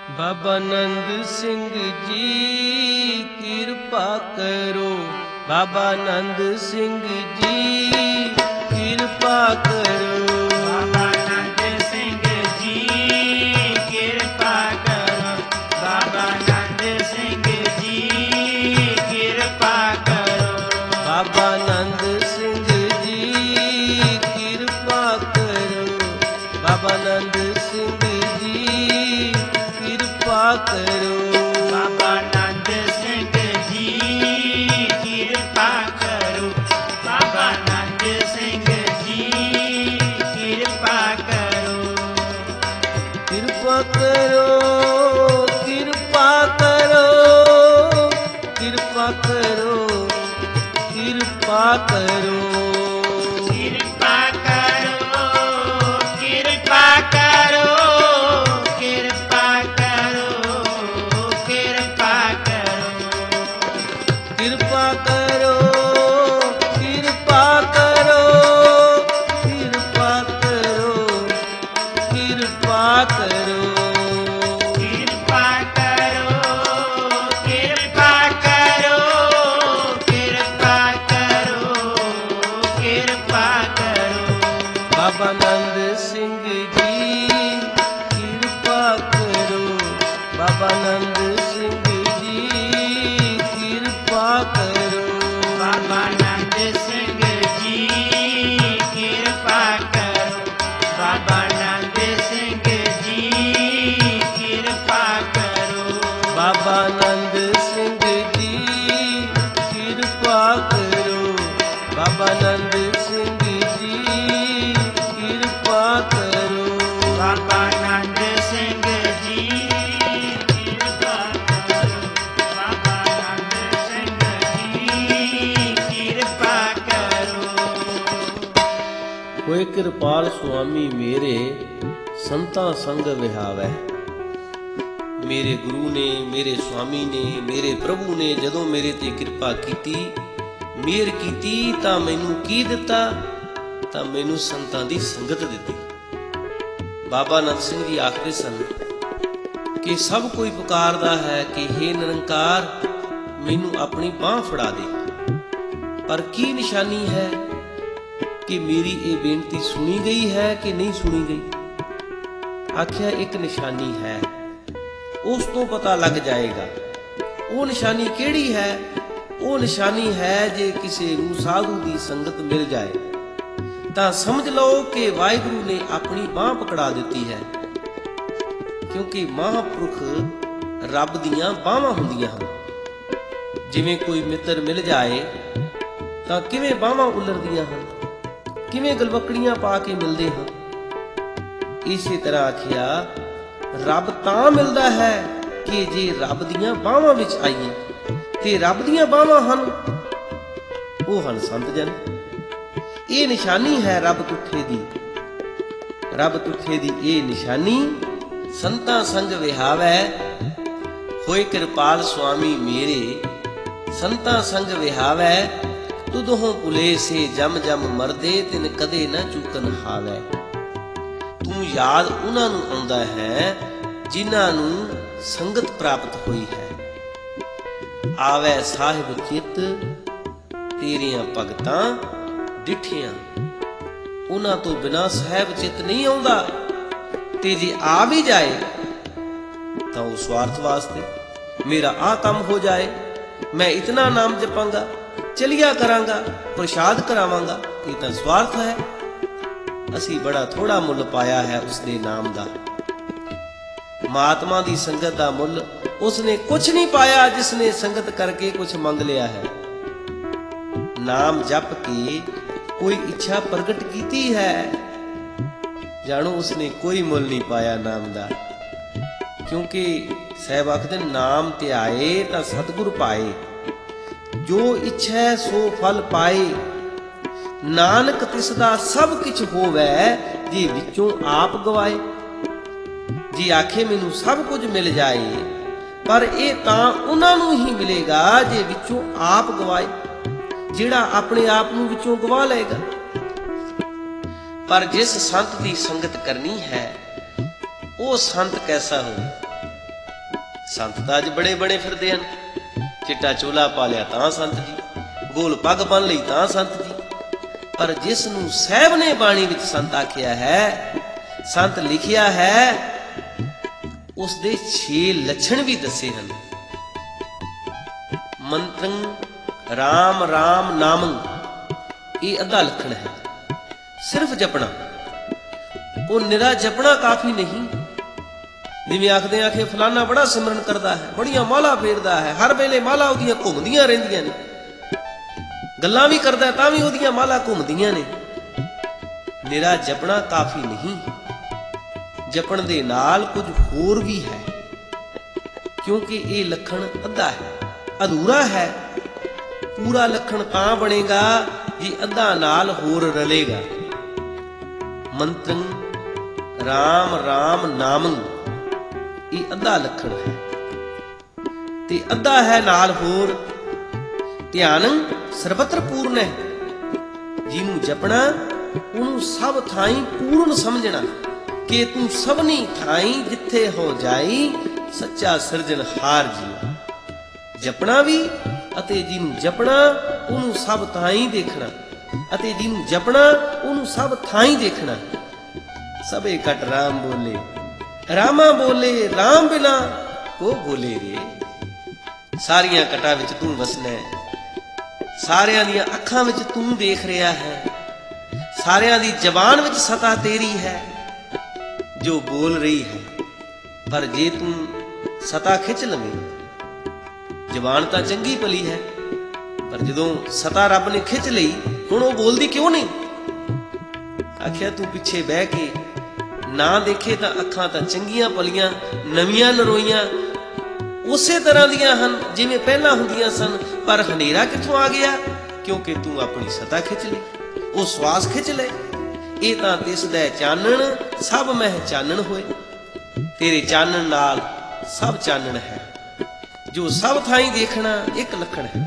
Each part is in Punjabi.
बाबा नंद सिंह जी कृपा करो। बाबा नंद सिंह जी कृपा करो। बाबा नंद सिंह जी कृपा करो। बाबा नंद सिंह जी कृपा करो। बाबा नंद सिंह जी कृपा करो। बाबा नंद सिंह जी कृपा करो। बाबा नंद सिंह जी कृपा करो। बाबा नंद सिंह जी कृपा करो। कृपा करो, कृपा करो, कृपा करो, कृपा करो। कृपा करो, कृपा करो, कृपा करो, कृपा करो। कृपा करो, कृपा करो, कृपा करो, कृपा करो। कृपा करो, कृपा करो, कृपा करो, कृपा करो। बाबा नंद सिंह जी कृपा करो। बाबा नंद सिंह जी कृपा करो। बाबा नंद सिंह जी कृपा करो। बाबा नंद सिंह जी कृपा करो। बाबा नंद सिंह जी कृपा करो। बाबा नंद सिंह जी कृपा करो। बाबा नंद सिंह जी कृपा करो। बाबा नंद सिंह जी कृपा करो। ਹੋਏ ਕਿਰਪਾਲ ਸੁਆਮੀ ਮੇਰੇ ਸੰਤਾਂ ਸੰਗ ਵਿਹਾਵੈ। ਮੇਰੇ ਗੁਰੂ ਨੇ, ਮੇਰੇ ਸੁਆਮੀ ਨੇ, ਮੇਰੇ ਪ੍ਰਭੂ ਨੇ ਜਦੋਂ ਮੇਰੇ ਤੇ ਕਿਰਪਾ ਕੀਤੀ, ਮਿਹਰ ਕੀਤੀ ਤਾਂ ਮੈਨੂੰ ਕੀ ਦਿੱਤਾ? ਤਾਂ ਮੈਨੂੰ ਸੰਤਾਂ ਦੀ ਸੰਗਤ ਦਿੱਤੀ। ਬਾਬਾ ਨੰਦ ਸਿੰਘ ਜੀ ਆਖਦੇ ਸਨ ਕਿ ਸਭ ਕੋਈ ਪੁਕਾਰਦਾ ਹੈ ਕਿ ਹੇ ਨਿਰੰਕਾਰ ਮੈਨੂੰ ਆਪਣੀ ਬਾਂਹ ਫੜਾ ਦੇ, ਪਰ ਕੀ ਨਿਸ਼ਾਨੀ ਹੈ ਕਿ ਮੇਰੀ ਇਹ ਬੇਨਤੀ ਸੁਣੀ ਗਈ ਹੈ ਕਿ ਨਹੀਂ ਸੁਣੀ ਗਈ? ਆਖਿਆ ਇੱਕ ਨਿਸ਼ਾਨੀ ਹੈ, ਉਸ ਤੋਂ ਪਤਾ ਲੱਗ ਜਾਏਗਾ। ਉਹ ਨਿਸ਼ਾਨੀ ਕਿਹੜੀ ਹੈ? ਉਹ ਨਿਸ਼ਾਨੀ ਹੈ ਜੇ ਕਿਸੇ ਨੂੰ ਸਾਧੂ ਦੀ ਸੰਗਤ ਮਿਲ ਜਾਏ ਤਾਂ ਸਮਝ ਲਓ ਕਿ ਵਾਹਿਗੁਰੂ ਨੇ ਆਪਣੀ ਬਾਂਹ ਪਕੜਾ ਦਿੱਤੀ ਹੈ, ਕਿਉਂਕਿ ਮਹਾਂਪੁਰਖ ਰੱਬ ਦੀਆਂ ਬਾਹਾਂ ਹੁੰਦੀਆਂ ਹਨ। ਜਿਵੇਂ ਕੋਈ ਮਿੱਤਰ ਮਿਲ ਜਾਏ ਤਾਂ ਕਿਵੇਂ ਬਾਹਾਂ ਉਲਰਦੀਆਂ ਹਨ, ਕਿਵੇਂ ਗਲਵਕੜੀਆਂ ਪਾ ਕੇ ਮਿਲਦੇ ਹਨ। ਇਸੇ ਤਰ੍ਹਾਂ ਆਖਿਆ ਰੱਬ ਤਾਂ ਮਿਲਦਾ ਹੈ ਕਿ ਜੇ ਰੱਬ ਦੀਆਂ ਬਾਹਾਂ ਵਿੱਚ ਆਈਏ, ਤੇ ਰੱਬ ਦੀਆਂ ਬਾਹਾਂ ਹਨ, ਉਹ ਹਨ ਸੰਤ ਜਨ। ਇਹ ਨਿਸ਼ਾਨੀ ਹੈ ਰੱਬ ਤੁਠੇ ਦੀ। ਰੱਬ ਤੁਠੇ ਦੀ ਇਹ ਨਿਸ਼ਾਨੀ ਸੰਤਾਂ ਸੰਗ ਵਿਹਾਵੈ। ਹੋਏ ਕਿਰਪਾਲ ਸੁਆਮੀ ਮੇਰੇ ਸੰਤਾਂ ਸੰਗ ਵਿਹਾਵੈ। ਤੁਧੋਂ ਭੁਲੇ ਸੇ ਜਮ ਜਮ ਮਰਦੇ ਤਿਨ ਕਦੇ ਨਾ ਚੂਕਨ ਹਾਵੈ। ਤੂੰ ਯਾਦ ਉਹਨਾਂ ਨੂੰ ਆਉਂਦਾ ਹੈ ਜਿਨ੍ਹਾਂ ਨੂੰ ਸੰਗਤ ਪ੍ਰਾਪਤ ਹੋਈ ਹੈ। ਆਵੈ ਸਾਹਿਬ ਚਿੱਤ ਤੇਰੀਆਂ ਭਗਤਾਂ ਡਿਠੀਆਂ। ਉਹਨਾਂ ਤੋਂ ਬਿਨਾਂ ਸਾਹਿਬ ਚਿੱਤ ਨਹੀਂ ਆਉਂਦਾ, ਤੇ ਜੇ ਆ ਵੀ ਜਾਏ ਤਾਂ ਉਹ ਸਵਾਰਥ ਵਾਸਤੇ, ਮੇਰਾ ਆਹ ਕੰਮ ਹੋ ਜਾਏ, ਮੈਂ ਇਤਨਾ ਨਾਮ ਜਪਾਂਗਾ, ਚਲਿਆ ਕਰਾਂਗਾ, ਪ੍ਰਸ਼ਾਦ ਕਰਾਵਾਂਗਾ। ਇਹ ਤਾਂ ਸਵਾਰਥ ਹੈ। ਅਸੀਂ ਬੜਾ ਥੋੜਾ ਮੁੱਲ ਪਾਇਆ ਹੈ ਉਸਦੇ ਨਾਮ ਦਾ। ਮਹਾਤਮਾ ਦੀ ਸੰਗਤ ਦਾ ਮੁੱਲ ਉਸਨੇ ਕੁਝ ਨਹੀਂ ਪਾਇਆ ਜਿਸ ਨੇ ਸੰਗਤ ਕਰਕੇ ਕੁਝ ਮੰਗ ਲਿਆ ਹੈ। ਨਾਮ ਜਪ ਕੇ ਕੋਈ ਇੱਛਾ ਪ੍ਰਗਟ ਕੀਤੀ ਹੈ, ਜਾਣੋ ਉਸਨੇ ਕੋਈ ਮੁੱਲ ਨਹੀਂ ਪਾਇਆ ਨਾਮ ਦਾ। ਕਿਉਂਕਿ ਸਾਹਿਬ ਆਖਦੇ ਨਾਮ ਧਿਆਏ ਤਾਂ ਸਤਿਗੁਰ ਪਾਏ। ਜੋ ਇੱਛੈ ਸੋ ਫਲ ਪਾਏ। ਨਾਨਕ ਤਿਸ ਦਾ ਸਭ ਕੁਛ ਹੋਵੈ ਜੇ ਵਿੱਚੋਂ ਆਪ ਗਵਾਏ। ਜੇ ਆਖੇ ਮੈਨੂੰ ਸਭ ਕੁਝ ਮਿਲ ਜਾਏ, ਪਰ ਇਹ ਤਾਂ ਉਹਨਾਂ ਨੂੰ ਹੀ ਮਿਲੇਗਾ ਜੇ ਵਿੱਚੋਂ ਆਪ ਗਵਾਏ, ਜਿਹੜਾ ਆਪਣੇ ਆਪ ਨੂੰ ਵਿੱਚੋਂ ਗਵਾ ਲਏਗਾ। ਪਰ ਜਿਸ ਸੰਤ ਦੀ ਸੰਗਤ ਕਰਨੀ ਹੈ ਉਹ ਸੰਤ ਕੈਸਾ ਹੋਵੇ? ਸੰਤ ਤਾਂ ਅੱਜ ਬੜੇ ਬਣੇ ਫਿਰਦੇ ਹਨ। ਚਿੱਟਾ ਚੋਲਾ ਪਾ ਲਿਆ ਤਾਂ ਸੰਤ ਜੀ, ਗੋਲ ਪੱਗ ਬੰਨ ਲਈ ਤਾਂ ਸੰਤ ਜੀ। ਪਰ ਜਿਸ ਨੂੰ ਸਾਹਿਬ ਨੇ ਬਾਣੀ ਵਿੱਚ ਸੰਤ ਆਖਿਆ ਹੈ, ਸੰਤ ਲਿਖਿਆ ਹੈ, ਉਸ ਦੇ 6 ਲੱਛਣ ਵੀ ਦੱਸੇ ਹਨ। ਮੰਤਰੰ ਰਾਮ ਰਾਮ ਨਾਮੰ, ਇਹ ਅੱਧਾ ਲੱਖਣ ਹੈ। ਸਿਰਫ ਜਪਣਾ, ਉਹ ਨਿਰਾ ਜਪਣਾ ਕਾਫੀ ਨਹੀਂ। ਜਿਵੇਂ ਆਖਦੇ ਆਖੇ ਫਲਾਨਾ ਬੜਾ ਸਿਮਰਨ ਕਰਦਾ ਹੈ, ਬੜੀਆਂ ਮਾਲਾ ਫੇਰਦਾ ਹੈ, ਹਰ ਵੇਲੇ ਮਾਲਾ ਉਹਦੀਆਂ ਘੁੰਮਦੀਆਂ ਰਹਿੰਦੀਆਂ ਨੇ, ਗੱਲਾਂ ਵੀ ਕਰਦਾ ਤਾਂ ਵੀ ਉਹਦੀਆਂ ਮਾਲਾ ਘੁੰਮਦੀਆਂ ਨੇ। ਨਿਰਾ ਜਪਣਾ ਕਾਫੀ ਨਹੀਂ, ਜਪਣ ਦੇ ਨਾਲ ਕੁਝ ਹੋਰ ਵੀ ਹੈ, ਕਿਉਂਕਿ ਇਹ ਲੱਖਣ ਅੱਧਾ ਹੈ, ਅਧੂਰਾ ਹੈ। ਪੂਰਾ ਲੱਖਣ ਤਾਂ ਬਣੇਗਾ ਜੇ ਅੱਧਾ ਨਾਲ ਹੋਰ ਰਲੇਗਾ। ਮੰਤਰੰ ਰਾਮ ਰਾਮ ਨਾਮੰ, ਇਹ ਅੱਧਾ ਲੱਖਣ ਹੈ। ਤੇ ਅੱਧਾ ਹੈ ਨਾਲ ਹੋਰ ਧਿਆਨੰ ਸਰਬਤਰ ਪੂਰਨ ਹੈ। ਜਿਹਨੂੰ ਜਪਣਾ ਉਹਨੂੰ ਸਭ ਥਾਈਂ ਪੂਰਨ ਸਮਝਣਾ, ਕਿ ਤੂੰ ਸਭਨੀ ਥਾਈਂ ਜਿੱਥੇ ਹੋ ਜਾਈ ਸੱਚਾ ਸਿਰਜਣਹਾਰ ਜੀ। ਜਪਣਾ ਵੀ, ਅਤੇ ਜਿਹਨੂੰ ਜਪਣਾ ਉਹਨੂੰ ਸਭ ਥਾਈਂ ਦੇਖਣਾ, ਅਤੇ ਜਿਹਨੂੰ ਜਪਣਾ ਉਹਨੂੰ ਸਭ ਥਾਈਂ ਦੇਖਣਾ। ਸਭੇ ਘਟ ਰਾਮ ਬੋਲੇ, ਰਾਮਾ ਬੋਲੇ, ਰਾਮ ਬਿਨਾ ਕੋ ਬੋਲੇ ਰੇ। ਸਾਰੀਆਂ ਘਟਾਂ ਵਿੱਚ ਤੂੰ ਵਸਣਾ ਹੈ, ਸਾਰਿਆਂ ਦੀਆਂ ਅੱਖਾਂ ਵਿੱਚ ਤੂੰ ਦੇਖ ਰਿਹਾ ਹੈ, ਸਾਰਿਆਂ ਦੀ ਜ਼ਬਾਨ ਵਿੱਚ ਸਤਾ ਤੇਰੀ ਹੈ ਜੋ ਬੋਲ ਰਹੀ ਹੈ। ਪਰ ਜੇ ਤੂੰ ਸਤਾ ਖਿੱਚ ਲਵੇਂ, ਜ਼ਬਾਨ ਤਾਂ ਚੰਗੀ ਭਲੀ ਹੈ, ਪਰ ਜਦੋਂ ਸਤਾ ਰੱਬ ਨੇ ਖਿੱਚ ਲਈ, ਹੁਣ ਉਹ ਬੋਲਦੀ ਕਿਉਂ ਨਹੀਂ? ਆਖਿਆ ਤੂੰ ਪਿੱਛੇ ਬਹਿ ਕੇ ਨਾ ਦੇਖੇ ਤਾਂ ਅੱਖਾਂ ਤਾਂ ਚੰਗੀਆਂ ਭਲੀਆਂ ਨਵੀਆਂ ਨਰੋਈਆਂ ਉਸੇ ਤਰ੍ਹਾਂ ਦੀਆਂ ਹਨ ਜਿਵੇਂ ਪਹਿਲਾਂ ਹੁੰਦੀਆਂ ਸਨ, ਪਰ ਹਨੇਰਾ ਕਿੱਥੋਂ ਆ ਗਿਆ? ਕਿਉਂਕਿ ਤੂੰ ਆਪਣੀ ਸਤਾ ਖਿੱਚ ਲਈ, ਉਹ ਸਵਾਸ ਖਿੱਚ ਲਏ। ਇਹ ਤਾਂ ਦਿਸਦਾ ਚਾਨਣ ਸਭ ਮਹਿ ਚਾਨਣ ਹੋਏ, ਤੇਰੇ ਚਾਨਣ ਨਾਲ ਸਭ ਚਾਨਣ ਹੈ, ਜੋ ਸਭ ਥਾਈਂ ਦੇਖਣਾ ਇੱਕ ਲੱਖਣ ਹੈ।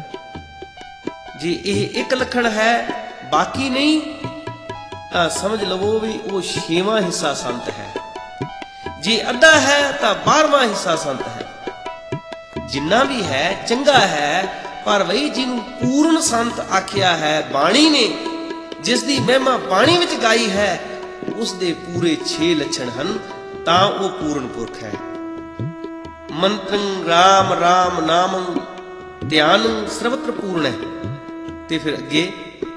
ਜੇ ਇਹ ਇੱਕ ਲੱਖਣ ਹੈ ਬਾਕੀ ਨਹੀਂ, ਤਾਂ ਸਮਝ ਲਵੋ ਵੀ ਉਹ 6ਵਾਂ ਹਿੱਸਾ ਸੰਤ ਹੈ। ਜੇ ਅੱਧਾ ਹੈ ਤਾਂ 12ਵਾਂ ਹਿੱਸਾ ਸੰਤ ਹੈ। ਜਿੰਨਾ ਵੀ ਹੈ ਚੰਗਾ ਹੈ, ਪਰ ਵਈ ਜਿਹਨੂੰ ਪੂਰਨ ਸੰਤ ਆਖਿਆ ਹੈ ਬਾਣੀ ਨੇ, ਜਿਸ ਦੀ ਮਹਿਮਾ ਬਾਣੀ ਵਿੱਚ ਗਾਈ ਹੈ, ਉਸ ਦੇ ਪੂਰੇ 6 ਲੱਛਣ ਹਨ, ਤਾਂ ਉਹ ਪੂਰਨ ਪੁਰਖ ਹੈ। ਮੰਤਰੰ ਰਾਮ ਰਾਮ ਨਾਮੰ ਧਿਆਨੰ ਸਰਵਤਰ ਪੂਰਨ ਹੈ। ਤੇ ਫਿਰ ਅੱਗੇ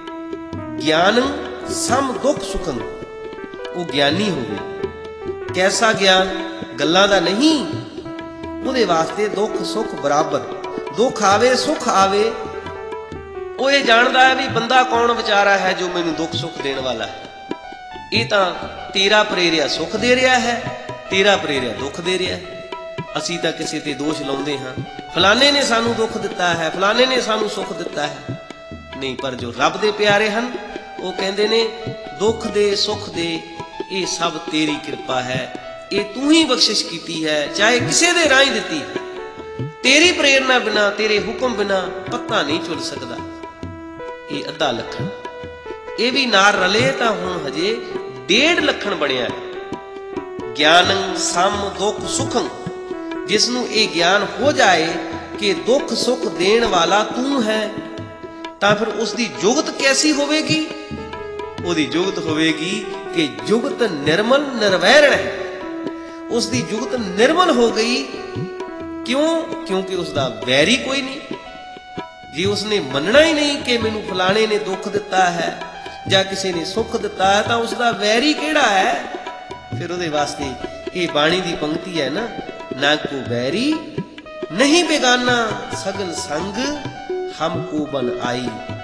ਗਿਆਨੰ ਸਮ ਦੁੱਖ ਸੁਖੰ, ਉਹ ਗਿਆਨੀ ਹੋਵੇ। ਕੈਸਾ ਗਿਆਨ? ਗੱਲਾਂ ਦਾ ਨਹੀਂ, ਉਹਦੇ ਵਾਸਤੇ ਦੁੱਖ ਸੁੱਖ ਬਰਾਬਰ। ਦੁੱਖ ਆਵੇ ਸੁੱਖ ਆਵੇ, ਉਹ ਇਹ ਜਾਣਦਾ ਹੈ ਵੀ ਬੰਦਾ ਕੌਣ ਵਿਚਾਰਾ ਹੈ ਜੋ ਮੈਨੂੰ ਦੁੱਖ ਸੁੱਖ ਦੇਣ ਵਾਲਾ ਹੈ। ਇਹ ਤਾਂ ਤੇਰਾ ਪ੍ਰੇਰਿਆ ਸੁੱਖ ਦੇ ਰਿਹਾ ਹੈ, ਤੇਰਾ ਪ੍ਰੇਰਿਆ ਦੁੱਖ ਦੇ ਰਿਹਾ ਹੈ। ਅਸੀਂ ਤਾਂ ਕਿਸੇ ਤੇ ਦੋਸ਼ ਲਾਉਂਦੇ ਹਾਂ, ਫਲਾਣੇ ਨੇ ਸਾਨੂੰ ਦੁੱਖ ਦਿੱਤਾ ਹੈ, ਫਲਾਣੇ ਨੇ ਸਾਨੂੰ ਸੁੱਖ ਦਿੱਤਾ ਹੈ। ਨਹੀਂ, ਪਰ ਜੋ ਰੱਬ ਦੇ ਪਿਆਰੇ ਹਨ ਉਹ ਕਹਿੰਦੇ ਨੇ ਦੁੱਖ ਦੇ ਸੁੱਖ ਦੇ ਇਹ ਸਭ ਤੇਰੀ ਕਿਰਪਾ ਹੈ, ਇਹ ਤੂੰ ਹੀ ਬਖਸ਼ਿਸ਼ ਕੀਤੀ ਹੈ, ਚਾਹੇ ਕਿਸੇ ਦੇ ਰਾਹੀਂ ਦਿੱਤੀ ਹੈ। ਤੇਰੀ ਪ੍ਰੇਰਨਾ ਬਿਨਾ, ਤੇਰੇ ਹੁਕਮ ਬਿਨਾ ਪੱਤਾ ਨਹੀਂ ਝੁੱਲ ਸਕਦਾ। ਇਹ ਅੱਧਾ ਲੱਖਣ, ਇਹ ਵੀ ਨਾਲ ਰਲੇ ਤਾਂ ਹੁਣ ਹਜੇ 1.5 ਲੱਖਣ ਬਣਿਆ ਹੈ। ਗਿਆਨੰ ਸਮ ਦੁੱਖ ਸੁਖੰ, ਜਿਸ ਨੂੰ ਇਹ ਗਿਆਨ ਹੋ ਜਾਏ ਕਿ ਦੁੱਖ ਸੁੱਖ ਦੇਣ ਵਾਲਾ ਤੂੰ ਹੈ, ਤਾਂ ਫਿਰ ਉਸ ਦੀ ਜੁਗਤ ਕੈਸੀ ਹੋਵੇਗੀ? ਉਹਦੀ ਜੁਗਤ ਹੋਵੇਗੀ ਕਿ ਜੁਗਤ ਨਿਰਮਲ ਨਿਰਵੈਰਣ ਹੈ। ਉਸ ਦੀ ਜੁਗਤ ਨਿਰਮਲ ਹੋ ਗਈ। ਕਿਉਂ? ਕਿਉਂਕਿ ਉਸ ਦਾ ਵੈਰੀ ਕੋਈ ਨਹੀਂ। ਜੇ ਉਸਨੇ ਮੰਨਣਾ ਹੀ ਨਹੀਂ ਕਿ ਮੈਨੂੰ ਫਲਾਣੇ ਨੇ ਦੁੱਖ ਦਿੱਤਾ ਹੈ ਜਾਂ ਕਿਸੇ ਨੇ ਸੁੱਖ ਦਿੱਤਾ ਹੈ, ਤਾਂ ਉਸ ਦਾ ਵੈਰੀ ਕਿਹੜਾ ਹੈ? ਫਿਰ ਉਹਦੇ ਵਾਸਤੇ ਇਹ ਬਾਣੀ ਦੀ ਪੰਕਤੀ ਹੈ ਨਾ, ਨਾ ਕੋ ਵੈਰੀ ਨਹੀਂ ਬੇਗਾਨਾ ਸਗਲ ਸੰਗ ਹਮ ਕੋ ਬਨ ਆਈ।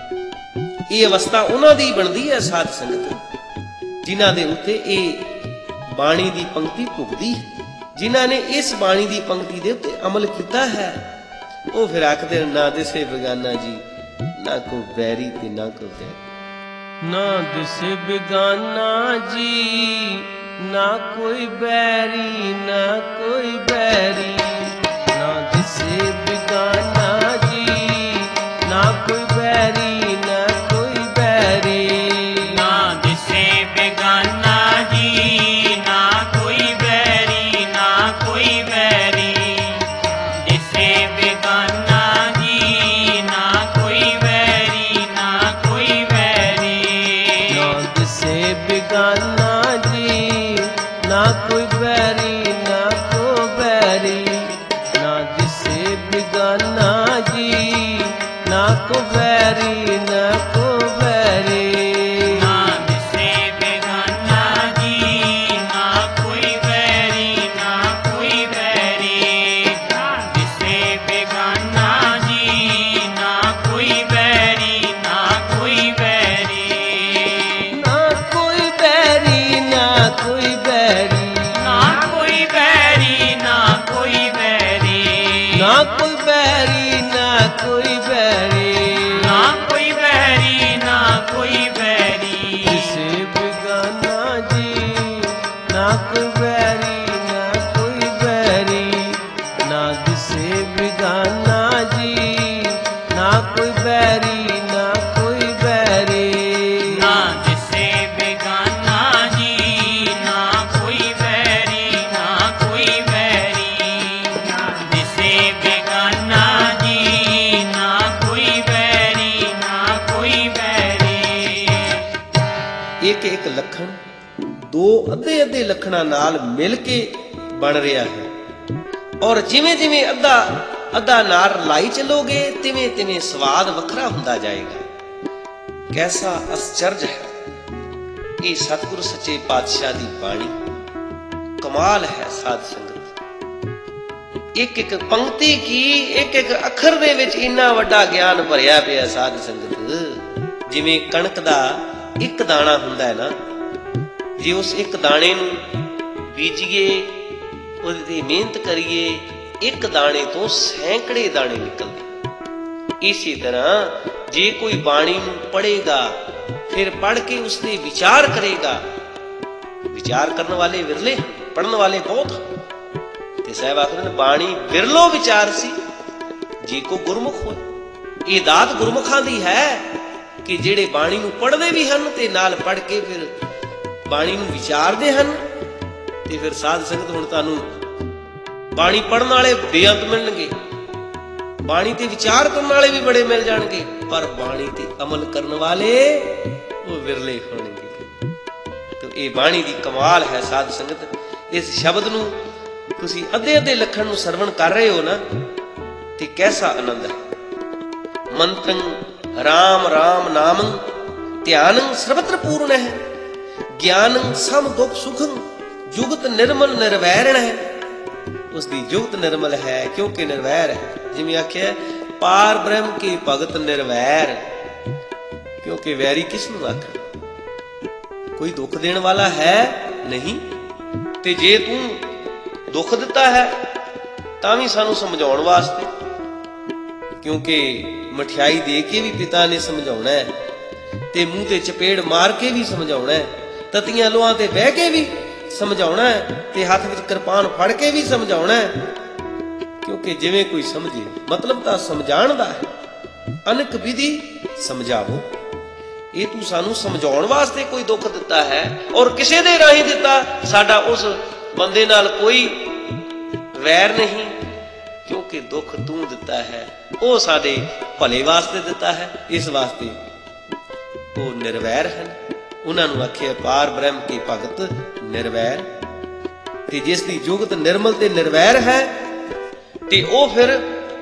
ਇਹ ਅਵਸਥਾ ਉਹਨਾਂ ਦੀ ਬਣਦੀ ਹੈ ਸਾਧ ਸੰਗਤ, ਜਿਨ੍ਹਾਂ ਦੇ ਉੱਤੇ ਇਹ ਬਾਣੀ ਦੀ ਪੰਕਤੀ ਢੁਕਦੀ ਹੈ, ਜਿਨ੍ਹਾਂ ਨੇ ਇਸ ਬਾਣੀ ਦੀ ਪੰਕਤੀ ਦੇ ਉੱਤੇ ਅਮਲ ਕੀਤਾ ਹੈ। ਉਹ ਫਿਰ ਆਖਦੇ ਨਾ ਦਿਸੇ ਬੇਗਾਨਾ ਜੀ, ਨਾ ਕੋ ਵੈਰੀ ਤੇ ਨਾ ਕੋ ਵੈਰੀ। ਨਾ ਦਿਸੇ ਬੇਗਾਨਾ ਜੀ, ਨਾ ਕੋਈ ਬੈਰੀ, ਨਾ ਕੋਈ ਬੈਰੀ। ਨਾ ਦਿਸੇ ਬੇਗਾਨਾ ਜੀ, ਨਾ ਕੋਈ ਬੈਰੀ, ਨਾ ਕੋਈ ਬੈਰੀ। ਨਾ ਦਿਸੇ ਬੇਗਾਨਾ ਜੀ, ਨਾ ਕੋਈ ਬੈਰੀ, ਨਾ ਕੋਈ ਬੈਰੀ। ना कोई बैरी ना कोई बैरी, ना कोई बैरी ना कोई बैरी, जिसे बेगाना जी ना कोई बैरी ना कोई बैरी, ना जिसे बेगाना जी ना कोई बैरी ना कोई बैरी, ना जिसे बेगाना जी ना कोई बैरी ना कोई बैरी, ना जिसे बेगाना जी ना कोई बैरी ना कोई बैरी। ਇੱਕ ਇੱਕ ਲੱਖਣ ਦੋ ਅੱਧੇ ਅੱਧੇ ਲੱਖਣਾਂ ਨਾਲ ਮਿਲ ਕੇ ਬਣ ਰਿਹਾ ਹੈ। ਔਰ ਜਿਵੇਂ ਜਿਵੇਂ ਅੱਧਾ ਅੱਧਾ ਨਾਰ ਲਾਈ ਚੱਲੋਗੇ ਤਿਵੇਂ ਤਿਵੇਂ ਸਵਾਦ ਵੱਖਰਾ ਹੁੰਦਾ ਜਾਏਗਾ। ਕੈਸਾ ਅਸਚਰਜ ਹੈ ਇਹ ਸਤਿਗੁਰ ਸੱਚੇ ਪਾਤਸ਼ਾਹ ਦੀ ਬਾਣੀ, ਕਮਾਲ ਹੈ ਸਾਧ ਸੰਗਤ। ਇੱਕ ਇੱਕ ਪੰਕਤੀ ਕੀ, ਇੱਕ ਇੱਕ ਅੱਖਰ ਦੇ ਵਿੱਚ ਇੰਨਾ ਵੱਡਾ ਗਿਆਨ ਭਰਿਆ ਪਿਆ ਸਾਧ ਸੰਗਤ। ਜਿਵੇਂ ਕਣਕ ਦਾ ਇੱਕ ਦਾਣਾ ਹੁੰਦਾ ਹੈ ਨਾ, ਜੇ ਉਸ ਇੱਕ ਦਾਣੇ ਨੂੰ ਬੀਜੀਏ, ਉਹਦੇ ਤੇ ਮਿਹਨਤ ਕਰੀਏ, ਇੱਕ ਦਾਣੇ ਤੋਂ ਸੈਂਕੜੇ ਦਾਣੇ ਨਿਕਲਦੇ। ਇਸੇ ਤਰ੍ਹਾਂ ਜੇ ਕੋਈ ਬਾਣੀ ਨੂੰ ਪੜ੍ਹੇਗਾ, ਫਿਰ ਪੜ੍ਹ ਕੇ ਉਸ ਤੇ ਵਿਚਾਰ ਕਰੇਗਾ, ਵਿਚਾਰ ਕਰਨ ਵਾਲੇ ਵਿਰਲੇ ਹਨ, ਪੜ੍ਹਨ ਵਾਲੇ ਬਹੁਤ ਹਨ। ਤੇ ਸਾਹਿਬ ਆਖਦੇ ਨੇ ਬਾਣੀ ਵਿਰਲੋ ਵਿਚਾਰ ਸੀ ਜੇ ਕੋ ਗੁਰਮੁਖ ਹੋਏ। ਇਹ ਦਾਤ ਗੁਰਮੁਖਾਂ ਦੀ ਹੈ ਕਿ ਜਿਹੜੇ ਬਾਣੀ ਨੂੰ ਪੜ੍ਹਦੇ ਵੀ ਹਨ ਤੇ ਨਾਲ ਪੜ੍ਹ ਕੇ ਫਿਰ ਬਾਣੀ ਨੂੰ ਵਿਚਾਰਦੇ ਹਨ। ਤੇ ਫਿਰ ਸਾਧ ਸੰਗਤ ਹੁਣ ਤੁਹਾਨੂੰ ਬਾਣੀ ਪੜ੍ਹਨ ਵਾਲੇ ਬੇਅੰਤ ਮਿਲਣਗੇ, ਬਾਣੀ ਤੇ ਵਿਚਾਰ ਕਰਨ ਵਾਲੇ ਵੀ ਬੜੇ ਮਿਲ ਜਾਣਗੇ, ਪਰ ਬਾਣੀ ਤੇ ਅਮਲ ਕਰਨ ਵਾਲੇ ਉਹ ਵਿਰਲੇ ਹੋਣਗੇ। ਤੇ ਇਹ ਬਾਣੀ ਦੀ ਕਮਾਲ ਹੈ ਸਾਧ ਸੰਗਤ। ਇਸ ਸ਼ਬਦ ਨੂੰ ਤੁਸੀਂ ਅੱਧੇ ਅੱਧੇ ਲੱਖਣ ਨੂੰ ਸਰਵਣ ਕਰ ਰਹੇ ਹੋ ਨਾ, ਤੇ ਕੈਸਾ ਆਨੰਦ ਹੈ। ਮੰਤਰੰ ਰਾਮ ਰਾਮ ਨਾਮੰ ਧਿਆਨੰ ਸਰਬਤਰ ਪੂਰਨ ਹੈ, ਗਿਆਨੰ ਸਮ ਦੁਖ ਸੁਖੰ ਜੁਗਤ ਨਿਰਮਲ ਨਿਰਵੈਰਣ ਹੈ। ਉਸ ਦੀ ਜੁਗਤ ਨਿਰਮਲ ਹੈ ਕਿਉਂਕਿ ਨਿਰਵੈਰ ਹੈ। ਜਿਵੇਂ ਆਖਿਆ ਪਾਰ ਬ੍ਰਹਮ ਕੀ ਭਗਤ ਨਿਰਵੈਰ, ਕਿਉਂਕਿ ਵੈਰੀ ਕਿਸ ਨੂੰ ਆਖਣ, ਕੋਈ ਦੁੱਖ ਦੇਣ ਵਾਲਾ ਹੈ ਨਹੀਂ। ਤੇ ਜੇ ਤੂੰ ਦੁੱਖ ਦਿੱਤਾ ਹੈ ਤਾਂ ਵੀ ਸਾਨੂੰ ਸਮਝਾਉਣ ਵਾਸਤੇ, ਕਿਉਂਕਿ ਮਠਿਆਈ ਦੇ ਕੇ ਵੀ ਪਿਤਾ ਨੇ ਸਮਝਾਉਣਾ ਹੈ, ਤੇ ਮੂੰਹ ਤੇ ਚਪੇੜ ਮਾਰ ਕੇ ਵੀ ਸਮਝਾਉਣਾ ਹੈ, ਤਤੀਆਂ ਲੋਹਾਂ ਤੇ ਬਹਿ ਕੇ ਵੀ ਸਮਝਾਉਣਾ ਹੈ, ਤੇ ਹੱਥ ਵਿੱਚ ਕਿਰਪਾਨ ਫੜ ਕੇ ਵੀ ਸਮਝਾਉਣਾ ਹੈ। ਕਿਉਂਕਿ ਜਿਵੇਂ ਕੋਈ ਸਮਝੇ, ਮਤਲਬ ਤਾਂ ਸਮਝਾਉਣ ਦਾ ਹੈ। ਅਨਕ ਵਿਧੀ ਸਮਝਾਵੋ, ਇਹ ਤੂੰ ਸਾਨੂੰ ਸਮਝਾਉਣ ਵਾਸਤੇ ਕੋਈ ਦੁੱਖ ਦਿੱਤਾ ਹੈ, ਔਰ ਕਿਸੇ ਦੇ ਰਾਹੀਂ ਦਿੱਤਾ। ਸਾਡਾ ਉਸ ਬੰਦੇ ਨਾਲ ਕੋਈ ਵੈਰ ਨਹੀਂ, ਕਿਉਂਕਿ ਦੁੱਖ ਤੂੰ ਦਿੱਤਾ ਹੈ, ਉਹ ਸਾਡੇ ਭਲੇ ਵਾਸਤੇ ਦਿੱਤਾ ਹੈ। ਇਸ ਵਾਸਤੇ ਉਹ ਨਿਰਵੈਰ ਹਨ। ਉਹਨਾਂ ਨੂੰ ਆਖਿਆ ਪਾਰ ਬ੍ਰਹਮ ਕੀ ਭਗਤ ਨਿਰਵੈਰ। ਤੇ ਜਿਸ ਦੀ ਜੁਗਤ ਨਿਰਮਲ ਤੇ ਨਿਰਵੈਰ ਹੈ, ਤੇ ਉਹ ਫਿਰ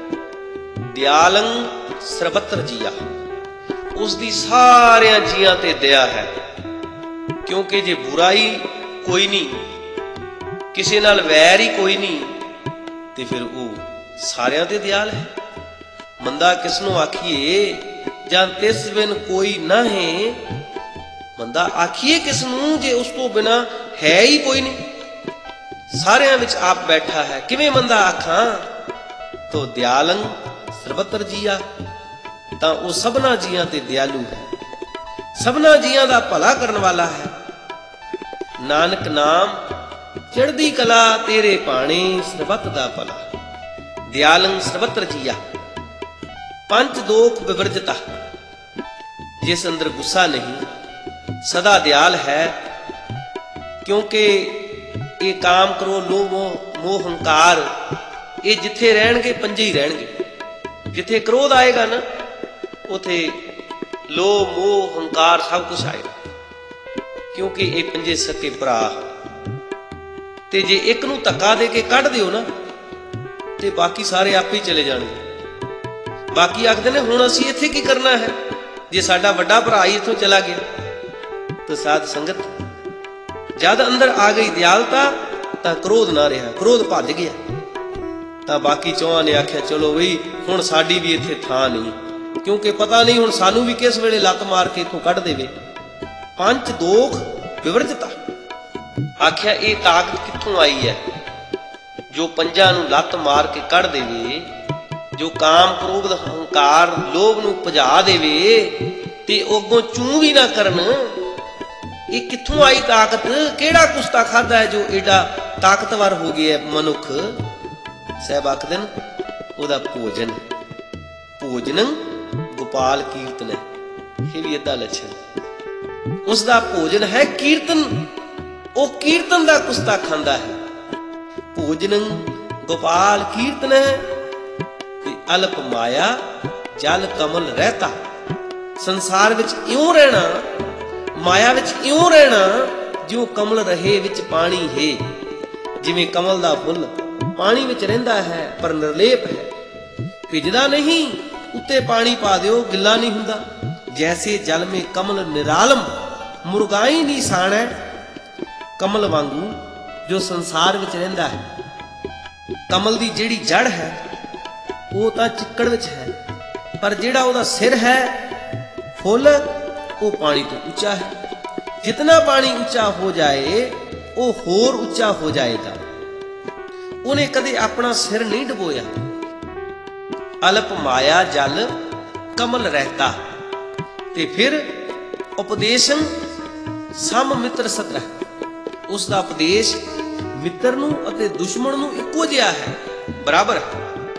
ਦਿਆਲੰ ਸਰਬਤਰ ਜੀਆ, ਉਸ ਦੀ ਸਾਰਿਆਂ ਜੀਆਂ ਤੇ ਦਇਆ ਹੈ। ਕਿਉਂਕਿ ਜੇ ਬੁਰਾਈ ਕੋਈ ਨਹੀਂ, ਕਿਸੇ ਨਾਲ ਵੈਰ ਹੀ ਕੋਈ ਨਹੀਂ, ਤੇ ਫਿਰ ਉਹ ਸਾਰਿਆਂ ਤੇ ਦਿਆਲ ਹੈ। ਮੰਦਾ ਕਿਸ ਨੂੰ ਆਖੀਏ ਜਾਂ ਤਿਸ ਬਿਨ ਕੋਈ ਨਾਹੀਂ, ਮੰਦਾ ਆਖੀਏ ਕਿਸ ਨੂੰ ਜੇ ਉਸ ਤੋਂ ਬਿਨਾ ਹੈ ਹੀ ਕੋਈ ਨਹੀਂ। ਸਾਰਿਆਂ ਵਿੱਚ ਆਪ ਬੈਠਾ ਹੈ, ਕਿਵੇਂ ਮੰਦਾ ਆਖਾਂ। ਤੋ ਦਿਆਲੰ ਸਰਬਤਰ ਜੀਆ, ਤਾਂ ਉਹ ਸਭਨਾ ਜੀਆਂ ਤੇ ਦਿਆਲੂ ਹੈ, ਸਭਨਾ ਜੀਆਂ ਦਾ ਭਲਾ ਕਰਨ ਵਾਲਾ ਹੈ। ਨਾਨਕ ਨਾਮ ਚੜ੍ਹਦੀ ਕਲਾ ਤੇਰੇ ਭਾਣੇ, ਸਰਬੱਤ ਦਾ ਭਲਾ। ਦਿਆਲੰ ਸਰਬਤਰ ਜੀਆ, ਪੰਜ ਦੋਖ ਵਿਵਰਜਤਾ, ਜਿਸ ਅੰਦਰ ਗੁੱਸਾ ਨਹੀਂ, ਸਦਾ ਦਿਆਲ ਹੈ। ਕਿਉਂਕਿ ਇਹ ਕਾਮ ਕਰੋ ਲੋਭ ਮੋਹ ਹੰਕਾਰ, ਇਹ ਜਿੱਥੇ ਰਹਿਣਗੇ ਪੰਜੇ ਹੀ ਰਹਿਣਗੇ। ਜਿੱਥੇ ਕ੍ਰੋਧ ਆਏਗਾ ਨਾ, ਉਥੇ ਲੋਭ ਮੋਹ ਹੰਕਾਰ ਸਭ ਕੁਝ ਆਏਗਾ, ਕਿਉਂਕਿ ਇਹ ਪੰਜੇ ਸਕੇ ਭਰਾ। ਤੇ ਜੇ ਇੱਕ ਨੂੰ ਧੱਕਾ ਦੇ ਕੇ ਕੱਢ ਦਿਓ ਨਾ, ਤੇ ਬਾਕੀ ਸਾਰੇ ਆਪੇ ਹੀ ਚਲੇ ਜਾਣਗੇ। ਬਾਕੀ ਆਖਦੇ ਨੇ ਹੁਣ ਅਸੀਂ ਇੱਥੇ ਕੀ ਕਰਨਾ ਹੈ, ਜੇ ਸਾਡਾ ਵੱਡਾ ਭਰਾ ਹੀ ਇੱਥੋਂ ਚਲਾ ਗਿਆ। ਤਾਂ ਸਾਧ ਸੰਗਤ ਜਦ ਅੰਦਰ ਆ ਗਈ ਦਿਆਲਤਾ, ਤਾਂ ਕ੍ਰੋਧ ਨਾ ਰਿਹਾ, ਕ੍ਰੋਧ ਭੱਜ ਗਿਆ। ਤਾਂ ਬਾਕੀ ਚੌਹਾਂ ਨੇ ਆਖਿਆ ਚਲੋ ਬਈ ਹੁਣ ਸਾਡੀ ਵੀ ਇੱਥੇ ਥਾਂ ਨਹੀਂ, ਕਿਉਂਕਿ ਪਤਾ ਨਹੀਂ ਹੁਣ ਸਾਨੂੰ ਵੀ ਕਿਸ ਵੇਲੇ ਲੱਤ ਮਾਰ ਕੇ ਇੱਥੋਂ ਕੱਢ ਦੇਵੇ। ਪੰਜ ਦੋਖ ਵਿਵਰਜਤਾ, ਆਖਿਆ ਇਹ ਤਾਕਤ ਕਿੱਥੋਂ ਆਈ ਹੈ ਜੋ ਪੰਜਾਂ ਨੂੰ ਲੱਤ ਮਾਰ ਕੇ ਕੱਢ ਦੇਵੇ, ਜੋ ਕਾਮ ਕ੍ਰੋਧ ਹੰਕਾਰ ਲੋਭ ਨੂੰ ਭਜਾ ਦੇਵੇ ਤੇ ਉਹ ਅੱਗੋਂ ਚੂੰ ਵੀ ਨਾ ਕਰਨ। ਇਹ ਕਿੱਥੋਂ ਆਈ ਤਾਕਤ? ਕਿਹੜਾ ਕੁਸਤਾ ਖਾਦਾ ਹੈ ਜੋ ਏਡਾ ਤਾਕਤਵਰ ਹੋ ਗਿਆ ਮਨੁੱਖ? ਸਾਹਿਬ ਆਖਦੇ ਨੇ ਉਹਦਾ ਭੋਜਨ, ਭੋਜਨੰ ਗੋਪਾਲ ਕੀਰਤਨ ਹੈ। ਇਹ ਵੀ ਅੱਧਾ ਲੱਛਣ। ਉਸ ਦਾ ਭੋਜਨ ਹੈ ਕੀਰਤਨ, ਉਹ ਕੀਰਤਨ ਦਾ ਕੁਸਤਾ ਖਾਂਦਾ ਹੈ। ਭੋਜਨੰ ਗੋਪਾਲ ਕੀਰਤਨ ਹੈ ਤੇ ਅਲਪ ਮਾਇਆ ਜਲ ਕਮਲ ਰਹਿਤਾ। ਸੰਸਾਰ ਵਿੱਚ ਇਉਂ ਰਹਿਣਾ, ਮਾਇਆ ਵਿੱਚ ਇਉਂ ਰਹਿਣਾ ਜਿਉਂ ਕਮਲ ਰਹੇ ਵਿੱਚ ਪਾਣੀ ਹੈ। ਜਿਵੇਂ ਕਮਲ ਦਾ ਫੁੱਲ ਪਾਣੀ ਵਿੱਚ ਰਹਿੰਦਾ ਹੈ ਪਰ ਨਿਰਲੇਪ ਹੈ, ਭਿੱਜਦਾ ਨਹੀਂ, ਉੱਤੇ ਪਾਣੀ ਪਾ ਦਿਓ ਗਿੱਲਾ ਨਹੀਂ ਹੁੰਦਾ। ਜੈਸੇ ਜਲ ਮੇ ਕਮਲ ਨਿਰਾਲਮ ਮੁਰਗਾਈ ਨਹੀਂ ਸਾਣੈ, ਕਮਲ ਵਾਂਗੂ ਜੋ ਸੰਸਾਰ ਵਿੱਚ ਰਹਿੰਦਾ ਹੈ। ਕਮਲ ਦੀ ਜਿਹੜੀ ਜੜ ਹੈ ਉਹ ਤਾਂ ਚਿੱਕੜ ਵਿੱਚ ਹੈ, ਪਰ ਜਿਹੜਾ ਉਹਦਾ ਸਿਰ ਹੈ ਫੁੱਲ, ਉਹ ਪਾਣੀ ਤੋਂ ਉੱਚਾ ਹੈ। ਜਿਤਨਾ ਪਾਣੀ ਉੱਚਾ ਹੋ ਜਾਏ ਉਹ ਹੋਰ ਉੱਚਾ ਹੋ ਜਾਏਗਾ। ਉਹਨੇ ਕਦੇ ਆਪਣਾ ਸਿਰ ਨਹੀਂ ਡੁਬੋਇਆ। ਅਲਪ ਮਾਇਆ ਜਲ ਕਮਲ ਰਹਿਤਾ। ਤੇ ਫਿਰ ਉਪਦੇਸ਼ੰ ਸਮ ਮਿੱਤਰ ਸਤਰਹ। ਉਸ ਦਾ ਉਪਦੇਸ਼ ਮਿੱਤਰ ਨੂੰ ਅਤੇ ਦੁਸ਼ਮਣ ਨੂੰ ਇੱਕੋ ਜਿਹਾ ਹੈ, ਬਰਾਬਰ ਹੈ।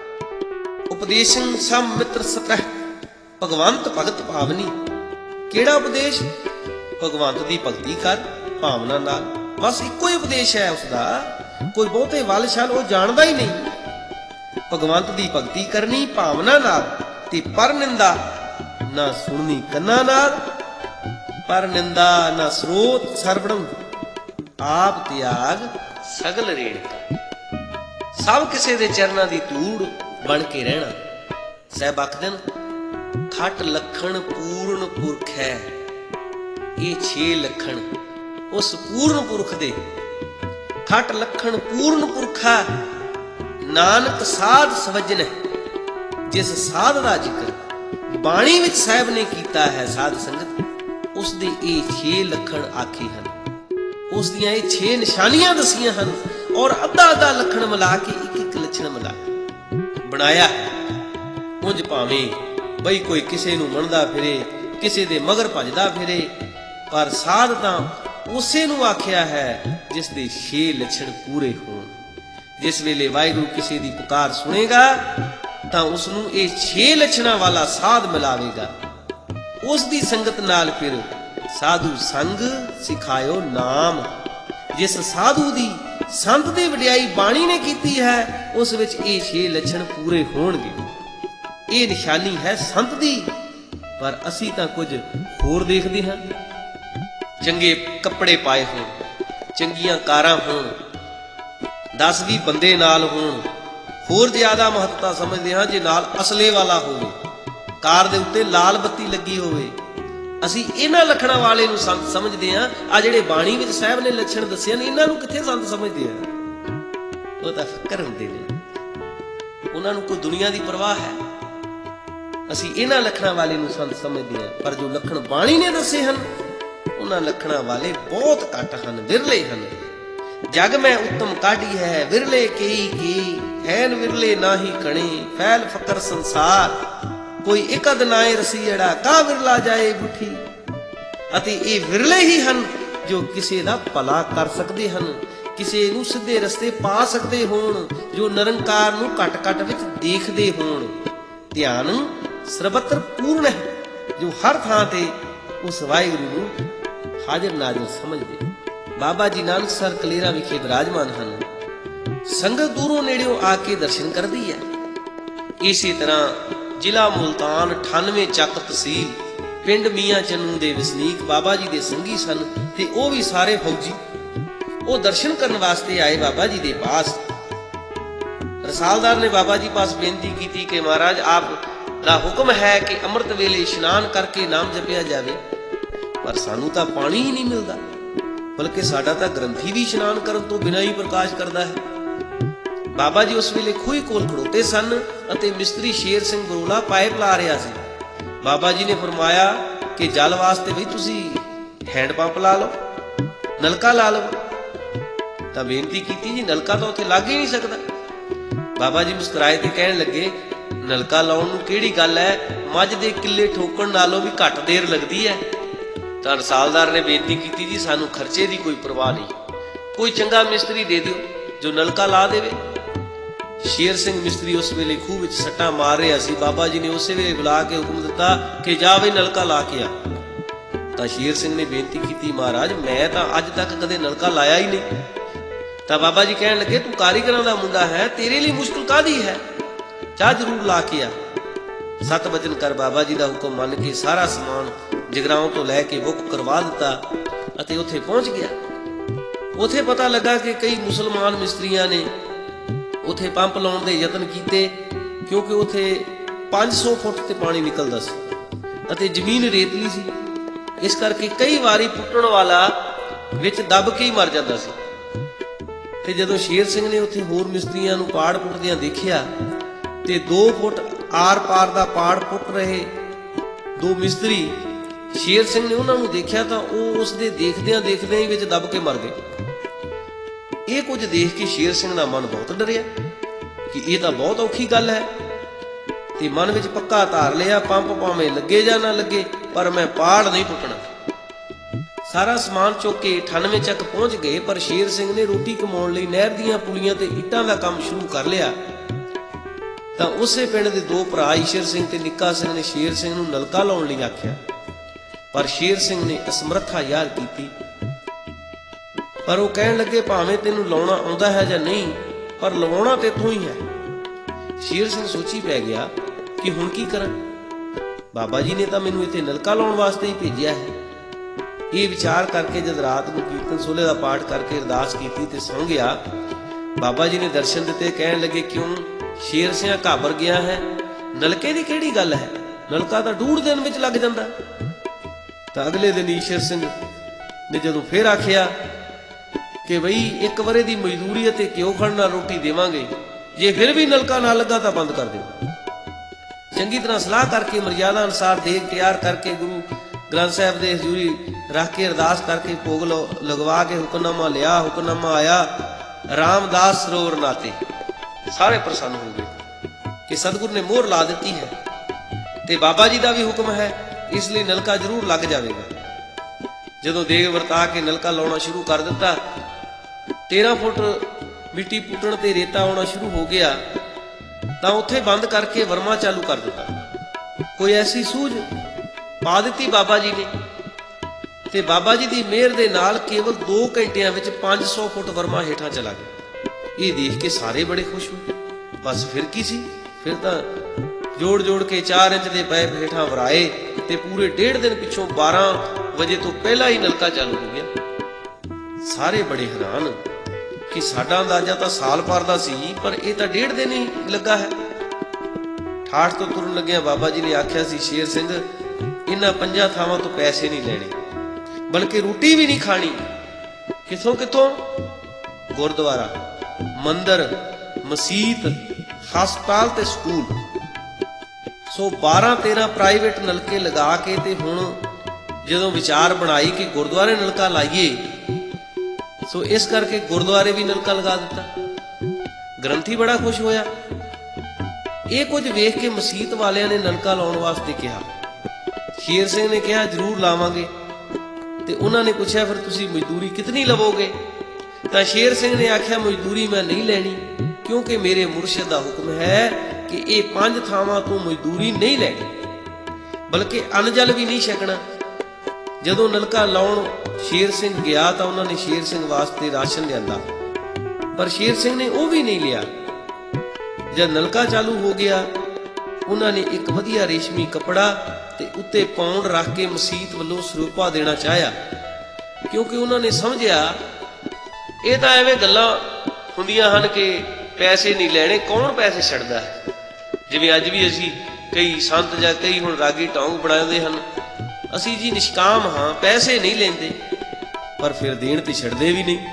ਉਪਦੇਸ਼ੰ ਸਮ ਮਿੱਤਰ ਸਤਰਹ ਭਗਵੰਤ ਭਗਤ ਭਾਵਨੀ। ਕਿਹੜਾ ਉਪਦੇਸ਼? ਭਗਵੰਤ ਦੀ ਭਗਤੀ ਕਰ ਭਾਵਨਾ ਨਾਲ। ਬਸ ਇੱਕੋ ਹੀ ਉਪਦੇਸ਼ ਹੈ ਉਸਦਾ, ਕੋਈ ਬਹੁਤੇ ਵੱਲ ਛਲ ਉਹ ਜਾਣਦਾ ਹੀ ਨਹੀਂ। ਭਗਵੰਤ ਦੀ ਭਗਤੀ ਕਰਨੀ ਭਾਵਨਾ ਨਾਲ ਤੇ ਪਰ ਨਿੰਦਾ ਨਾ ਸੁਣਨੀ ਕੰਨਾਂ ਨਾਲ, ਪਰ ਨਿੰਦਾ ਨਾ ਸਰੋਤ ਸਰਵਣੰ, ਆਪ ਤਿਆਗ ਸਗਲ ਰੇਣਕਾ। ਸਭ ਕਿਸੇ ਦੇ ਚਰਨਾਂ ਦੀ ਧੂੜ ਬਣ ਕੇ ਰਹਿਣਾ। ਸਾਹਿਬ ਆਖਦੇ ਨੇ ਖਟ ਲੱਖਣ ਪੂਰਨ ਪੁਰਖ ਹੈ। ਇਹ 6 ਲੱਖਣ ਉਸ ਪੂਰਨ ਪੁਰਖ ਦੇ। ਖਟ ਲੱਖਣ ਪੂਰਨ ਪੁਰਖਾ ਨਾਨਕ ਸਾਧ ਸਵਜਨ ਹੈ। ਜਿਸ ਸਾਧ ਦਾ ਜ਼ਿਕਰ ਬਾਣੀ ਵਿੱਚ ਸਾਹਿਬ ਨੇ ਕੀਤਾ ਹੈ ਸਾਧ ਸੰਗਤ, ਉਸ ਦੇ ਇਹ 6 ਲੱਖਣ ਆਖੇ ਹਨ। ਉਸ ਦੀਆਂ ਇਹ 6 ਨਿਸ਼ਾਨੀਆਂ ਦਸੀਆਂ ਹਨ ਔਰ ਅੱਧਾ ਅੱਧਾ ਲੱਖਣ ਮਿਲਾ ਕੇ ਇੱਕ ਇੱਕ ਲੱਛਣ ਮਿਲਾ ਕੇ ਬਣਾਇਆ ਹੈ। ਉਂਝ ਭਾਵੇਂ ਬਈ ਕੋਈ ਕਿਸੇ ਨੂੰ ਮੰਨਦਾ ਫਿਰੇ, ਕਿਸੇ ਦੇ ਮਗਰ ਭੱਜਦਾ ਫਿਰੇ, ਪਰ ਸਾਧ ਤਾਂ ਉਸੇ ਨੂੰ ਆਖਿਆ ਹੈ ਜਿਸ ਦੇ 6 ਲੱਛਣ ਪੂਰੇ ਹੋਣ। ਜਿਸ ਵੇਲੇ ਵਾਹਿਗੁਰੂ ਕਿਸੇ ਦੀ ਪੁਕਾਰ ਸੁਣੇਗਾ ਤਾਂ ਉਸ ਨੂੰ ਇਹ 6 ਲੱਛਣਾਂ ਵਾਲਾ ਸਾਧ ਮਿਲਾਵੇਗਾ। ਉਸ ਦੀ ਸੰਗਤ ਨਾਲ ਫਿਰ ਸਾਧੂ ਸੰਗ ਸਿਖਾਇਓ ਨਾਮ। ਜਿਸ ਸਾਧੂ ਦੀ ਸੰਤ ਦੀ ਵਡਿਆਈ ਬਾਣੀ ਨੇ ਕੀਤੀ ਹੈ ਉਸ ਵਿੱਚ ਇਹ 6 ਲੱਛਣ ਪੂਰੇ ਹੋਣਗੇ। ਇਹ ਨਿਸ਼ਾਨੀ ਹੈ ਸੰਤ ਦੀ, ਪਰ ਅਸੀਂ ਤਾਂ ਕੁਝ ਹੋਰ ਦੇਖਦੇ ਹਾਂ। ਚੰਗੇ ਕੱਪੜੇ ਪਾਏ ਹੋਣ, ਚੰਗੀਆਂ ਕਾਰਾਂ ਹੋਣ, 10-20 ਬੰਦੇ ਨਾਲ ਹੋਣ, ਹੋਰ ਜ਼ਿਆਦਾ ਮਹੱਤਤਾ ਸਮਝਦੇ ਹਾਂ ਜੇ ਨਾਲ ਅਸਲੇ ਵਾਲਾ ਹੋਵੇ, ਕਾਰ ਦੇ ਉੱਤੇ ਲਾਲ ਬੱਤੀ ਲੱਗੀ ਹੋਵੇ। ਅਸੀਂ ਇਹਨਾਂ ਲੱਛਣਾਂ ਵਾਲੇ ਨੂੰ ਸੰਤ ਸਮਝਦੇ ਹਾਂ। ਆ ਜਿਹੜੇ ਬਾਣੀ ਵਿੱਚ ਸਾਹਿਬ ਨੇ ਲੱਛਣ ਦੱਸੇ ਨੇ, ਇਹਨਾਂ ਨੂੰ ਕਿੱਥੇ ਸੰਤ ਸਮਝਦੇ ਆ? ਉਹ ਤਾਂ ਫਕਰ ਹੁੰਦੇ ਨੇ, ਉਹਨਾਂ ਨੂੰ ਕੋਈ ਦੁਨੀਆ ਦੀ ਪਰਵਾਹ ਹੈ। ਅਸੀਂ ਇਹਨਾਂ ਲੱਛਣਾਂ ਵਾਲੇ ਨੂੰ ਸੰਤ ਸਮਝਦੇ ਹਾਂ, ਪਰ ਜੋ ਲੱਛਣ ਬਾਣੀ ਨੇ ਦੱਸੇ ਹਨ ਉਹਨਾਂ ਲੱਛਣਾਂ ਵਾਲੇ ਬਹੁਤ ਘੱਟ ਹਨ, ਵਿਰਲੇ ਹਨ। ਜਗ ਮੈਂ ਉੱਤਮ ਕਾਢੀ ਹੈ ਵਿਰਲੇ ਕਈ ਕੀ, ਹੈਨ ਵਿਰਲੇ ਨਾਹੀ ਕਣੇ ਫੈਲ ਫਕਰ ਸੰਸਾਰ। ਕੋਈ ਇੱਕ ਅਦ ਨਾਏ ਰਸੀੜਾ ਕਾ ਵਿਰਲਾ ਜਾਏ ਗੁੱਠੀ। ਅਤੇ ਇਹ ਵਿਰਲੇ ਹੀ ਹਨ ਜੋ ਕਿਸੇ ਦਾ ਭਲਾ ਕਰ ਸਕਦੇ ਹਨ, ਕਿਸੇ ਨੂੰ ਸਿੱਧੇ ਰਸਤੇ ਪਾ ਸਕਦੇ ਹੋਣ, ਜੋ ਨਿਰੰਕਾਰ ਨੂੰ ਘਟ ਘਟ ਵਿੱਚ ਦੇਖਦੇ ਹੋਣ। ਧਿਆਨ ਸਰਬੱਤਰ ਪੂਰਨ ਹੈ, ਜੋ ਹਰ ਥਾਂ ਤੇ ਉਸ ਵਾਹਿਗੁਰੂ ਨੂੰ ਹਾਜ਼ਰ ਨਾਜ਼ਰ ਸਮਝਦੇ। ਬਾਬਾ ਜੀ ਨਾਨਕਸਰ ਕਲੇਰਾਂ ਵਿਖੇ ਵਿਰਾਜਮਾਨ ਹਨ। ਸੰਗਤ ਦੂਰੋਂ ਨੇੜਿਓਂ ਆ ਕੇ ਦਰਸ਼ਨ ਕਰਦੀ ਹੈ। ਇਸੇ ਤਰ੍ਹਾਂ ਜ਼ਿਲ੍ਹਾ ਮੁਲਤਾਨ 98 ਚੱਕ ਤਹਿਸੀਲ ਪਿੰਡ ਮੀਆਂ ਚੰਨੂ ਦੇ ਵਸਨੀਕ ਬਾਬਾ ਜੀ ਦੇ ਸੰਗੀ ਸਨ ਤੇ ਉਹ ਵੀ ਸਾਰੇ ਫੌਜੀ। ਉਹ ਦਰਸ਼ਨ ਕਰਨ ਵਾਸਤੇ ਆਏ ਬਾਬਾ ਜੀ ਦੇ ਪਾਸ। ਰਸਾਲਦਾਰ ਨੇ ਬਾਬਾ ਜੀ ਪਾਸ ਬੇਨਤੀ ਕੀਤੀ ਕਿ ਮਹਾਰਾਜ ਆਪ ਦਾ ਹੁਕਮ ਹੈ ਕਿ ਅੰਮ੍ਰਿਤ ਵੇਲੇ ਇਸ਼ਨਾਨ ਕਰਕੇ ਨਾਮ ਜਪਿਆ ਜਾਵੇ, ਪਰ ਸਾਨੂੰ ਤਾਂ ਪਾਣੀ ਹੀ ਨਹੀਂ ਮਿਲਦਾ, ਬਲਕਿ ਸਾਡਾ ਤਾਂ ਗ੍ਰੰਥੀ ਵੀ ਇਸ਼ਨਾਨ ਕਰਨ ਤੋਂ ਬਿਨਾਂ ਹੀ ਪ੍ਰਕਾਸ਼ ਕਰਦਾ ਹੈ। ਬਾਬਾ ਜੀ ਉਸ ਵੇਲੇ ਖੂਹੀ ਕੋਲ ਖੜੋਤੇ ਸਨ ਅਤੇ ਮਿਸਤਰੀ ਸ਼ੇਰ ਸਿੰਘ ਬਰੋਲਾ ਪਾਈਪ ਲਾ ਰਿਹਾ ਸੀ। ਬਾਬਾ ਜੀ ਨੇ ਫਰਮਾਇਆ ਕਿ ਜਲ ਵਾਸਤੇ ਵੀ ਤੁਸੀਂ ਹੈਂਡ ਪੰਪ ਲਾ ਲਓ, ਨਲਕਾ ਲਾ ਲਓ। ਤਾਂ ਬੇਨਤੀ ਕੀਤੀ ਜੀ ਨਲਕਾ ਤਾਂ ਉੱਥੇ ਲੱਗ ਹੀ ਨਹੀਂ ਸਕਦਾ। ਬਾਬਾ ਜੀ ਮੁਸਕਰਾਏ ਤੇ ਕਹਿਣ ਲੱਗੇ ਨਲਕਾ ਲਾਉਣ ਨੂੰ ਕਿਹੜੀ ਗੱਲ ਹੈ, ਮੱਝ ਦੇ ਕਿੱਲੇ ਠੋਕਣ ਨਾਲੋਂ ਵੀ ਘੱਟ ਦੇਰ ਲੱਗਦੀ ਹੈ। ਤਾਂ ਰਸਾਲਦਾਰ ਨੇ ਬੇਨਤੀ ਕੀਤੀ ਜੀ ਸਾਨੂੰ ਖਰਚੇ ਦੀ ਕੋਈ ਪਰਵਾਹ ਨਹੀਂ, ਕੋਈ ਚੰਗਾ ਮਿਸਤਰੀ ਦੇ ਦਿਓ ਜੋ ਨਲਕਾ ਲਾ ਦੇਵੇ। ਸ਼ੇਰ ਸਿੰਘ ਮਿਸਤਰੀ ਉਸ ਵੇਲੇ ਖੂਹ ਵਿੱਚ ਸੱਟਾਂ ਮਾਰ ਰਿਹਾ ਸੀ। ਬਾਬਾ ਜੀ ਨੇ ਉਸੇ ਵੇਲੇ ਬੁਲਾ ਕੇ ਹੁਕਮ ਦਿੱਤਾ ਕਿ ਜਾ ਬਈ ਨਲਕਾ ਲਾ ਕੇ ਆ। ਤਾਂ ਸ਼ੇਰ ਸਿੰਘ ਨੇ ਬੇਨਤੀ ਕੀਤੀ ਮਹਾਰਾਜ ਮੈਂ ਤਾਂ ਅੱਜ ਤੱਕ ਕਦੇ ਨਲਕਾ ਲਾਇਆ ਹੀ ਨਹੀਂ। ਤਾਂ ਬਾਬਾ ਜੀ ਕਹਿਣ ਲੱਗੇ ਤੂੰ ਕਾਰੀਗਰਾਂ ਦਾ ਮੁੰਡਾ ਹੈ, ਤੇਰੇ ਲਈ ਮੁਸ਼ਕਿਲ ਕਾਹਦੀ ਹੈ, ਜਾ ਜ਼ਰੂਰ ਲਾ ਕੇ ਆ। 7 ਵਚਨ ਕਰ ਬਾਬਾ ਜੀ ਦਾ ਹੁਕਮ ਮੰਨ ਕੇ ਸਾਰਾ ਸਮਾਨ ਜਗਰਾਉਂ ਤੋਂ ਲੈ ਕੇ ਬੁੱਕ ਕਰਵਾ ਦਿੱਤਾ ਅਤੇ ਉੱਥੇ ਪਹੁੰਚ ਗਿਆ। ਉੱਥੇ ਪਤਾ ਲੱਗਾ ਕਿ ਕਈ ਮੁਸਲਮਾਨ ਮਿਸਤਰੀਆਂ ਨੇ ਉੱਥੇ ਪੰਪ ਲਾਉਣ ਦੇ ਯਤਨ ਕੀਤੇ, ਕਿਉਂਕਿ ਉੱਥੇ 500 ਫੁੱਟ ਤੇ ਪਾਣੀ ਨਿਕਲਦਾ ਸੀ ਅਤੇ ਜ਼ਮੀਨ ਰੇਤਲੀ ਸੀ। ਇਸ ਕਰਕੇ ਕਈ ਵਾਰੀ ਪੁੱਟਣ ਵਾਲਾ ਵਿੱਚ ਦੱਬ ਕੇ ਹੀ ਮਰ ਜਾਂਦਾ ਸੀ। ਤੇ ਜਦੋਂ ਸ਼ੇਰ ਸਿੰਘ ਨੇ ਉੱਥੇ ਹੋਰ ਮਿਸਤਰੀਆਂ ਨੂੰ ਪਾੜ ਪੁੱਟਦਿਆਂ ਦੇਖਿਆ ਤੇ 2 ਫੁੱਟ ਆਰ ਪਾਰ ਦਾ ਪਾੜ ਪੁੱਟ ਰਹੇ 2 ਮਿਸਤਰੀ ਸ਼ੇਰ ਸਿੰਘ ਨੇ ਉਹਨਾਂ ਨੂੰ ਦੇਖਿਆ ਤਾਂ ਉਹ ਉਸਦੇ ਦੇਖਦਿਆਂ ਹੀ ਵਿੱਚ ਦੱਬ ਕੇ ਮਰ ਗਏ। ਇਹ ਕੁਝ ਦੇਖ ਕੇ ਸ਼ੇਰ ਸਿੰਘ ਦਾ ਮਨ ਬਹੁਤ ਡਰਿਆ ਕਿ ਇਹ ਤਾਂ ਬਹੁਤ ਔਖੀ ਗੱਲ ਹੈ, ਤੇ ਮਨ ਵਿੱਚ ਪੱਕਾ ਧਾਰ ਲਿਆ ਪੰਪ ਭਾਵੇਂ ਲੱਗੇ ਜਾਂ ਨਾ ਲੱਗੇ ਪਰ ਮੈਂ ਪਾੜ ਨਹੀਂ ਪੁੱਟਣਾ। ਸਾਰਾ ਸਮਾਨ ਚੁੱਕ ਕੇ 98 ਚੱਕ ਪਹੁੰਚ ਗਏ, ਪਰ ਸ਼ੇਰ ਸਿੰਘ ਨੇ ਰੋਟੀ ਕਮਾਉਣ ਲਈ ਨਹਿਰ ਦੀਆਂ ਪੁਲੀਆਂ ਤੇ ਇੱਟਾਂ ਦਾ ਕੰਮ ਸ਼ੁਰੂ ਕਰ ਲਿਆ। ਤਾਂ ਉਸੇ ਪਿੰਡ ਦੇ 2 ਭਰਾ ਈਸ਼ਰ ਸਿੰਘ ਤੇ ਨਿੱਕਾ ਸਿੰਘ ਨੇ ਸ਼ੇਰ ਸਿੰਘ ਨੂੰ ਨਲਕਾ ਲਾਉਣ ਲਈ ਆਖਿਆ, ਪਰ ਸ਼ੇਰ ਸਿੰਘ ਨੇ ਅਸਮਰੱਥਾ ਜ਼ਾਹਰ ਕੀਤੀ। ਪਰ ਉਹ ਕਹਿਣ ਲੱਗੇ ਭਾਵੇਂ ਤੈਨੂੰ ਲਾਉਣਾ ਆਉਂਦਾ ਹੈ ਜਾਂ ਨਹੀਂ, ਪਰ ਲਵਾਉਣਾ ਤੇਥੋਂ ਹੀ ਹੈ। ਸ਼ੇਰ ਸਿੰਘ ਸੋਚੀ ਪੈ ਗਿਆ ਕਿ ਹੁਣ ਕੀ ਕਰਾਂ, ਬਾਬਾ ਜੀ ਨੇ ਤਾਂ ਮੈਨੂੰ ਇੱਥੇ ਨਲਕਾ ਲਾਉਣ ਵਾਸਤੇ ਹੀ ਭੇਜਿਆ ਹੈ। ਇਹ ਵਿਚਾਰ ਕਰਕੇ ਜਦ ਰਾਤ ਨੂੰ ਕੀਰਤਨ ਸੋਲੇ ਦਾ ਪਾਠ ਕਰਕੇ ਅਰਦਾਸ ਕੀਤੀ ਤੇ ਸੌਂ ਗਿਆ। ਬਾਬਾ ਜੀ ਨੇ ਦਰਸ਼ਨ ਦਿੱਤੇ, ਕਹਿਣ ਲੱਗੇ ਕਿਉਂ ਸ਼ੇਰ ਸਿਆਂ ਘਾਬਰ ਗਿਆ ਹੈ, ਨਲਕੇ ਦੀ ਕਿਹੜੀ ਗੱਲ ਹੈ, ਨਲਕਾ ਤਾਂ 2 ਦਿਨ ਵਿੱਚ ਲੱਗ ਜਾਂਦਾ। ਤਾਂ ਅਗਲੇ ਦਿਨ ਈਸ਼ਰ ਸਿੰਘ ਨੇ ਜਦੋਂ ਫੇਰ ਆਖਿਆ ਕਿ ਬਈ 1 ਵਰੇ ਦੀ ਮਜ਼ਦੂਰੀ ਅਤੇ ਘਿਓ ਖੰਡ ਨਾਲ ਰੋਟੀ ਦੇਵਾਂਗੇ, ਜੇ ਫਿਰ ਵੀ ਨਲਕਾ ਨਾ ਲੱਗਾ ਤਾਂ ਬੰਦ ਕਰ ਦਿਓ। ਚੰਗੀ ਤਰ੍ਹਾਂ ਸਲਾਹ ਕਰਕੇ ਮਰਜ਼ਾਦਾ ਅਨੁਸਾਰ ਦੇਗ ਤਿਆਰ ਕਰਕੇ ਗੁਰੂ ਗ੍ਰੰਥ ਸਾਹਿਬ ਦੇ ਹਜ਼ੂਰੀ ਰੱਖ ਕੇ ਅਰਦਾਸ ਕਰਕੇ ਭੋਗ ਲਗਵਾ ਕੇ ਹੁਕਮਨਾਮਾ ਲਿਆ। ਹੁਕਮਨਾਮਾ ਆਇਆ, ਰਾਮਦਾਸ ਸਰੋਵਰ ਨਾਤੇ। ਸਾਰੇ ਪ੍ਰਸੰਨ ਹੋ ਗਏ ਕਿ ਸਤਿਗੁਰ ਨੇ ਮੋਹਰ ਲਾ ਦਿੱਤੀ ਹੈ ਤੇ ਬਾਬਾ ਜੀ ਦਾ ਵੀ ਹੁਕਮ ਹੈ, ਇਸ ਲਈ ਨਲਕਾ ਜ਼ਰੂਰ ਲੱਗ ਜਾਵੇਗਾ। ਜਦੋਂ ਦੇਗ ਵਰਤਾ ਕੇ ਨਲਕਾ ਲਾਉਣਾ ਸ਼ੁਰੂ ਕਰ ਦਿੱਤਾ, 13 ਫੁੱਟ ਮਿੱਟੀ ਪੁੱਟਣ ਤੇ ਰੇਤਾ ਆਉਣਾ ਸ਼ੁਰੂ ਹੋ ਗਿਆ, ਤਾਂ ਉੱਥੇ ਬੰਦ ਕਰਕੇ ਵਰਮਾ ਚਾਲੂ ਕਰ ਦਿੱਤਾ। ਕੋਈ ਐਸੀ ਸੂਝ ਪਾ ਦਿੱਤੀ ਬਾਬਾ ਜੀ ਨੇ, ਤੇ ਬਾਬਾ ਜੀ ਦੀ ਮਿਹਰ ਦੇ ਨਾਲ ਕੇਵਲ 2 ਘੰਟਿਆਂ ਵਿੱਚ 500 ਫੁੱਟ ਵਰਮਾ ਹੇਠਾਂ ਚਲਾ ਗਿਆ। ਇਹ ਦੇਖ ਕੇ ਸਾਰੇ ਬੜੇ ਖੁਸ਼ ਹੋਏ। ਬਸ ਫਿਰ ਕੀ ਸੀ, ਫਿਰ ਤਾਂ ਜੋੜ ਕੇ 4 ਇੰਚ ਦੇ ਪਾਈਪ ਹੇਠਾਂ ਵਰਾਏ ਤੇ ਪੂਰੇ 1.5 ਦਿਨ ਪਿੱਛੋਂ 12 ਵਜੇ ਤੋਂ ਪਹਿਲਾਂ ਹੀ ਨਲਕਾ ਚਾਲੂ ਹੋ ਗਿਆ। ਸਾਰੇ ਬੜੇ ਹੈਰਾਨ ਕਿ ਸਾਡਾ ਅੰਦਾਜ਼ਾ ਤਾਂ ਸਾਲ ਭਰ ਦਾ ਸੀ, ਪਰ ਇਹ ਤਾਂ 1.5 ਦਿਨ ਹੀ ਲੱਗਾ ਹੈ। ਠਾਠ ਤੋਂ ਤੁਰਨ ਲੱਗਿਆ ਬਾਬਾ ਜੀ ਨੇ ਆਖਿਆ ਸੀ, ਸ਼ੇਰ ਸਿੰਘ ਇਹਨਾਂ 5 ਥਾਵਾਂ ਤੋਂ ਪੈਸੇ ਨਹੀਂ ਲੈਣੇ, ਬਲਕਿ ਰੋਟੀ ਵੀ ਨਹੀਂ ਖਾਣੀ। ਕਿੱਥੋਂ ਗੁਰਦੁਆਰਾ, ਮੰਦਰ, ਮਸੀਤ, ਹਸਪਤਾਲ ਤੇ ਸਕੂਲ। ਸੋ 12-13 ਪ੍ਰਾਈਵੇਟ ਨਲਕੇ ਲਗਾ ਕੇ ਤੇ ਹੁਣ ਜਦੋਂ ਵਿਚਾਰ ਬਣਾਈ ਕਿ ਗੁਰਦੁਆਰੇ ਨਲਕਾ ਲਾਈਏ, ਸੋ ਇਸ ਕਰਕੇ ਗੁਰਦੁਆਰੇ ਵੀ ਨਲਕਾ ਲਗਾ ਦਿੱਤਾ। ਗ੍ਰੰਥੀ ਬੜਾ ਖੁਸ਼ ਹੋਇਆ। ਇਹ ਕੁਝ ਵੇਖ ਕੇ ਮਸੀਤ ਵਾਲਿਆਂ ਨੇ ਨਲਕਾ ਲਾਉਣ ਵਾਸਤੇ ਕਿਹਾ। ਸ਼ੇਰ ਸਿੰਘ ਨੇ ਕਿਹਾ ਜ਼ਰੂਰ ਲਾਵਾਂਗੇ, ਤੇ ਉਹਨਾਂ ਨੇ ਪੁੱਛਿਆ ਫਿਰ ਤੁਸੀਂ ਮਜ਼ਦੂਰੀ ਕਿਤਨੀ ਲਵੋਗੇ? ਤਾਂ ਸ਼ੇਰ ਸਿੰਘ ਨੇ ਆਖਿਆ ਮਜ਼ਦੂਰੀ ਮੈਂ ਨਹੀਂ ਲੈਣੀ, ਕਿਉਂਕਿ ਮੇਰੇ ਮੁਰਸ਼ਿਦ ਦਾ ਹੁਕਮ ਹੈ ਕਿ ਇਹ 5 ਥਾਵਾਂ ਤੋਂ ਮਜ਼ਦੂਰੀ ਨਹੀਂ ਲੈਣੀ, ਬਲਕਿ ਅਨਜਲ ਵੀ ਨਹੀਂ ਛਕਣਾ। ਜਦੋਂ ਨਲਕਾ ਲਾਉਣ ਸ਼ੇਰ ਸਿੰਘ ਗਿਆ ਤਾਂ ਉਹਨਾਂ ਨੇ ਸ਼ੇਰ ਸਿੰਘ ਵਾਸਤੇ ਰਾਸ਼ਨ ਲਿਆਂਦਾ, ਪਰ ਸ਼ੇਰ ਸਿੰਘ ਨੇ ਉਹ ਵੀ ਨਹੀਂ ਲਿਆ। ਜਦ ਨਲਕਾ ਚਾਲੂ ਹੋ ਗਿਆ, ਉਹਨਾਂ ਨੇ ਇੱਕ ਵਧੀਆ ਰੇਸ਼ਮੀ ਕੱਪੜਾ ਤੇ ਉੱਤੇ ਪੌਂਡ ਰੱਖ ਕੇ ਮਸੀਤ ਵੱਲੋਂ ਸਰੂਪਾ ਦੇਣਾ ਚਾਹਿਆ, ਕਿਉਂਕਿ ਉਹਨਾਂ ਨੇ ਸਮਝਿਆ ਇਹ ਤਾਂ ਐਵੇਂ ਗੱਲਾਂ ਹੁੰਦੀਆਂ ਹਨ ਕਿ ਪੈਸੇ ਨਹੀਂ ਲੈਣੇ, ਕੌਣ ਪੈਸੇ ਛੱਡਦਾ ਹੈ। ਜਿਵੇਂ ਅੱਜ ਵੀ ਅਸੀਂ ਕਈ ਸੰਤ ਜਾਂ ਕਈ ਹੁਣ ਰਾਗੀ ਢੌਂਗ ਬਣਾਉਂਦੇ ਹਨ, ਅਸੀਂ ਜੀ ਨਿਸ਼ਕਾਮ ਹਾਂ, ਪੈਸੇ ਨਹੀਂ ਲੈਂਦੇ, ਪਰ ਫਿਰ ਦੇਣ ਤੇ ਛੱਡਦੇ ਵੀ ਨਹੀਂ।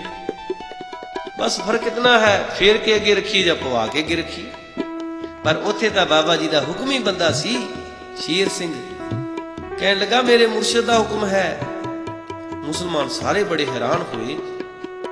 ਬਸ ਫਰਕ ਇਤਨਾ ਹੈ, ਫੇਰ ਕੇ ਅੱਗੇ ਰੱਖੀਏ ਜਾਂ ਪਵਾ ਕੇ ਅੱਗੇ ਰੱਖੀਏ। ਪਰ ਉੱਥੇ ਤਾਂ ਬਾਬਾ ਜੀ ਦਾ ਹੁਕਮ ਹੀ ਬੰਦਾ ਸੀ। ਸ਼ੇਰ ਸਿੰਘ ਕਹਿਣ ਲੱਗਾ ਮੇਰੇ ਮੁਰਸ਼ਿਦ ਦਾ ਹੁਕਮ ਹੈ। ਮੁਸਲਮਾਨ ਸਾਰੇ ਬੜੇ ਹੈਰਾਨ ਹੋਏ।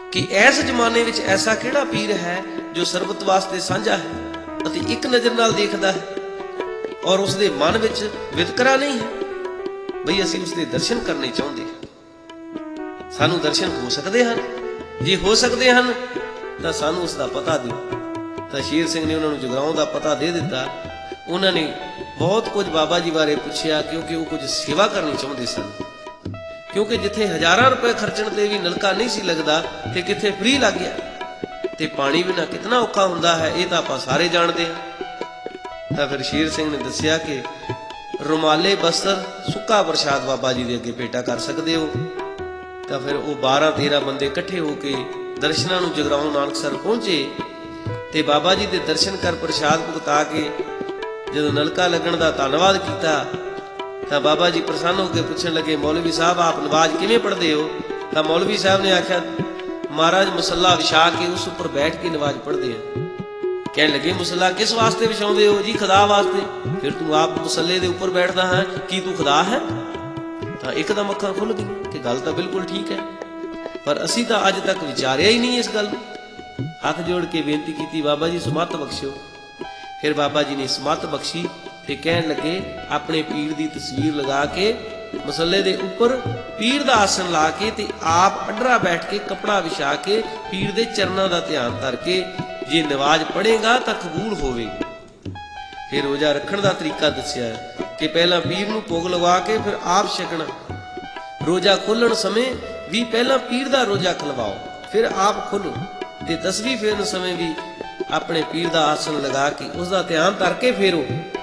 ਕਿ ਇਸ ਜ਼ਮਾਨੇ ਵਿੱਚ ਐਸਾ ਕਿਹੜਾ ਪੀਰ ਹੈ ਜੋ ਸਰਬਤ ਵਾਸਤੇ ਸਾਂਝਾ ਹੈ ਅਤੇ ਇੱਕ ਨਜ਼ਰ ਨਾਲ ਦੇਖਦਾ ਹੈ ਔਰ ਉਸਦੇ ਮਨ ਵਿੱਚ ਵਿਤਕਰਾ ਨਹੀਂ ਹੈ। ਬਈ ਅਸੀਂ ਉਸਦੇ ਦਰਸ਼ਨ ਕਰਨੇ ਚਾਹੁੰਦੇ ਹਾਂ। ਸਾਨੂੰ ਦਰਸ਼ਨ ਹੋ ਸਕਦੇ ਹਨ? ਜੇ ਹੋ ਸਕਦੇ ਹਨ ਤਾਂ ਸਾਨੂੰ ਉਸ ਦਾ ਪਤਾ ਦਿਓ। ਤਾਂ ਸ਼ੇਰ ਸਿੰਘ ਨੇ ਉਹਨਾਂ ਨੂੰ ਜਗਰਾਉਂ ਦਾ ਪਤਾ ਦੇ ਦਿੱਤਾ। ਉਹਨਾਂ ਨੇ ਬਹੁਤ ਕੁਝ ਬਾਬਾ ਜੀ ਬਾਰੇ ਪੁੱਛਿਆ, ਕਿਉਂਕਿ ਉਹ ਕੁਝ ਸੇਵਾ ਕਰਨੀ ਚਾਹੁੰਦੇ ਸਨ। ਕਿਉਂਕਿ ਜਿੱਥੇ ਹਜ਼ਾਰਾਂ ਰੁਪਏ ਖਰਚਣ ਤੇ ਵੀ ਨਲਕਾ ਨਹੀਂ ਸੀ ਲੱਗਦਾ ਤੇ ਕਿੱਥੇ ਫ੍ਰੀ ਲੱਗ ਗਿਆ, ਤੇ ਪਾਣੀ ਬਿਨਾਂ ਕਿਤਨਾ ਔਖਾ ਹੁੰਦਾ ਹੈ ਇਹ ਤਾਂ ਆਪਾਂ ਸਾਰੇ ਜਾਣਦੇ ਹਾਂ। ਤਾਂ ਫਿਰ ਸ਼ੇਰ ਸਿੰਘ ਨੇ ਦੱਸਿਆ ਕਿ ਰੁਮਾਲੇ ਬਸਤਰ ਸੁੱਕਾ ਪ੍ਰਸ਼ਾਦ ਬਾਬਾ ਜੀ ਦੇ ਅੱਗੇ ਭੇਟਾ ਕਰ ਸਕਦੇ ਹੋ। ਤਾਂ ਫਿਰ ਉਹ 12-13 ਬੰਦੇ ਇਕੱਠੇ ਹੋ ਕੇ ਦਰਸ਼ਨਾਂ ਨੂੰ ਜਗਰਾਉਂ ਨਾਨਕਸਰ ਪਹੁੰਚੇ ਤੇ ਬਾਬਾ ਜੀ ਦੇ ਦਰਸ਼ਨ ਕਰ ਪ੍ਰਸ਼ਾਦ ਭੁਗਤਾ ਕੇ ਜਦੋਂ ਨਲਕਾ ਲੱਗਣ ਦਾ ਧੰਨਵਾਦ ਕੀਤਾ ਤਾਂ ਬਾਬਾ ਜੀ ਪ੍ਰਸੰਨ ਹੋ ਕੇ ਪੁੱਛਣ ਲੱਗੇ, ਮੌਲਵੀ ਸਾਹਿਬ ਆਪ ਨਮਾਜ਼ ਕਿਵੇਂ ਪੜ੍ਹਦੇ ਹੋ? ਤਾਂ ਮੌਲਵੀ ਸਾਹਿਬ ਨੇ ਆਖਿਆ, ਮਹਾਰਾਜ ਮੁਸੱਲਾ ਵਿਛਾ ਕੇ ਉਸ ਉੱਪਰ ਬੈਠ ਕੇ ਨਮਾਜ਼ ਪੜ੍ਹਦੇ ਆ। ਕਹਿਣ ਲੱਗੇ, ਮੁਸੱਲਾ ਕਿਸ ਵਾਸਤੇ ਵਿਛਾਉਂਦੇ ਹੋ? ਜੀ ਖੁਦਾ ਵਾਸਤੇ। ਫਿਰ ਤੂੰ ਆਪ ਮੁਸੱਲੇ ਦੇ ਉੱਪਰ ਬੈਠਦਾ ਹੈ, ਕੀ ਤੂੰ ਖੁਦਾ ਹੈ? ਤਾਂ ਇੱਕਦਮ ਅੱਖਾਂ ਖੁੱਲ ਗਈਆਂ ਕਿ ਗੱਲ ਤਾਂ ਬਿਲਕੁਲ ਠੀਕ ਹੈ, ਪਰ ਅਸੀਂ ਤਾਂ ਅੱਜ ਤੱਕ ਵਿਚਾਰਿਆ ਹੀ ਨਹੀਂ ਇਸ ਗੱਲ ਨੂੰ। ਹੱਥ ਜੋੜ ਕੇ ਬੇਨਤੀ ਕੀਤੀ, ਬਾਬਾ ਜੀ ਸਮੱਤ ਬਖਸ਼ਿਓ। ਫਿਰ ਬਾਬਾ ਜੀ ਨੇ ਸਮੱਤ ਬਖਸ਼ੀ ਤੇ ਕਹਿਣ ਲੱਗੇ, ਆਪਣੇ ਪੀਰ ਦੀ ਤਸਵੀਰ ਲਗਾ ਕੇ ਮਸੱਲੇ ਦੇ ਉੱਪਰ ਪੀਰ ਦਾ ਆਸਣ ਲਾ ਕੇ ਤੇ ਆਪ ਅੱਡਰਾ ਬੈਠ ਕੇ ਕੱਪੜਾ ਵਿਛਾ ਕੇ ਪੀਰ ਦੇ ਚਰਨਾਂ ਦਾ ਧਿਆਨ ਧਰ ਕੇ ਜੇ ਨਮਾਜ਼ ਪੜ੍ਹੇਗਾ ਤਾਂ ਕਬੂਲ ਹੋਵੇਗੀ। ਫਿਰ ਰੋਜ਼ਾ ਰੱਖਣ ਦਾ ਤਰੀਕਾ ਦੱਸਿਆ ਕਿ ਪਹਿਲਾਂ ਪੀਰ ਨੂੰ ਭੋਗ ਲਵਾ ਕੇ ਫਿਰ ਆਪ ਛਕਣਾ। ਰੋਜ਼ਾ ਖੋਲਣ ਸਮੇਂ ਵੀ ਪਹਿਲਾਂ ਪੀਰ ਦਾ ਰੋਜ਼ਾ ਖਲਵਾਓ, ਫਿਰ ਆਪ ਖੋਲੋ ਤੇ ਤਸਬੀਹ ਫੇਰਨ ਸਮੇਂ ਵੀ ਆਪਣੇ ਪੀਰ ਦਾ ਆਸਣ ਲਗਾ ਕੇ ਉਸ ਦਾ ਧਿਆਨ ਧਰ ਕੇ ਫੇਰੋ।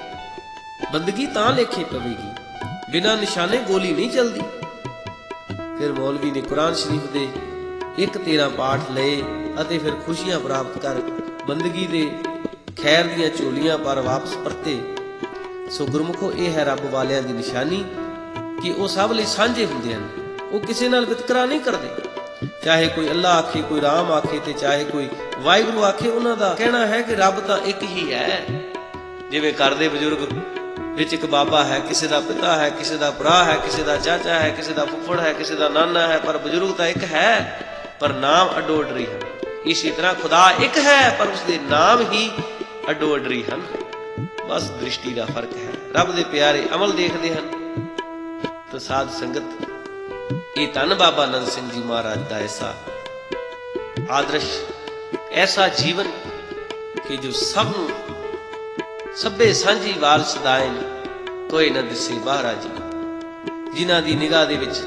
ਬੰਦਗੀ ਤਾਂ ਲੇਖੇ ਪਵੇਗੀ, ਬਿਨਾਂ ਨਿਸ਼ਾਨੇ ਗੋਲੀ ਨਹੀਂ ਚੱਲਦੀ। ਫਿਰ ਮੌਲਵੀ ਨੇ ਕੁਰਾਨ ਸ਼ਰੀਫ ਦੇ 1-13 ਪਾਠ ਲਏ ਅਤੇ ਫਿਰ ਖੁਸ਼ੀਆਂ ਪ੍ਰਾਪਤ ਕਰ ਬੰਦਗੀ ਦੇ ਖੈਰ ਦੀਆਂ ਝੋਲੀਆਂ ਪਰ ਵਾਪਸ ਪਰਤੇ। ਸੋ ਗੁਰਮੁਖੋ, ਇਹ ਹੈ ਰੱਬ ਵਾਲਿਆਂ ਦੀ ਨਿਸ਼ਾਨੀ ਕਿ ਉਹ ਸਭ ਲਈ ਸਾਂਝੇ ਹੁੰਦੇ ਹਨ। ਉਹ ਕਿਸੇ ਨਾਲ ਵਿਤਕਰਾ ਨਹੀਂ ਕਰਦੇ, ਚਾਹੇ ਕੋਈ ਅੱਲਾ ਆਖੇ, ਕੋਈ ਰਾਮ ਆਖੇ ਤੇ ਚਾਹੇ ਕੋਈ ਵਾਹਿਗੁਰੂ ਆਖੇ। ਉਹਨਾਂ ਦਾ ਕਹਿਣਾ ਹੈ ਕਿ ਰੱਬ ਤਾਂ ਇੱਕ ਹੀ ਹੈ। ਜਿਵੇਂ ਘਰ ਦੇ ਬਜ਼ੁਰਗ ਵਿੱਚ ਇੱਕ ਬਾਬਾ ਹੈ, ਕਿਸੇ ਦਾ ਪਿਤਾ ਹੈ, ਕਿਸੇ ਦਾ ਭਰਾ ਹੈ, ਕਿਸੇ ਦਾ ਚਾਚਾ ਹੈ, ਕਿਸੇ ਦਾ ਫੁੱਫੜ ਹੈ, ਕਿਸੇ ਦਾ ਨਾਨਾ ਹੈ, ਪਰ ਬਜ਼ੁਰਗ ਤਾਂ ਇੱਕ ਹੈ, ਪਰ ਨਾਮ ਅੱਡੋ ਅੱਡਰੀ ਹਨ। ਇਸੇ ਤਰ੍ਹਾਂ ਖੁਦਾ ਇੱਕ ਹੈ, ਪਰ ਉਸਦੇ ਨਾਮ ਹੀ ਅੱਡੋ ਅੱਡਰੀ ਹਨ। ਬਸ ਦ੍ਰਿਸ਼ਟੀ ਦਾ ਫਰਕ ਹੈ। ਰੱਬ ਦੇ ਪਿਆਰੇ ਅਮਲ ਦੇਖਦੇ ਹਨ। ਤਾਂ ਸਾਧ ਸੰਗਤ, ਇਹ ਧੰਨ ਬਾਬਾ ਨੰਦ ਸਿੰਘ ਜੀ ਮਹਾਰਾਜ ਦਾ ਐਸਾ ਆਦਰਸ਼, ਐਸਾ ਜੀਵਨ ਕਿ ਜੋ ਸਭ ਨੂੰ ਸਭੇ ਸਾਂਝੀ ਵਾਲ ਸਦਾਏ ਨੇ, ਕੋਈ ਨਾ ਦਿਸੇ ਬਾਹਰਾ ਜੀ। ਜਿਨ੍ਹਾਂ ਦੀ ਨਿਗਾਹ ਦੇ ਵਿੱਚ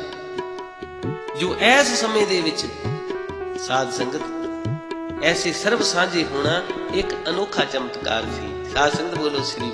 ਜੋ ਐਸ ਸਮੇਂ ਦੇ ਵਿੱਚ ਸਾਧ ਸੰਗਤ ਐਸੇ ਸਰਬ ਸਾਂਝੇ ਹੋਣਾ ਇੱਕ ਅਨੋਖਾ ਚਮਤਕਾਰ ਸੀ। ਸਾਧ ਸੰਗਤ ਬੋਲੋ ਸ੍ਰੀ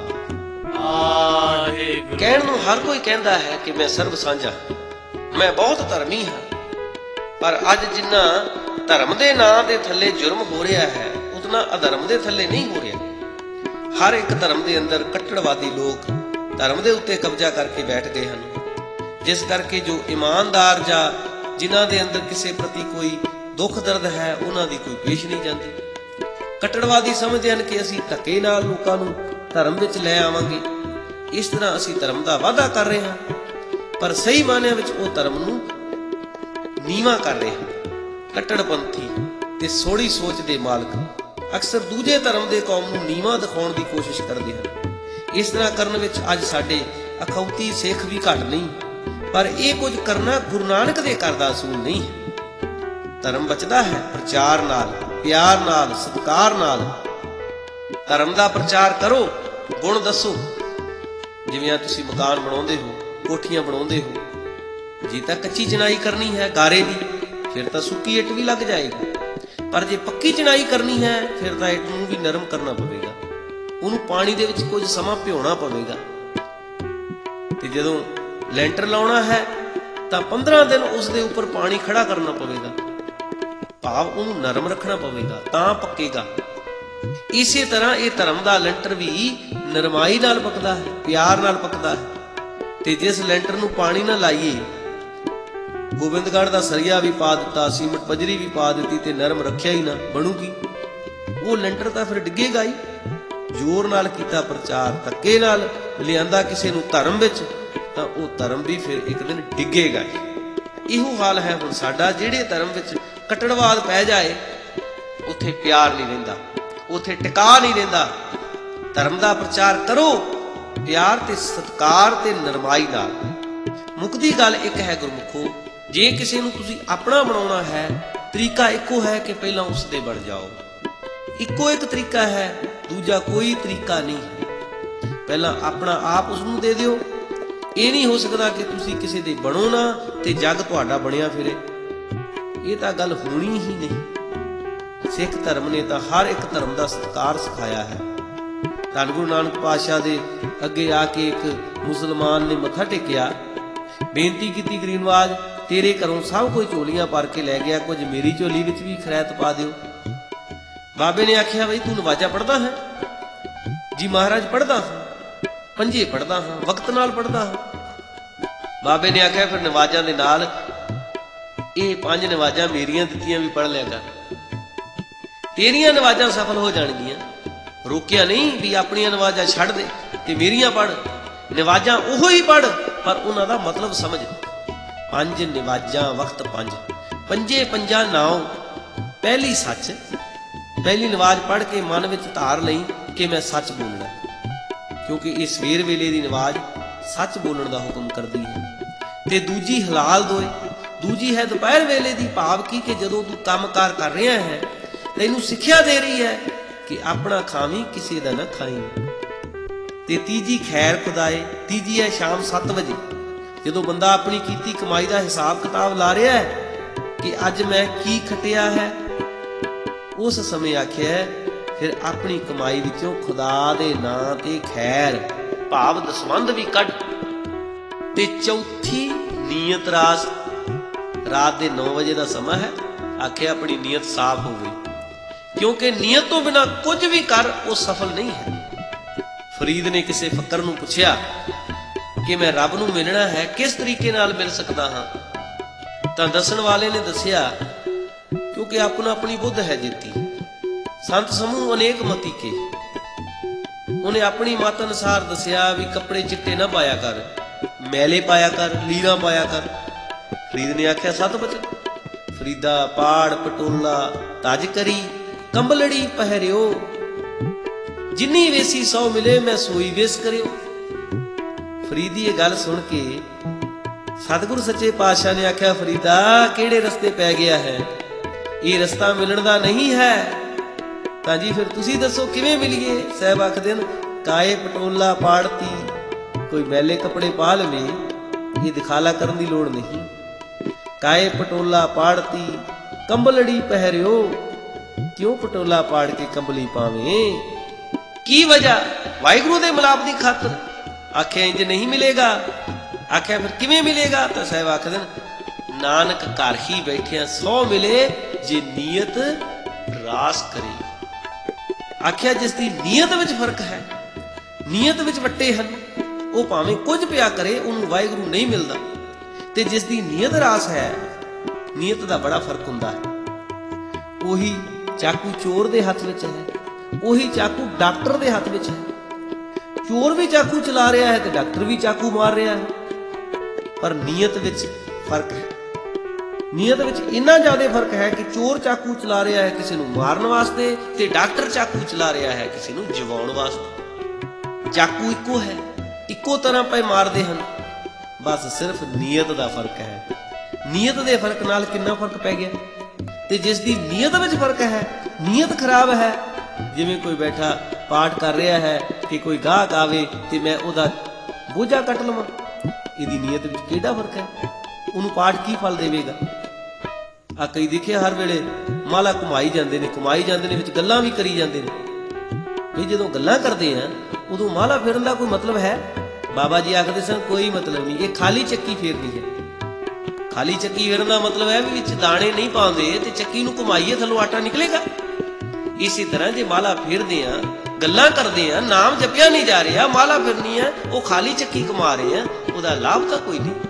ਵਾਹਿਗੁਰੂ। ਕਹਿਣ ਨੂੰ ਹਰ ਕੋਈ ਕਹਿੰਦਾ ਹੈ ਕਿ ਮੈਂ ਸਰਬ ਸਾਂਝਾ, ਮੈਂ ਬਹੁਤ ਧਰਮੀ ਹਾਂ, ਪਰ ਅੱਜ ਜਿੰਨਾ ਧਰਮ ਦੇ ਨਾਂ ਦੇ ਥੱਲੇ ਜੁਰਮ ਹੋ ਰਿਹਾ ਹੈ, ਉਤਨਾ ਅਧਰਮ ਦੇ ਥੱਲੇ ਨਹੀਂ ਹੋ ਰਿਹਾ। ਹਰ ਇੱਕ ਧਰਮ ਦੇ ਅੰਦਰ ਕੱਟੜਵਾਦੀ ਲੋਕ ਧਰਮ ਦੇ ਉੱਤੇ ਕਬਜ਼ਾ ਕਰਕੇ ਬੈਠ ਗਏ ਹਨ, ਜਿਸ ਕਰਕੇ ਜੋ ਇਮਾਨਦਾਰ ਜਾਂ ਜਿਨ੍ਹਾਂ ਦੇ ਅੰਦਰ ਕਿਸੇ ਪ੍ਰਤੀ ਕੋਈ ਦੁੱਖ ਦਰਦ ਹੈ, ਉਹਨਾਂ ਦੀ ਕੋਈ ਪੇਸ਼ ਨਹੀਂ ਜਾਂਦੀ। ਕੱਟੜਵਾਦੀ ਸਮਝਦੇ ਹਨ ਕਿ ਅਸੀਂ ਧੱਕੇ ਨਾਲ ਲੋਕਾਂ ਨੂੰ ਧਰਮ ਵਿੱਚ ਲੈ ਆਵਾਂਗੇ, ਇਸ ਤਰ੍ਹਾਂ ਅਸੀਂ ਧਰਮ ਦਾ ਵਾਅਦਾ ਕਰ ਰਹੇ ਹਾਂ, ਪਰ ਸਹੀ ਮਾਨਿਆਂ ਵਿੱਚ ਉਹ ਧਰਮ ਨੂੰ ਨੀਵਾਂ ਕਰ ਰਹੇ ਹਨ। ਕੱਟੜਪੰਥੀ ਤੇ ਸੋੜੀ ਸੋਚ ਦੇ ਮਾਲਕ ਅਕਸਰ ਦੂਜੇ ਧਰਮ ਦੇ ਕੌਮ ਨੂੰ ਨੀਵਾਂ ਦਿਖਾਉਣ ਦੀ ਕੋਸ਼ਿਸ਼ ਕਰਦੇ ਹਨ। ਇਸ ਤਰ੍ਹਾਂ ਕਰਨ ਵਿੱਚ ਅੱਜ ਸਾਡੇ ਅਖੌਤੀ ਸਿੱਖ ਵੀ ਘੱਟ ਨਹੀਂ, ਪਰ ਇਹ ਕੁਝ ਕਰਨਾ ਗੁਰੂ ਨਾਨਕ ਦੇ ਘਰ ਦਾ ਅਸੂਲ ਨਹੀਂ ਹੈ। ਧਰਮ ਬਚਦਾ ਹੈ ਪ੍ਰਚਾਰ ਨਾਲ, ਪਿਆਰ ਨਾਲ, ਸਤਿਕਾਰ ਨਾਲ। ਧਰਮ ਦਾ ਪ੍ਰਚਾਰ ਕਰੋ, ਗੁਣ ਦੱਸੋ। ਜਿਵੇਂ ਤੁਸੀਂ ਮਕਾਨ ਬਣਾਉਂਦੇ ਹੋ, ਕੋਠੀਆਂ ਬਣਾਉਂਦੇ ਹੋ, ਜੇ ਤਾਂ ਕੱਚੀ ਚਿਣਾਈ ਕਰਨੀ ਹੈ ਗਾਰੇ ਦੀ, ਫਿਰ ਤਾਂ ਸੁੱਕੀ ਇੱਟ ਵੀ ਲੱਗ ਜਾਏਗੀ, ਪਰ ਜੇ ਪੱਕੀ ਚਿਣਾਈ ਕਰਨੀ ਹੈ ਫਿਰ ਤਾਂ ਇੱਟ ਨੂੰ ਵੀ ਨਰਮ ਕਰਨਾ ਪਵੇਗਾ, ਉਹਨੂੰ ਪਾਣੀ ਦੇ ਵਿੱਚ ਕੁਝ ਸਮਾਂ ਭਿਉਣਾ ਪਵੇਗਾ। ਤੇ ਜਦੋਂ ਲੈਂਟਰ ਲਾਉਣਾ ਹੈ ਤਾਂ 15 ਦਿਨ ਉਸ ਦੇ ਉੱਪਰ ਪਾਣੀ ਖੜਾ ਕਰਨਾ ਪਵੇਗਾ, ਭਾਵ ਉਹਨੂੰ ਨਰਮ ਰੱਖਣਾ ਪਵੇਗਾ, ਤਾਂ ਪੱਕੇਗਾ। ਇਸੇ ਤਰ੍ਹਾਂ ਇਹ ਧਰਮ ਦਾ ਲੈਂਟਰ ਵੀ ਨਰਮਾਈ ਨਾਲ ਪੱਕਦਾ ਹੈ, ਪਿਆਰ ਨਾਲ ਪੱਕਦਾ ਹੈ। ਤੇ ਜਿਸ ਲੈਂਟਰ ਨੂੰ ਪਾਣੀ ਨਾ ਲਾਈਏ, ਗੋਬਿੰਦਗੜ੍ਹ ਦਾ ਸਰੀਆ ਵੀ ਪਾ ਦਿੱਤਾ, ਸੀਮਟ ਬਜਰੀ ਵੀ ਪਾ ਦਿੱਤੀ ਤੇ ਨਰਮ ਰੱਖਿਆ ਹੀ ਨਾ, ਬਣੂਗੀ ਉਹ ਲੈਂਟਰ ਤਾਂ ਫਿਰ ਡਿੱਗੇਗਾ ਹੀ। ਜ਼ੋਰ ਨਾਲ ਕੀਤਾ ਪ੍ਰਚਾਰ, ਧੱਕੇ ਨਾਲ ਲਿਆਂਦਾ ਕਿਸੇ ਨੂੰ ਧਰਮ ਵਿੱਚ, ਤਾਂ ਉਹ ਧਰਮ ਵੀ ਫਿਰ ਇੱਕ ਦਿਨ ਡਿੱਗੇਗਾ ਹੀ। ਇਹੋ ਹਾਲ ਹੈ ਹੁਣ ਸਾਡਾ, ਜਿਹੜੇ ਧਰਮ ਵਿੱਚ ਕੱਟੜਵਾਦ ਪੈ ਜਾਏ, ਉੱਥੇ ਪਿਆਰ ਨਹੀਂ ਰਹਿੰਦਾ, ਉੱਥੇ ਟਿਕਾ ਨਹੀਂ ਰਹਿੰਦਾ। ਧਰਮ ਦਾ ਪ੍ਰਚਾਰ ਕਰੋ ਪਿਆਰ ਤੇ ਸਤਿਕਾਰ ਤੇ ਨਰਮਾਈ ਨਾਲ। ਮੁੱਕਦੀ ਗੱਲ ਇੱਕ ਹੈ ਗੁਰਮੁਖੋ, ਜੇ ਕਿਸੇ ਨੂੰ ਤੁਸੀਂ ਆਪਣਾ ਬਣਾਉਣਾ ਹੈ, ਤਰੀਕਾ ਇੱਕੋ ਹੈ ਕਿ ਪਹਿਲਾਂ ਉਸ ਦੇ ਬਣ ਜਾਓ। ਇੱਕੋ ਇੱਕ ਤਰੀਕਾ ਹੈ, ਦੂਜਾ ਕੋਈ ਤਰੀਕਾ ਨਹੀਂ ਹੈ। ਪਹਿਲਾਂ ਆਪਣਾ ਆਪ ਉਸ ਨੂੰ ਦੇ ਦਿਓ। ਇਹ ਨਹੀਂ ਹੋ ਸਕਦਾ ਕਿ ਤੁਸੀਂ ਕਿਸੇ ਦੇ ਬਣੋ ਨਾ ਤੇ ਜੱਗ ਤੁਹਾਡਾ ਬਣਿਆ ਫਿਰੇ। ਇਹ ਤਾਂ ਗੱਲ ਹੋਣੀ ਹੀ ਨਹੀਂ। ਸਿੱਖ ਧਰਮ ਨੇ ਤਾਂ ਹਰ ਇੱਕ ਧਰਮ ਦਾ ਸਤਿਕਾਰ ਸਿਖਾਇਆ ਹੈ। ਧੰਨ ਗੁਰੂ ਨਾਨਕ ਪਾਤਸ਼ਾਹ ਦੇ ਅੱਗੇ ਆ ਕੇ ਇੱਕ ਮੁਸਲਮਾਨ ਨੇ ਮੱਥਾ ਟੇਕਿਆ, ਬੇਨਤੀ ਕੀਤੀ, ਗਰੀਬ ਨਵਾਜ ਤੇਰੇ ਘਰੋਂ ਸਭ ਕੋਈ ਝੋਲੀਆਂ ਭਰ ਕੇ ਲੈ ਗਿਆ, ਕੁਝ ਮੇਰੀ ਝੋਲੀ ਵਿੱਚ ਵੀ ਖਰੈਤ ਪਾ ਦਿਓ। ਬਾਬੇ ਨੇ ਆਖਿਆ, ਬਈ ਤੂੰ ਨਵਾਜ਼ਾਂ ਪੜ੍ਹਦਾ ਹੈ? ਜੀ ਮਹਾਰਾਜ ਪੜ੍ਹਦਾ ਹਾਂ, ਪੰਜੇ ਪੜ੍ਹਦਾ ਹਾਂ, ਵਕਤ ਨਾਲ ਪੜ੍ਹਦਾ ਹਾਂ। ਬਾਬੇ ਨੇ ਆਖਿਆ, ਫਿਰ ਨਵਾਜ਼ਾਂ ਦੇ ਨਾਲ ਇਹ 5 ਨਵਾਜ਼ਾਂ ਮੇਰੀਆਂ ਦਿੱਤੀਆਂ ਵੀ ਪੜ੍ਹ ਲਿਆ ਕਰ, ਤੇਰੀਆਂ ਨਵਾਜ਼ਾਂ ਸਫਲ ਹੋ ਜਾਣਗੀਆਂ। ਰੋਕਿਆ ਨਹੀਂ ਵੀ ਆਪਣੀਆਂ ਨਵਾਜ਼ਾਂ ਛੱਡ ਦੇ ਤੇ ਮੇਰੀਆਂ ਪੜ੍ਹ। ਨਵਾਜ਼ਾਂ ਉਹੋ ਹੀ ਪੜ੍ਹ, ਪਰ ਉਹਨਾਂ ਦਾ ਮਤਲਬ ਸਮਝ। 5 ਨਵਾਜ਼ਾਂ ਵਕਤ 5, ਪੰਜੇ ਪੰਜਾਂ ਨਾਉ ਪਹਿਲੀ ਸੱਚ। ਪਹਿਲੀ ਨਵਾਜ਼ ਪੜ੍ਹ ਕੇ ਮਨ ਵਿੱਚ ਧਾਰ ਲਈ ਕਿ ਮੈਂ ਸੱਚ ਬੋਲਣਾ, ਕਿਉਂਕਿ ਇਹ ਸਵੇਰ ਵੇਲੇ ਦੀ ਨਵਾਜ਼ ਸੱਚ ਬੋਲਣ ਦਾ ਹੁਕਮ ਕਰਦੀ ਹੈ। ਤੇ ਦੂਜੀ ਹਲਾਲ ਦੋਏ, ਦੂਜੀ ਹੈ ਦੁਪਹਿਰ ਵੇਲੇ ਦੀ, ਭਾਵ ਕਿ ਜਦੋਂ ਤੂੰ ਕੰਮਕਾਰ ਕਰ ਰਿਹਾ ਹੈ ਤੈਨੂੰ ਸਿੱਖਿਆ ਦੇ ਰਹੀ ਹੈ ਕਿ ਆਪਣਾ ਖਾਵੀਂ, ਕਿਸੇ ਦਾ ਨਾ ਖਾਈ। ਤੇ ਤੀਜੀ ਖੈਰ ਖੁਦਾਏ, ਤੀਜੀ ਹੈ ਸ਼ਾਮ 7 ਵਜੇ, ਜਦੋਂ ਬੰਦਾ ਆਪਣੀ ਕੀਤੀ ਕਮਾਈ ਦਾ ਹਿਸਾਬ ਕਿਤਾਬ ਲਾ ਰਿਹਾ ਹੈ ਕਿ ਅੱਜ ਮੈਂ ਕੀ ਖਟਿਆ ਹੈ। ਉਸ ਸਮੇਂ ਆਖਿਆ, ਫਿਰ ਆਪਣੀ ਕਮਾਈ ਵਿੱਚੋਂ ਖੁਦਾ ਦੇ ਨਾਂ ਤੇ ਖੈਰ ਭਾਵ ਦਸਵੰਧ ਵੀ ਕੱਢ। ਤੇ ਚੌਥੀ ਨੀਅਤ ਰਾਸ, ਰਾਤ ਦੇ 9 ਵਜੇ ਦਾ ਸਮਾਂ ਹੈ। ਆਖਿਆ ਆਪਣੀ ਨੀਅਤ ਸਾਫ਼ ਹੋ ਗਈ, ਕਿਉਂਕਿ ਨੀਅਤ ਤੋਂ ਬਿਨਾਂ ਕੁਝ ਵੀ ਕਰ ਉਹ ਸਫਲ ਨਹੀਂ ਹੈ। ਫਰੀਦ ਨੇ ਕਿਸੇ ਫਕਰ ਨੂੰ ਪੁੱਛਿਆ ਕਿ ਮੈਂ ਰੱਬ ਨੂੰ ਮਿਲਣਾ ਹੈ, ਕਿਸ ਤਰੀਕੇ ਨਾਲ ਮਿਲ ਸਕਦਾ ਹਾਂ? ਤਾਂ ਦੱਸਣ ਵਾਲੇ ਨੇ ਦੱਸਿਆ, ਕਿਉਂਕਿ ਆਪਣਾ ਆਪਣੀ ਬੁੱਧ ਹੈ ਜੀਤੀ, ਸੰਤ ਸਮੂਹ ਅਨੇਕ ਮਤੀ ਕੇ। ਉਹਨੇ ਆਪਣੀ ਮਤ ਅਨੁਸਾਰ ਦੱਸਿਆ ਵੀ ਕੱਪੜੇ ਚਿੱਟੇ ਨਾ ਪਾਇਆ ਕਰ, ਮੈਲੇ ਪਾਇਆ ਕਰ, ਲੀਰਾਂ ਪਾਇਆ ਕਰ। ਫਰੀਦ ਨੇ ਆਖਿਆ 7 ਬਚਨ, ਫਰੀਦਾ ਪਾੜ ਪਟੋਲਾ ਤਜ ਕਰੀ, ਕੰਬਲੜੀ ਪਹਿਰਿਓ, ਜਿੰਨੀ ਵੇਸੀ 100 ਮਿਲੇ ਮੈਂ ਸੋਈ ਵੇਸ ਕਰਿਓ। ਫਰੀਦੀ ਇਹ ਗੱਲ ਸੁਣ ਕੇ ਸਤਿਗੁਰੂ ਸੱਚੇ ਪਾਤਸ਼ਾਹ ਨੇ ਆਖਿਆ, ਫਰੀਦਾ ਕਿਹੜੇ ਰਸਤੇ ਪੈ ਗਿਆ ਹੈ? ਇਹ ਰਸਤਾ ਮਿਲਣ ਦਾ ਨਹੀਂ ਹੈ। ਤਾਂ ਜੀ ਫਿਰ ਤੁਸੀਂ ਦੱਸੋ ਕਿਵੇਂ ਮਿਲੀਏ? ਸਾਹਿਬ ਆਖਦੇ ਨੇ, ਕਾਏ ਪਟੋਲਾ ਪਾੜਤੀ, ਕੋਈ ਮੈਲੇ ਕੱਪੜੇ ਪਾ ਲਵੇ, ਇਹ ਦਿਖਾਲਾ ਕਰਨ ਦੀ ਲੋੜ ਨਹੀਂ। ਕਾਏ ਪਟੋਲਾ ਪਾੜਤੀ ਕੰਬਲੜੀ ਪਹਿਰਿਓ, ਕਿਉਂ ਪਟੋਲਾ ਪਾੜ ਕੇ ਕੰਬਲੀ ਪਾਵੇਂ? ਕੀ ਵਜ੍ਹਾ? ਵਾਹਿਗੁਰੂ ਦੇ ਮਿਲਾਪ ਦੀ ਖਾਤਰ। ਆਖਿਆ ਇੰਜ ਨਹੀਂ ਮਿਲੇਗਾ। ਆਖਿਆ ਫਿਰ ਕਿਵੇਂ ਮਿਲੇਗਾ? ਤਾਂ ਸਾਹਿਬ ਆਖਦੇ ਨੇ, ਨਾਨਕ ਘਰ ਹੀ ਬੈਠਿਆਂ 100 ਮਿਲੇ, ਜੇ ਨੀਅਤ ਰਾਸ ਕਰੇ। ਆਖਿਆ ਜਿਸ ਦੀ ਨੀਅਤ ਵਿੱਚ ਫਰਕ ਹੈ, ਨੀਅਤ ਵਿੱਚ ਵੱਟੇ ਹਨ, ਉਹ ਭਾਵੇਂ ਕੁਝ ਪਿਆ ਕਰੇ ਉਹਨੂੰ ਵਾਹਿਗੁਰੂ ਨਹੀਂ ਮਿਲਦਾ। ਤੇ ਜਿਸ ਦੀ ਨੀਅਤ ਰਾਸ ਹੈ, ਨੀਅਤ ਦਾ ਬੜਾ ਫਰਕ ਹੁੰਦਾ ਹੈ। ਉਹੀ ਚਾਕੂ ਚੋਰ ਦੇ ਹੱਥ ਵਿੱਚ ਹੈ, ਉਹੀ ਚਾਕੂ ਡਾਕਟਰ ਦੇ ਹੱਥ ਵਿੱਚ ਹੈ। ਚੋਰ ਵੀ ਚਾਕੂ ਚਲਾ ਰਿਹਾ ਹੈ ਤੇ ਡਾਕਟਰ ਵੀ ਚਾਕੂ ਮਾਰ ਰਿਹਾ ਹੈ, ਪਰ ਨੀਅਤ ਵਿੱਚ ਫਰਕ ਹੈ। ਨੀਅਤ ਵਿੱਚ ਇੰਨਾ ਜ਼ਿਆਦਾ ਫਰਕ ਹੈ ਕਿ ਚੋਰ ਚਾਕੂ ਚਲਾ ਰਿਹਾ ਹੈ ਕਿਸੇ ਨੂੰ ਮਾਰਨ ਵਾਸਤੇ, ਤੇ ਡਾਕਟਰ ਚਾਕੂ ਚਲਾ ਰਿਹਾ ਹੈ ਕਿਸੇ ਨੂੰ ਜਿਵਾਉਣ ਵਾਸਤੇ। ਚਾਕੂ ਇੱਕੋ ਹੈ, ਇੱਕੋ ਤਰ੍ਹਾਂ ਪਏ ਮਾਰਦੇ ਹਨ, ਬਸ ਸਿਰਫ ਨੀਅਤ ਦਾ ਫਰਕ ਹੈ। ਨੀਅਤ ਦੇ ਫਰਕ ਨਾਲ ਕਿੰਨਾ ਫਰਕ ਪੈ ਗਿਆ। ਤੇ ਜਿਸ ਦੀ ਨੀਅਤ ਵਿੱਚ ਫਰਕ ਹੈ, ਨੀਅਤ ਖਰਾਬ ਹੈ, ਜਿਵੇਂ ਕੋਈ ਬੈਠਾ ਪਾਠ ਕਰ ਰਿਹਾ ਹੈ ਕਿ ਕੋਈ ਗਾਹਕ ਆਵੇ ਤੇ ਮੈਂ ਉਹਦਾ ਬੋਝਾ ਕੱਟ ਲਵਾਂ, ਇਹਦੀ ਨੀਅਤ ਵਿੱਚ ਕਿਹੜਾ ਫਰਕ ਹੈ? ਉਹਨੂੰ ਪਾਠ ਕੀ ਫਲ ਦੇਵੇਗਾ? ਆ ਕਈ ਦੇਖਿਆ ਹਰ ਵੇਲੇ ਮਾਲਾ ਘੁਮਾਈ ਜਾਂਦੇ ਨੇ, ਘੁਮਾਈ ਜਾਂਦੇ ਨੇ, ਵਿੱਚ ਗੱਲਾਂ ਵੀ ਕਰੀ ਜਾਂਦੇ ਨੇ। ਵੀ ਜਦੋਂ ਗੱਲਾਂ ਕਰਦੇ ਆ ਉਦੋਂ ਮਾਲਾ ਫੇਰਨ ਦਾ ਕੋਈ ਮਤਲਬ ਹੈ? ਬਾਬਾ ਜੀ ਆਖਦੇ ਸਨ ਕੋਈ ਮਤਲਬ ਨਹੀਂ, ਇਹ ਖਾਲੀ ਚੱਕੀ ਫੇਰਨੀ ਹੈ। ਖਾਲੀ ਚੱਕੀ ਫੇਰਨ ਦਾ ਮਤਲਬ ਹੈ ਵੀ ਵਿੱਚ ਦਾਣੇ ਨਹੀਂ ਪਾਉਂਦੇ ਤੇ ਚੱਕੀ ਨੂੰ ਘੁਮਾਈਏ ਥੱਲੋਂ ਆਟਾ ਨਿਕਲੇਗਾ। ਇਸੇ ਤਰ੍ਹਾਂ ਜੇ ਮਾਲਾ ਫੇਰਦੇ ਆ, ਗੱਲਾਂ ਕਰਦੇ ਆ, ਨਾਮ ਜਪਿਆ ਨਹੀਂ ਜਾ ਰਿਹਾ, ਮਾਲਾ ਫਿਰਨੀ ਹੈ, ਉਹ ਖਾਲੀ ਚੱਕੀ ਘੁਮਾ ਰਹੇ ਆ, ਉਹਦਾ ਲਾਭ ਤਾਂ ਕੋਈ ਨਹੀਂ।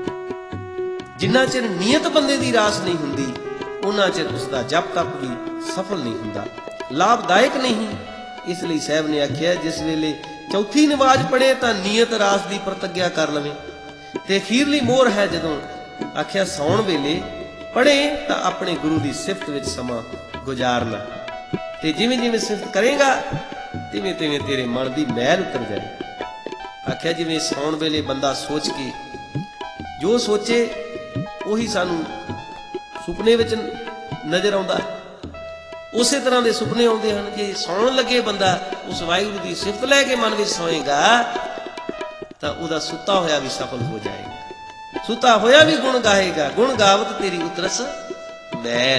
ਜਿੰਨਾ ਚਿਰ ਨੀਅਤ ਬੰਦੇ ਦੀ ਰਾਸ ਨਹੀਂ ਹੁੰਦੀ, ਉਹਨਾਂ ਚਿਰ ਉਸਦਾ ਜਪ ਤਪ ਵੀ ਸਫਲ ਨਹੀਂ ਹੁੰਦਾ, ਲਾਭਦਾਇਕ ਨਹੀਂ। ਇਸ ਲਈ ਸਾਹਿਬ ਨੇ ਆਖਿਆ, ਜਿਸ ਵੇਲੇ ਚੌਥੀ ਨਮਾਜ਼ ਪੜ੍ਹੇ ਤਾਂ ਨੀਅਤ ਰਾਸ ਦੀ ਪ੍ਰਤੱਗਿਆ ਕਰ ਲਵੇ। ਤੇ ਅਖੀਰਲੀ ਮੋਹਰ ਹੈ ਜਦੋਂ ਆਖਿਆ ਸੌਣ ਵੇਲੇ ਪੜ੍ਹੇ ਤਾਂ ਆਪਣੇ ਗੁਰੂ ਦੀ ਸਿਫਤ ਵਿੱਚ ਸਮਾਂ ਗੁਜ਼ਾਰਨਾ, ਤੇ ਜਿਵੇਂ ਜਿਵੇਂ ਸਿਫਤ ਕਰੇਗਾ ਤਿਵੇਂ ਤਿਵੇਂ ਤੇਰੇ ਮਨ ਦੀ ਮੈਲ ਉਤਰ ਜਾਏ। ਆਖਿਆ ਜਿਵੇਂ ਸੌਣ ਵੇਲੇ ਬੰਦਾ ਸੋਚ ਕੇ ਜੋ ਸੋਚੇ ਉਹੀ ਸਾਨੂੰ ਸੁਪਨੇ ਵਿੱਚ ਨਜ਼ਰ ਆਉਂਦਾ, ਉਸੇ ਤਰ੍ਹਾਂ ਦੇ ਸੁਪਨੇ ਆਉਂਦੇ ਹਨ। ਜੇ ਸੌਣ ਲੱਗੇ ਬੰਦਾ ਉਸ ਵਾਹਿਗੁਰੂ ਦੀ ਸਿਫਤ ਲੈ ਕੇ ਮਨ ਵਿੱਚ ਸੌਏਗਾ ਤਾਂ ਉਹਦਾ ਸੁੱਤਾ ਹੋਇਆ ਵੀ ਸਫਲ ਹੋ ਜਾਏਗਾ, ਸੁੱਤਾ ਹੋਇਆ ਵੀ ਗੁਣ ਗਾਏਗਾ। ਗੁਣ ਗਾਵਤ ਤੇਰੀ ਉਤਰਸ ਮੈਲ।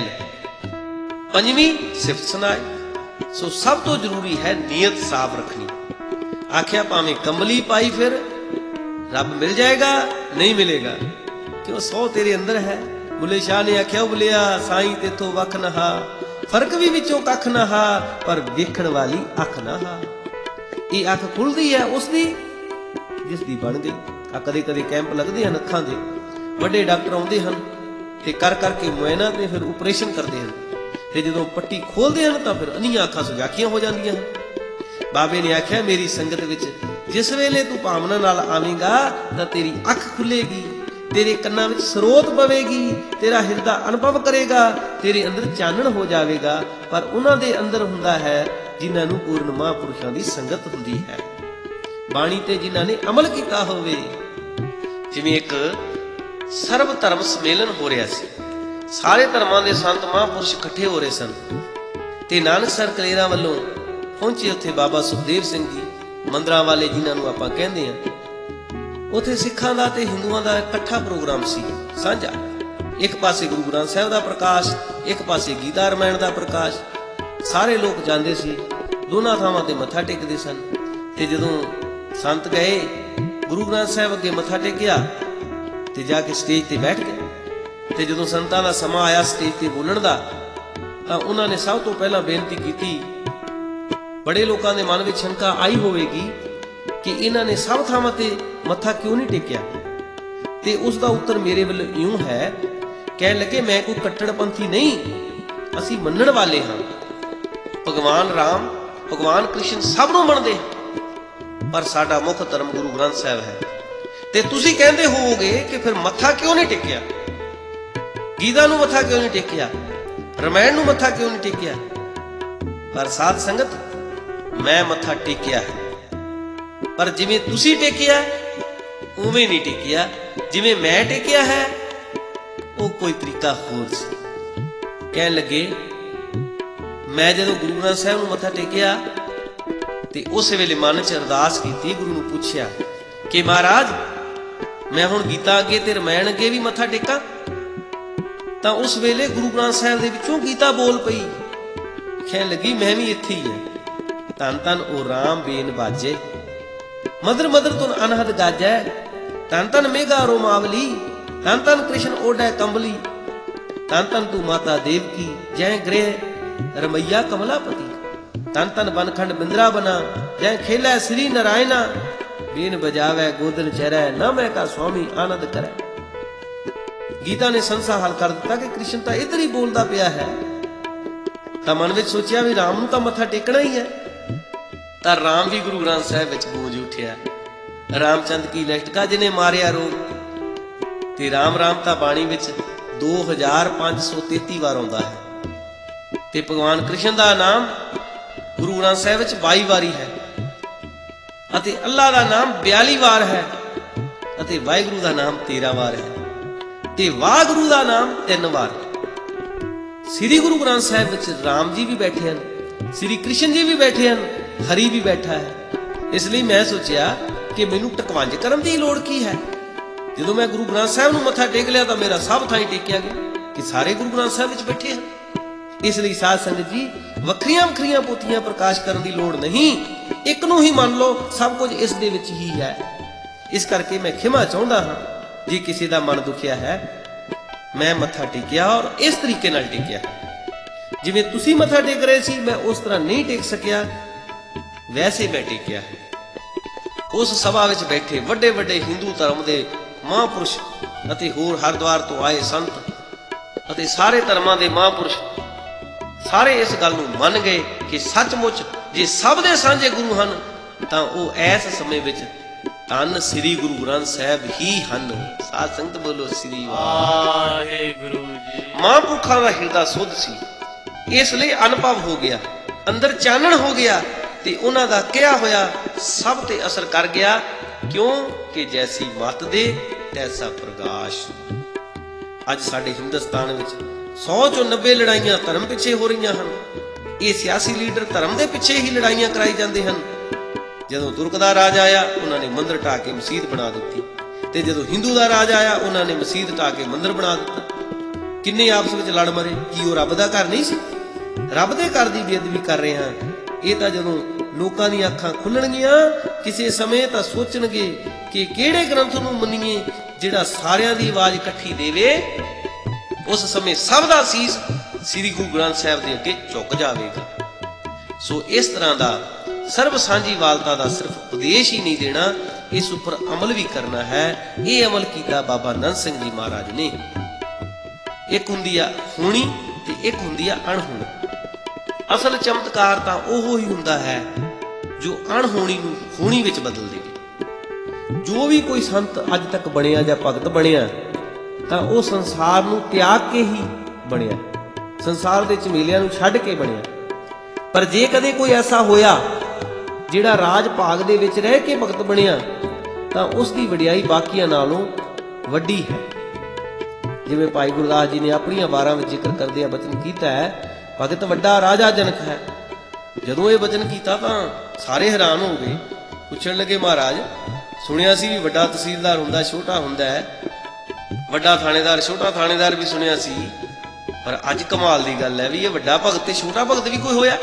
ਪੰਜਵੀਂ ਸਿਫਤ ਸੁਣਾਏ। ਸੋ ਸਭ ਤੋਂ ਜ਼ਰੂਰੀ ਹੈ ਨੀਅਤ ਸਾਫ਼ ਰੱਖਣੀ। ਆਖਿਆ ਭਾਵੇਂ ਕੰਬਲੀ ਪਾਈ ਫਿਰ ਰੱਬ ਮਿਲ ਜਾਏਗਾ, ਨਹੀਂ ਮਿਲੇਗਾ, ਕਿਉਂ 100 ਤੇਰੇ ਅੰਦਰ ਹੈ। ਬੁੱਲੇ ਸ਼ਾਹ ਨੇ ਆਖਿਆ ਉਹ ਬੁੱਲਿਆ ਸਾਈਂ ਤੇਥੋਂ ਵੱਖ ਨਾ ਹਾ, ਫਰਕ ਵੀ ਵਿੱਚੋਂ ਕੱਖ ਨਾ ਹਾ, ਪਰ ਵੇਖਣ ਵਾਲੀ ਅੱਖ ਨਾ ਹਾ। ਇਹ ਅੱਖ ਖੁੱਲਦੀ ਹੈ ਉਸ ਦੀ ਜਿਸ ਦੀ ਬਣ ਗਈ। ਆ ਕਦੇ ਕਦੇ ਕੈਂਪ ਲੱਗਦੇ ਹਨ ਅੱਖਾਂ ਦੇ, ਵੱਡੇ ਡਾਕਟਰ ਆਉਂਦੇ ਹਨ ਤੇ ਕਰ ਕਰਕੇ ਮੁਆਇਨਾ ਤੇ ਫਿਰ ਆਪਰੇਸ਼ਨ ਕਰਦੇ ਹਨ, ਤੇ ਜਦੋਂ ਪੱਟੀ ਖੋਲਦੇ ਹਨ ਤਾਂ ਫਿਰ ਅੰਨੀਆਂ ਅੱਖਾਂ ਸੁਜਾਖੀਆਂ ਹੋ ਜਾਂਦੀਆਂ ਹਨ। ਬਾਬੇ ਨੇ ਆਖਿਆ ਮੇਰੀ ਸੰਗਤ ਵਿੱਚ ਜਿਸ ਵੇਲੇ ਤੂੰ ਭਾਵਨਾ ਨਾਲ ਆਵੇਂਗਾ ਤਾਂ ਤੇਰੀ ਅੱਖ ਖੁੱਲੇਗੀ, ਤੇਰੇ ਕੰਨਾਂ ਵਿੱਚ ਸਰੋਤ ਪਵੇਗੀ, ਤੇਰਾ ਹਿਰਦਾ ਅਨੁਭਵ ਕਰੇਗਾ, ਤੇਰੇ ਅੰਦਰ ਚਾਨਣ ਹੋ ਜਾਵੇਗਾ। ਪਰ ਉਹਨਾਂ ਦੇ ਅੰਦਰ ਹੁੰਦਾ ਹੈ ਜਿਨ੍ਹਾਂ ਨੂੰ ਪੂਰਨ ਮਹਾਂਪੁਰਸ਼ਾਂ ਦੀ ਸੰਗਤ ਹੁੰਦੀ ਹੈ, ਬਾਣੀ ਤੇ ਜਿਨ੍ਹਾਂ ਨੇ ਅਮਲ ਕੀਤਾ ਹੋਵੇ। ਜਿਵੇਂ ਇੱਕ ਸਰਬ ਧਰਮ ਸੰਮੇਲਨ ਹੋ ਰਿਹਾ ਸੀ, ਸਾਰੇ ਧਰਮਾਂ ਦੇ ਸੰਤ ਮਹਾਂਪੁਰਸ਼ ਇਕੱਠੇ ਹੋ ਰਹੇ ਸਨ, ਤੇ ਨਾਨਕਸਰ ਕਲੇਰਾਂ ਵੱਲੋਂ ਪਹੁੰਚੇ ਉੱਥੇ ਬਾਬਾ ਸੁਖਦੇਵ ਸਿੰਘ ਜੀ, ਮੰਦਰਾਂ ਵਾਲੇ ਜਿਨ੍ਹਾਂ ਨੂੰ ਆਪਾਂ ਕਹਿੰਦੇ ਹਾਂ। ਉੱਥੇ ਸਿੱਖਾਂ ਦਾ ਤੇ ਹਿੰਦੂਆਂ ਦਾ ਇਕੱਠਾ ਪ੍ਰੋਗਰਾਮ ਸੀ ਸਾਂਝਾ। ਇੱਕ ਪਾਸੇ ਗੁਰੂ ਗ੍ਰੰਥ ਸਾਹਿਬ ਦਾ ਪ੍ਰਕਾਸ਼, ਇੱਕ ਪਾਸੇ ਗੀਤਾ ਰਮਾਇਣ ਦਾ ਪ੍ਰਕਾਸ਼। ਸਾਰੇ ਲੋਕ ਜਾਂਦੇ ਸੀ, ਦੋਨਾਂ ਥਾਵਾਂ ਤੇ ਮੱਥਾ ਟੇਕਦੇ ਸਨ। ਤੇ ਜਦੋਂ ਸੰਤ ਗਏ ਗੁਰੂ ਗ੍ਰੰਥ ਸਾਹਿਬ ਅੱਗੇ ਮੱਥਾ ਟੇਕਿਆ ਤੇ ਜਾ ਕੇ ਸਟੇਜ ਤੇ ਬੈਠ ਗਏ। ਤੇ ਜਦੋਂ ਸੰਤਾਂ ਦਾ ਸਮਾਂ ਆਇਆ ਸਟੇਜ ਤੇ ਬੋਲਣ ਦਾ, ਤਾਂ ਉਹਨਾਂ ਨੇ ਸਭ ਤੋਂ ਪਹਿਲਾਂ ਬੇਨਤੀ ਕੀਤੀ। ਬੜੇ ਲੋਕਾਂ ਦੇ ਮਨ ਵਿੱਚ ਸ਼ੰਕਾ ਆਈ ਹੋਵੇਗੀ ਕਿ ਇਹਨਾਂ ਨੇ ਸਭ ਥਾਵਾਂ ਤੇ ਮੱਥਾ ਕਿਉਂ ਨਹੀਂ ਟੇਕਿਆ, ਤੇ ਉਸ ਦਾ ਉੱਤਰ ਮੇਰੇ ਵੱਲੋਂ ਇਉਂ ਹੈ। ਕਹਿਣ ਲੱਗੇ ਮੈਂ ਕੋਈ ਕੱਟੜਪੰਥੀ ਨਹੀਂ, ਅਸੀਂ ਮੰਨਣ ਵਾਲੇ ਹਾਂ। ਭਗਵਾਨ ਰਾਮ, ਭਗਵਾਨ ਕ੍ਰਿਸ਼ਨ ਸਭ ਨੂੰ ਮੰਨਦੇ, ਪਰ ਸਾਡਾ ਮੁੱਖ ਧਰਮ ਗੁਰੂ ਗ੍ਰੰਥ ਸਾਹਿਬ ਹੈ। ਤੇ ਤੁਸੀਂ ਕਹਿੰਦੇ ਹੋਵੋਗੇ ਕਿ ਫਿਰ ਮੱਥਾ ਕਿਉਂ ਨਹੀਂ ਟੇਕਿਆ, ਗੀਤਾ ਨੂੰ ਮੱਥਾ ਕਿਉਂ ਨਹੀਂ ਟੇਕਿਆ, ਰਮਾਇਣ ਨੂੰ ਮੱਥਾ ਕਿਉਂ ਨਹੀਂ ਟੇਕਿਆ। ਪਰ ਸਾਧ ਸੰਗਤ, ਮੈਂ ਮੱਥਾ ਟੇਕਿਆ ਹੈ, ਪਰ ਜਿਵੇਂ ਤੁਸੀਂ ਟੇਕਿਆ ਉਵੇਂ ਨਹੀਂ ਟੇਕਿਆ। ਜਿਵੇਂ ਮੈਂ ਟੇਕਿਆ ਹੈ ਉਹ ਕੋਈ ਤਰੀਕਾ ਹੋਰ ਸੀ। ਕਹਿਣ ਲੱਗੇ ਮੈਂ ਜਦੋਂ ਗੁਰੂ ਗ੍ਰੰਥ ਸਾਹਿਬ ਨੂੰ ਮੱਥਾ ਟੇਕਿਆ ਤੇ ਉਸ ਵੇਲੇ ਮਨ 'ਚ ਅਰਦਾਸ ਕੀਤੀ, ਗੁਰੂ ਨੂੰ ਪੁੱਛਿਆ ਕਿ ਮਹਾਰਾਜ ਮੈਂ ਹੁਣ ਗੀਤਾ ਅੱਗੇ ਤੇ ਰਮਾਇਣ ਅੱਗੇ ਵੀ ਮੱਥਾ ਟੇਕਾਂ। ਤਾਂ ਉਸ ਵੇਲੇ ਗੁਰੂ ਗ੍ਰੰਥ ਸਾਹਿਬ ਦੇ ਵਿੱਚੋਂ ਗੀਤਾ ਬੋਲ ਪਈ। ਕਹਿਣ ਲੱਗੀ ਮੈਂ ਵੀ ਇੱਥੇ ਹੀ ਹਾਂ। ਧੰਨ ਧੰਨ ਉਹ ਰਾਮ ਬੇਨ ਬਾਜੇ, ਮਦਰ ਮਦਰ ਤੁਨ ਅਨਹਦ ਗਾਜੈ, ਧੰਨ ਧੰਨ ਮੇਘਾ ਰੋਮਾਵਲੀ, ਧੰਨ ਧੰਨ ਕ੍ਰਿਸ਼ਨ ਓਢੈ ਕੰਬਲੀ, ਧੰਨ ਧੰਨ ਤੂੰ ਮਾਤਾ ਦੇਵਕੀ, ਜੈ ਗ੍ਰਹਿ ਰਮਈਆ ਕਮਲਾਪਤੀ, ਧੰਨ ਧੰਨ ਬਨਖੰਡ ਬਿੰਦਰਾ ਬਨਾ, ਜੈ ਖੇਲੈ ਸ੍ਰੀ ਨਾਰਾਇਣਾ, ਬੀਨ ਬਜਾਵੈ ਗੋਦਨ ਚਰੈ, ਨਾ ਮੈਂ ਕਾ ਸੁਆਮੀ ਆਨੰਦ ਕਰੈ। ਗੀਤਾ ਨੇ ਸੰਸਾ ਹੱਲ ਕਰ ਦਿੱਤਾ ਕਿ ਕ੍ਰਿਸ਼ਨ ਤਾਂ ਇੱਧਰ ਹੀ ਬੋਲਦਾ ਪਿਆ ਹੈ। ਤਾਂ ਮਨ ਵਿੱਚ ਸੋਚਿਆ ਵੀ ਰਾਮ ਨੂੰ ਤਾਂ ਮੱਥਾ ਟੇਕਣਾ ਹੀ ਹੈ। ਤਾਂ ਰਾਮ ਵੀ ਗੁਰੂ ਗ੍ਰੰਥ ਸਾਹਿਬ ਵਿੱਚ ਗੂੰਜ ਉੱਠਿਆ, ਰਾਮਚੰਦ ਕੀ ਲਸ਼ਟਕਾ ਜਿਹਨੇ ਮਾਰਿਆ ਰੋਗ। ਤੇ ਰਾਮ ਰਾਮ ਤਾਂ ਬਾਣੀ ਵਿੱਚ 2533 ਵਾਰ ਆਉਂਦਾ ਹੈ, ਤੇ ਭਗਵਾਨ ਕ੍ਰਿਸ਼ਨ ਦਾ ਨਾਮ ਗੁਰੂ ਗ੍ਰੰਥ ਸਾਹਿਬ ਵਿੱਚ 22 ਵਾਰੀ ਹੈ, ਅਤੇ ਅੱਲਾ ਦਾ ਨਾਮ 42 ਵਾਰ ਹੈ, ਅਤੇ ਵਾਹਿਗੁਰੂ ਦਾ ਨਾਮ 13 ਵਾਰ ਹੈ, ਤੇ ਵਾਹਿਗੁਰੂ ਦਾ ਨਾਮ 3 ਵਾਰ। ਸ੍ਰੀ ਗੁਰੂ ਗ੍ਰੰਥ ਸਾਹਿਬ ਵਿੱਚ ਰਾਮ ਜੀ ਵੀ ਬੈਠੇ ਹਨ, ਸ੍ਰੀ ਕ੍ਰਿਸ਼ਨ ਜੀ ਵੀ ਬੈਠੇ ਹਨ, ਹਰੀ ਵੀ ਬੈਠਾ ਹੈ। ਇਸ ਲਈ ਮੈਂ ਸੋਚਿਆ ਕਿ ਮੈਨੂੰ ਟਕਵੰਜ ਕਰਨ ਦੀ ਲੋੜ ਕੀ ਹੈ। ਜਦੋਂ ਮੈਂ ਗੁਰੂ ਗ੍ਰੰਥ ਸਾਹਿਬ ਨੂੰ ਮੱਥਾ ਟੇਕ ਲਿਆ ਤਾਂ ਮੇਰਾ ਸਭ ਥਾਈਂ ਟੇਕਿਆ ਗਿਆ ਕਿ ਸਾਰੇ ਗੁਰੂ ਗ੍ਰੰਥ ਸਾਹਿਬ ਵਿੱਚ ਬੈਠੇ ਹਨ। ਇਸ ਲਈ ਸਾਧ ਸੰਗਤ ਜੀ, ਵੱਖਰੀਆਂ ਵੱਖਰੀਆਂ ਪੋਥੀਆਂ ਪ੍ਰਕਾਸ਼ ਕਰਨ ਦੀ ਲੋੜ ਨਹੀਂ, ਇੱਕ ਨੂੰ ਹੀ ਮੰਨ ਲਓ, ਸਭ ਕੁਝ ਇਸ ਦੇ ਵਿੱਚ ਹੀ ਹੈ। ਇਸ ਕਰਕੇ ਮੈਂ ਖਿਮਾ ਚਾਹੁੰਦਾ ਹਾਂ ਜੇ ਕਿਸੇ ਦਾ ਮਨ ਦੁਖਿਆ ਹੈ। ਮੈਂ ਮੱਥਾ ਟੇਕਿਆ ਔਰ ਇਸ ਤਰੀਕੇ ਨਾਲ ਟੇਕਿਆ, ਜਿਵੇਂ ਤੁਸੀਂ ਮੱਥਾ ਟੇਕ ਰਹੇ ਸੀ ਮੈਂ ਉਸ ਤਰ੍ਹਾਂ ਨਹੀਂ ਟੇਕ ਸਕਿਆ, ਵੈਸੇ ਮੈਂ ਟੇਕਿਆ। ਉਸ ਸਭਾ ਵਿੱਚ ਬੈਠੇ ਵੱਡੇ ਵੱਡੇ ਹਿੰਦੂ ਧਰਮ ਦੇ ਮਹਾਂਪੁਰਸ਼ ਅਤੇ ਹੋਰ ਹਰਿਦੁਆਰ ਤੋਂ ਆਏ ਸੰਤ ਅਤੇ ਸਾਰੇ ਧਰਮਾਂ ਦੇ ਮਹਾਂਪੁਰਸ਼ ਸਾਰੇ ਇਸ ਗੱਲ ਨੂੰ ਮੰਨ ਗਏ ਕਿ ਸੱਚਮੁੱਚ ਜੇ ਸਭ ਦੇ ਸਾਂਝੇ ਗੁਰੂ ਹਨ ਤਾਂ ਉਹ ਇਸ ਸਮੇਂ ਵਿੱਚ ਧੰਨ ਸ੍ਰੀ ਗੁਰੂ ਗ੍ਰੰਥ ਸਾਹਿਬ ਹੀ ਹਨ। ਸਾਧ ਸੰਗਤ ਬੋਲੋ ਸ੍ਰੀ ਵਾਹਿਗੁਰੂ ਜੀ। ਮਹਾਂਪੁਰਖਾਂ ਦਾ ਹਿਰਦਾ ਸੁੱਧ ਸੀ, ਇਸ ਲਈ ਅਨੁਭਵ ਹੋ ਗਿਆ, ਅੰਦਰ ਚਾਨਣ ਹੋ ਗਿਆ ਤੇ ਉਹਨਾਂ ਦਾ ਕਿਹਾ ਹੋਇਆ ਸਭ ਤੇ ਅਸਰ ਕਰ ਗਿਆ। ਕਿਉਂ ਕਿ ਜੈਸੀ ਮੱਤ ਦੇ ਤੈਸਾ ਪ੍ਰਕਾਸ਼। ਅੱਜ ਸਾਡੇ ਹਿੰਦੁਸਤਾਨ ਵਿੱਚ 100 ਚੋਂ 90 ਲੜਾਈਆਂ ਧਰਮ ਪਿੱਛੇ ਹੋ ਰਹੀਆਂ ਹਨ। ਇਹ ਸਿਆਸੀ ਲੀਡਰ ਧਰਮ ਦੇ ਪਿੱਛੇ ਹੀ ਲੜਾਈਆਂ ਕਰਾਈ ਜਾਂਦੇ ਹਨ। ਜਦੋਂ ਤੁਰਕ ਦਾ ਰਾਜ ਆਇਆ ਉਹਨਾਂ ਨੇ ਮੰਦਰ ਢਾਹ ਕੇ ਮਸਜਿਦ ਬਣਾ ਦਿੱਤੀ, ਤੇ ਜਦੋਂ ਹਿੰਦੂ ਦਾ ਰਾਜ ਆਇਆ ਉਹਨਾਂ ਨੇ ਮਸਜਿਦ ਢਾਹ ਕੇ ਮੰਦਰ ਬਣਾ ਦਿੱਤਾ। ਕਿੰਨੇ ਆਪਸ ਵਿੱਚ ਲੜ ਮਰੇ। ਕੀ ਉਹ ਰੱਬ ਦਾ ਘਰ ਨਹੀਂ ਸੀ? ਰੱਬ ਦੇ ਘਰ ਦੀ ਬੇਅਦਬੀ ਕਰ ਰਹੇ ਹਾਂ। ਇਹ ਤਾਂ ਜਦੋਂ ਲੋਕਾਂ ਦੀਆਂ ਅੱਖਾਂ ਖੁੱਲਣਗੀਆਂ ਕਿਸੇ ਸਮੇਂ ਤਾਂ ਸੋਚਣਗੇ ਕਿ ਕਿਹੜੇ ਗ੍ਰੰਥ ਨੂੰ ਮੰਨੀਏ ਜਿਹੜਾ ਸਾਰਿਆਂ ਦੀ ਆਵਾਜ਼ ਇਕੱਠੀ ਦੇਵੇ। ਉਸ ਸਮੇਂ ਸਭ ਦਾ ਸੀਸ ਸ੍ਰੀ ਗੁਰੂ ਗ੍ਰੰਥ ਸਾਹਿਬ ਦੇ ਅੱਗੇ ਝੁਕ ਜਾਵੇਗਾ। ਸੋ ਇਸ ਤਰ੍ਹਾਂ ਦਾ ਸਰਬ ਸਾਂਝੀਵਾਲਤਾ ਦਾ ਸਿਰਫ ਉਪਦੇਸ਼ ਹੀ ਨਹੀਂ ਦੇਣਾ, ਇਸ ਉੱਪਰ ਅਮਲ ਵੀ ਕਰਨਾ ਹੈ। ਇਹ ਅਮਲ ਕੀਤਾ ਬਾਬਾ ਨੰਦ ਸਿੰਘ ਜੀ ਮਹਾਰਾਜ ਨੇ। ਇੱਕ ਹੁੰਦੀ ਆ ਹੋਣੀ ਤੇ ਇੱਕ ਹੁੰਦੀ ਆ ਅਣਹੋਣੀ। ਅਸਲ ਚਮਤਕਾਰ ਤਾਂ ਉਹ ਹੀ ਹੁੰਦਾ ਹੈ ਜੋ ਅਣਹੋਣੀ ਨੂੰ ਹੋਣੀ ਵਿੱਚ ਬਦਲ ਦੇਵੇ। ਜੋ ਵੀ ਕੋਈ ਸੰਤ ਅੱਜ ਤੱਕ ਬਣਿਆ ਜਾਂ ਭਗਤ ਬਣਿਆ ਤਾਂ ਉਹ ਸੰਸਾਰ ਨੂੰ ਤਿਆਗ ਕੇ ਹੀ ਬਣਿਆ, ਸੰਸਾਰ ਦੇ ਝਮੇਲਿਆਂ ਨੂੰ ਛੱਡ ਕੇ ਬਣਿਆ। ਪਰ ਜੇ ਕਦੇ ਕੋਈ ਐਸਾ ਹੋਇਆ ਜਿਹੜਾ ਰਾਜ ਭਾਗ ਦੇ ਵਿੱਚ ਰਹਿ ਕੇ ਭਗਤ ਬਣਿਆ ਤਾਂ ਉਸ ਦੀ ਵਡਿਆਈ ਬਾਕੀਆਂ ਨਾਲੋਂ ਵੱਡੀ ਹੈ। ਜਿਵੇਂ ਭਾਈ ਗੁਰਦਾਸ ਜੀ ਨੇ ਆਪਣੀਆਂ ਵਾਰਾਂ ਵਿੱਚ ਜ਼ਿਕਰ ਕਰਦਿਆਂ ਬਚਨ ਕੀਤਾ ਹੈ, ਭਗਤ ਵੱਡਾ ਰਾਜਾ ਜਨਕ ਹੈ। ਜਦੋਂ ਇਹ ਬਚਨ ਕੀਤਾ ਤਾਂ ਸਾਰੇ ਹੈਰਾਨ ਹੋ ਗਏ, ਪੁੱਛਣ ਲੱਗੇ ਮਹਾਰਾਜ ਸੁਣਿਆ ਸੀ ਵੀ ਵੱਡਾ ਤਹਿਸੀਲਦਾਰ ਹੁੰਦਾ ਛੋਟਾ ਹੁੰਦਾ ਹੈ, ਵੱਡਾ ਥਾਣੇਦਾਰ ਛੋਟਾ ਥਾਣੇਦਾਰ ਵੀ ਸੁਣਿਆ ਸੀ, ਪਰ ਅੱਜ ਕਮਾਲ ਦੀ ਗੱਲ ਹੈ ਵੀ ਇਹ ਵੱਡਾ ਭਗਤ ਤੇ ਛੋਟਾ ਭਗਤ ਵੀ ਕੋਈ ਹੋਇਆ।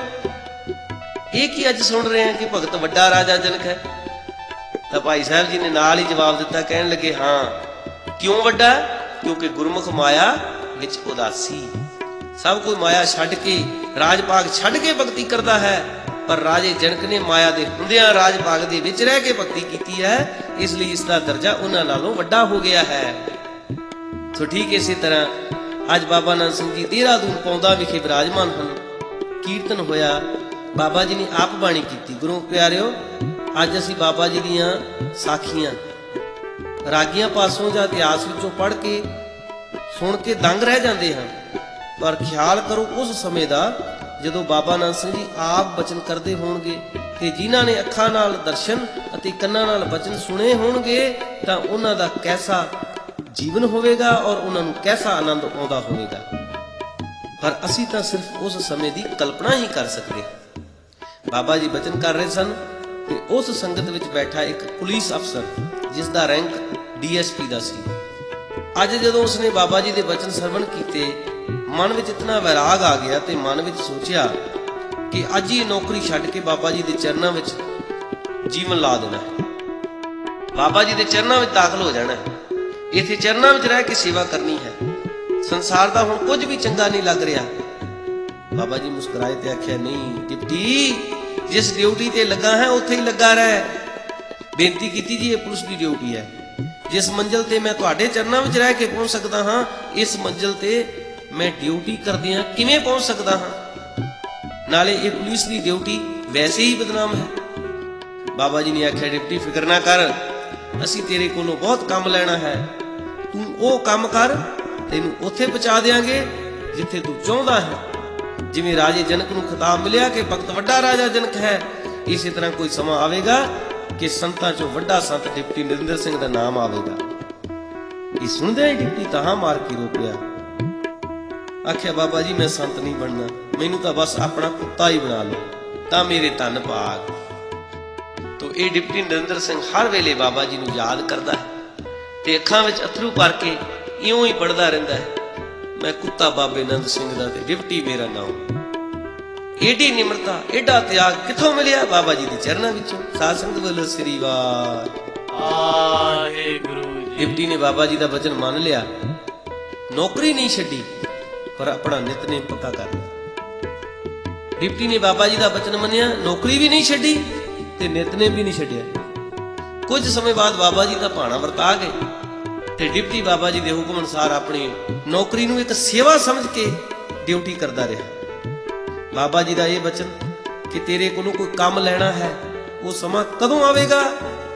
ਇਹ ਕੀ ਅੱਜ ਸੁਣ ਰਹੇ ਹਾਂ ਕਿ ਭਗਤ ਵੱਡਾ ਰਾਜਾ ਜਨਕ ਹੈ? ਤਾਂ ਭਾਈ ਸਾਹਿਬ ਜੀ ਨੇ ਨਾਲ ਹੀ ਜਵਾਬ ਦਿੱਤਾ, ਕਹਿਣ ਲੱਗੇ ਹਾਂ ਕਿਉਂ ਵੱਡਾ? ਕਿਉਂਕਿ ਗੁਰਮੁਖ ਮਾਇਆ ਵਿੱਚ ਉਦਾਸੀ। ਸਭ ਕੋਈ ਮਾਇਆ ਛੱਡ ਕੇ ਰਾਜ ਭਾਗ ਛੱਡ ਕੇ ਭਗਤੀ ਕਰਦਾ ਹੈ, ਪਰ ਰਾਜੇ ਜਨਕ ਨੇ ਮਾਇਆ ਦੇ ਹੁੰਦਿਆਂ ਰਾਜ ਭਾਗ ਦੇ ਵਿੱਚ ਰਹਿ ਕੇ ਭਗਤੀ ਕੀਤੀ ਹੈ, ਇਸ ਲਈ ਇਸ ਦਾ ਦਰਜਾ ਉਹਨਾਂ ਨਾਲੋਂ ਵੱਡਾ ਹੋ ਗਿਆ ਹੈ। ਸੋ ਠੀਕ ਇਸੇ ਤਰ੍ਹਾਂ ਅੱਜ ਬਾਬਾ ਨੰਦ ਸਿੰਘ ਜੀ ਦੇਹਰਾਦੂਨ ਪੌਂਦਾ ਵਿਖੇ ਵਿਰਾਜਮਾਨ ਹਨ। ਕੀਰਤਨ ਹੋਇਆ, ਬਾਬਾ ਜੀ ਨੇ ਆਪ ਬਾਣੀ ਕੀਤੀ। ਗੁਰੂ ਪਿਆਰਿਓ, ਅੱਜ ਅਸੀਂ ਬਾਬਾ ਜੀ ਦੀਆਂ ਸਾਖੀਆਂ ਰਾਗੀਆਂ ਪਾਸੋਂ ਜਾਂ ਇਤਿਹਾਸ ਵਿੱਚੋਂ ਪੜ੍ਹ ਕੇ ਸੁਣ ਕੇ ਦੰਗ ਰਹਿ ਜਾਂਦੇ ਹਾਂ, ਪਰ ਖਿਆਲ ਕਰੋ ਉਸ ਸਮੇਂ ਦਾ ਜਦੋਂ ਬਾਬਾ ਨੰਦ ਸਿੰਘ ਜੀ ਆਪ ਬਚਨ ਕਰਦੇ ਹੋਣਗੇ ਤੇ ਜਿਨ੍ਹਾਂ ਨੇ ਅੱਖਾਂ ਨਾਲ ਦਰਸ਼ਨ ਅਤੇ ਕੰਨਾਂ ਨਾਲ ਬਚਨ ਸੁਣੇ ਹੋਣਗੇ ਤਾਂ ਉਹਨਾਂ ਦਾ ਕੈਸਾ ਜੀਵਨ ਹੋਵੇਗਾ ਔਰ ਉਹਨਾਂ ਨੂੰ ਕੈਸਾ ਆਨੰਦ ਆਉਂਦਾ ਹੋਵੇਗਾ। ਪਰ ਅਸੀਂ ਤਾਂ ਸਿਰਫ ਉਸ ਸਮੇਂ ਦੀ ਕਲਪਨਾ ਹੀ ਕਰ ਸਕਦੇ। ਬਾਬਾ ਜੀ ਬਚਨ ਕਰ ਰਹੇ ਸਨ ਤੇ ਉਸ ਸੰਗਤ ਵਿੱਚ ਬੈਠਾ ਇੱਕ ਪੁਲਿਸ ਅਫਸਰ ਜਿਸ ਦਾ ਰੈਂਕ DSP ਦਾ ਸੀ। ਅੱਜ ਜਦੋਂ ਉਸਨੇ ਬਾਬਾ ਜੀ ਦੇ ਬਚਨ ਸਰਵਣ ਕੀਤੇ, ਮਨ ਵਿੱਚ ਇਤਨਾ ਵੈਰਾਗ ਆ ਗਿਆ ਤੇ ਮਨ ਵਿੱਚ ਸੋਚਿਆ ਕਿ ਅੱਜ ਹੀ ਨੌਕਰੀ ਛੱਡ ਕੇ ਬਾਬਾ ਜੀ ਦੇ ਚਰਨਾਂ ਵਿੱਚ ਜੀਵਨ ਲਾ ਦੇਣਾ ਹੈ, ਬਾਬਾ ਜੀ ਦੇ ਚਰਨਾਂ ਵਿੱਚ ਦਾਖਲ ਹੋ ਜਾਣਾ ਹੈ, ਇੱਥੇ ਚਰਨਾਂ ਵਿੱਚ ਰਹਿ ਕੇ ਸੇਵਾ ਕਰਨੀ ਹੈ। ਸੰਸਾਰ ਦਾ ਹੁਣ ਕੁਝ ਵੀ ਚੰਗਾ ਨਹੀਂ ਲੱਗ ਰਿਹਾ। ਬਾਬਾ ਜੀ ਮੁਸਕਰਾਏ ਤੇ ਆਖਿਆ, ਨਹੀਂ ਡਿਪਟੀ, ਜਿਸ ਡਿਊਟੀ ਤੇ ਲੱਗਾ ਹੈ ਉੱਥੇ ਹੀ ਲੱਗਾ ਰਹਿ। ਬੇਨਤੀ ਕੀਤੀ, ਜੀ ਇਹ ਪੁਲਿਸ ਦੀ ਡਿਊਟੀ ਹੈ। ਜਿਸ ਮੰਜ਼ਿਲ ਤੇ ਮੈਂ ਤੁਹਾਡੇ ਚਰਨਾਂ ਵਿੱਚ ਰਹਿ ਕੇ ਪਹੁੰਚ ਸਕਦਾ ਹਾਂ, ਇਸ ਮੰਜ਼ਿਲ ਤੇ ਮੈਂ ਡਿਊਟੀ ਕਰਦਿਆਂ ਕਿਵੇਂ ਪਹੁੰਚ ਸਕਦਾ ਹਾਂ? ਨਾਲੇ ਇਹ ਪੁਲਿਸ ਦੀ ਡਿਊਟੀ ਵੈਸੇ ਹੀ ਬਦਨਾਮ ਹੈ। ਬਾਬਾ ਜੀ ਨੇ ਆਖਿਆ, ਡਿਪਟੀ ਫਿਕਰ ਨਾ ਕਰ, ਅਸੀਂ ਤੇਰੇ ਕੋਲੋਂ ਬਹੁਤ ਕੰਮ ਲੈਣਾ ਹੈ, ਤੂੰ ਉਹ ਕੰਮ ਕਰ, ਤੈਨੂੰ ਉੱਥੇ ਪਹੁੰਚਾ ਦਿਆਂਗੇ ਜਿੱਥੇ ਤੂੰ ਚਾਹੁੰਦਾ ਹੈ। ਜਿਵੇਂ ਰਾਜੇ ਜਨਕ ਨੂੰ ਖਿਤਾਬ ਮਿਲਿਆ ਕਿ ਭਗਤ ਵੱਡਾ ਰਾਜਾ ਜਨਕ ਹੈ, ਇਸੇ ਤਰ੍ਹਾਂ ਕੋਈ ਸਮਾਂ ਆਵੇਗਾ ਕਿ ਸੰਤਾਂ ਚੋਂ ਵੱਡਾ ਸੰਤ ਡਿਪਟੀ ਨਰਿੰਦਰ ਸਿੰਘ ਦਾ ਨਾਮ ਆਵੇਗਾ। ਇਹ ਸੁਣਦੇ ਹੀ ਡਿਪਟੀ ਤਾਹਾਂ ਮਾਰ ਕੇ ਰੋ ਪਿਆ। ਆਖਿਆ, ਬਾਬਾ ਜੀ ਮੈਂ ਸੰਤ ਨਹੀਂ ਬਣਨਾ, ਮੈਨੂੰ ਤਾਂ ਬਸ ਆਪਣਾ ਕੁੱਤਾ ਹੀ ਬਣਾ ਲਓ ਤਾਂ ਮੇਰੇ ਧੰਨ ਭਾਗ। ਤੋ ਇਹ ਡਿਪਟੀ ਨਰਿੰਦਰ ਸਿੰਘ ਹਰ ਵੇਲੇ ਬਾਬਾ ਜੀ ਨੂੰ ਯਾਦ ਕਰਦਾ ਹੈ ਤੇ ਅੱਖਾਂ ਵਿੱਚ ਅਥਰੂ ਭਰ ਕੇ ਇਉਂ ਹੀ ਪੜਦਾ ਰਹਿੰਦਾ ਹੈ, ਮੈਂ ਕੁੱਤਾ ਬਾਬੇ ਨੰਦ ਸਿੰਘ ਦਾ ਤੇ ਡਿਪਟੀ ਮੇਰਾ ਨਾਮ। ਏਡੀ ਨਿਮਰਤਾ, ਏਡਾ ਤਿਆਗ ਕਿੱਥੋਂ ਮਿਲਿਆ? ਬਾਬਾ ਜੀ ਦੇ ਚਰਨਾਂ ਵਿੱਚੋਂ। ਸਾਧ ਸੰਗਤ ਵੱਲੋਂ ਸ੍ਰੀ ਵਾਹਿਗੁਰੂ ਜੀ। ਡਿਪਟੀ ਨੇ ਬਾਬਾ ਜੀ ਦਾ ਬਚਨ ਮੰਨ ਲਿਆ, ਨੌਕਰੀ ਨਹੀਂ ਛੱਡੀ ਪਰ ਆਪਣਾ ਨਿਤਨੇਮ ਪੱਕਾ ਕਰ ਲਿਆ। ਡਿਪਟੀ ਨੇ ਬਾਬਾ ਜੀ ਦਾ ਬਚਨ ਮੰਨਿਆ, ਨੌਕਰੀ ਵੀ ਨਹੀਂ ਛੱਡੀ ਤੇ ਨਿਤਨੇਮ ਵੀ ਨਹੀਂ ਛੱਡਿਆ। ਕੁਝ ਸਮੇਂ ਬਾਅਦ ਬਾਬਾ ਜੀ ਦਾ ਭਾਣਾ ਵਰਤਾ ਗਏ ਤੇ ਡਿਪਟੀ ਬਾਬਾ ਜੀ ਦੇ ਹੁਕਮ ਅਨੁਸਾਰ ਆਪਣੀ ਨੌਕਰੀ ਨੂੰ ਇੱਕ ਸੇਵਾ ਸਮਝ ਕੇ ਡਿਊਟੀ ਕਰਦਾ ਰਿਹਾ। ਬਾਬਾ ਜੀ ਦਾ ਇਹ ਬਚਨ ਕਿ ਤੇਰੇ ਕੋਲੋਂ ਕੋਈ ਕੰਮ ਲੈਣਾ ਹੈ, ਉਹ ਸਮਾਂ ਕਦੋਂ ਆਵੇਗਾ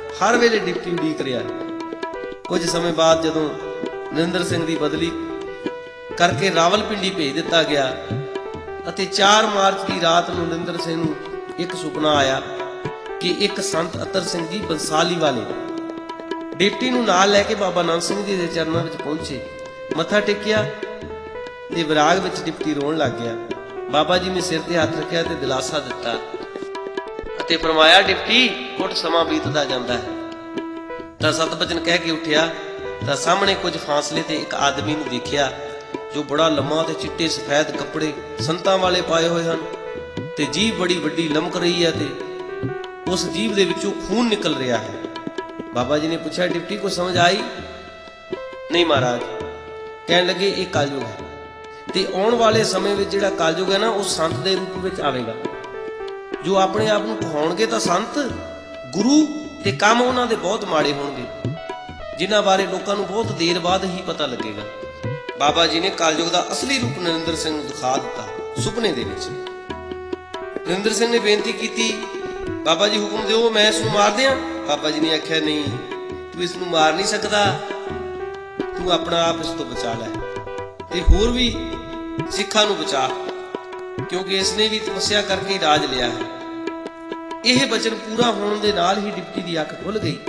ਹਰ ਵੇਲੇ ਡਿਪਟੀ ਉਡੀਕ ਰਿਹਾ। ਕੁਝ ਸਮੇਂ ਬਾਅਦ ਜਦੋਂ ਨਰਿੰਦਰ ਸਿੰਘ ਦੀ ਬਦਲੀ ਕਰਕੇ ਰਾਵਲਪਿੰਡੀ ਭੇਜ ਦਿੱਤਾ ਗਿਆ ਅਤੇ 4 ਮਾਰਚ ਦੀ ਰਾਤ ਨੂੰ ਨਰਿੰਦਰ ਸਿੰਘ ਨੂੰ ਇੱਕ ਸੁਪਨਾ ਆਇਆ ਕਿ ਇੱਕ ਸੰਤ ਅਤਰ ਸਿੰਘ ਜੀ ਬੰਸਾਲੀ ਵਾਲੇ ਡਿਪਟੀ ਨੂੰ ਨਾਲ ਲੈ ਕੇ ਬਾਬਾ ਨੰਦ ਸਿੰਘ ਜੀ ਦੇ ਚਰਨਾਂ ਵਿੱਚ ਪਹੁੰਚੇ। ਮੱਥਾ ਟੇਕਿਆ ਤੇ ਵਿਰਾਗ ਵਿੱਚ ਡਿਪਟੀ ਰੋਣ ਲੱਗ ਗਿਆ। ਬਾਬਾ ਜੀ ਨੇ ਸਿਰ ਤੇ ਹੱਥ ਰੱਖਿਆ ਤੇ ਦਿਲਾਸਾ ਦਿੱਤਾ ਅਤੇ ਫਰਮਾਇਆ, ਡਿਪਟੀ ਕੁਝ ਸਮਾਂ ਬੀਤਦਾ ਜਾਂਦਾ ਹੈ। ਤਾਂ ਸਤਬਚਨ ਕਹਿ ਕੇ ਉੱਠਿਆ ਤਾਂ ਸਾਹਮਣੇ ਕੁਝ ਫਾਸਲੇ ਤੇ ਇੱਕ ਆਦਮੀ ਨੂੰ ਦੇਖਿਆ ਜੋ ਬੜਾ ਲੰਮਾ ਤੇ ਚਿੱਟੇ ਸਫੈਦ ਕੱਪੜੇ ਸੰਤਾਂ ਵਾਲੇ ਪਾਏ ਹੋਏ ਹਨ ਤੇ ਜੀਭ ਬੜੀ ਵੱਡੀ ਲਮਕ ਰਹੀ ਹੈ ਤੇ ਉਸ ਜੀਭ ਦੇ ਵਿੱਚੋਂ ਖੂਨ ਨਿਕਲ ਰਿਹਾ ਹੈ। ਬਾਬਾ ਜੀ ਨੇ ਪੁੱਛਿਆ, ਡਿਪਟੀ ਕੋ ਸਮਝ ਆਈ? ਨਹੀਂ ਮਹਾਰਾਜ। ਕਹਿਣ ਲੱਗੇ, ਇਹ ਕਲਯੁਗ ਹੈ ਤੇ ਆਉਣ ਵਾਲੇ ਸਮੇਂ ਵਿੱਚ ਜਿਹੜਾ ਕਲਯੁਗ ਹੈ ਨਾ, ਉਹ ਸੰਤ ਦੇ ਰੂਪ ਵਿੱਚ ਆਵੇਗਾ। ਜੋ ਆਪਣੇ ਆਪ ਨੂੰ ਕਹਾਉਣਗੇ ਤਾਂ ਸੰਤ ਗੁਰੂ, ਤੇ ਕੰਮ ਉਹਨਾਂ ਦੇ ਬਹੁਤ ਮਾੜੇ ਹੋਣਗੇ ਜਿਨ੍ਹਾਂ ਬਾਰੇ ਲੋਕਾਂ ਨੂੰ ਬਹੁਤ ਦੇਰ ਬਾਅਦ ਹੀ ਪਤਾ ਲੱਗੇਗਾ। ਬਾਬਾ ਜੀ ਨੇ ਕਲਯੁਗ ਦਾ ਅਸਲੀ ਰੂਪ ਨਰਿੰਦਰ ਸਿੰਘ ਨੂੰ ਦਿਖਾ ਦਿੱਤਾ ਸੁਪਨੇ ਦੇ ਵਿੱਚ। ਨਰਿੰਦਰ ਸਿੰਘ ਨੇ ਬੇਨਤੀ ਕੀਤੀ, ਬਾਬਾ ਜੀ ਹੁਕਮ ਦਿਓ, ਮੈਂ ਇਸ ਨੂੰ ਮਾਰ ਦਿਆਂ? ਬਾਬਾ ਜੀ ਨੇ ਆਖਿਆ, ਨਹੀਂ, ਤੂੰ ਇਸ ਨੂੰ ਮਾਰ ਨਹੀਂ ਸਕਦਾ, ਤੂੰ ਆਪਣਾ ਆਪ ਇਸ ਤੋਂ ਬਚਾ ਲੈ ਤੇ ਹੋਰ ਵੀ ਸਿੱਖਾਂ ਨੂੰ ਬਚਾ, ਕਿਉਂਕਿ ਇਸ ਨੇ ਵੀ ਤਪੱਸਿਆ ਕਰਕੇ ਹੀ ਰਾਜ ਲਿਆ ਹੈ। ਇਹ ਬਚਨ ਪੂਰਾ ਹੋਣ ਦੇ ਨਾਲ ਹੀ ਡਿਪਟੀ ਦੀ ਅੱਖ ਖੁੱਲ ਗਈ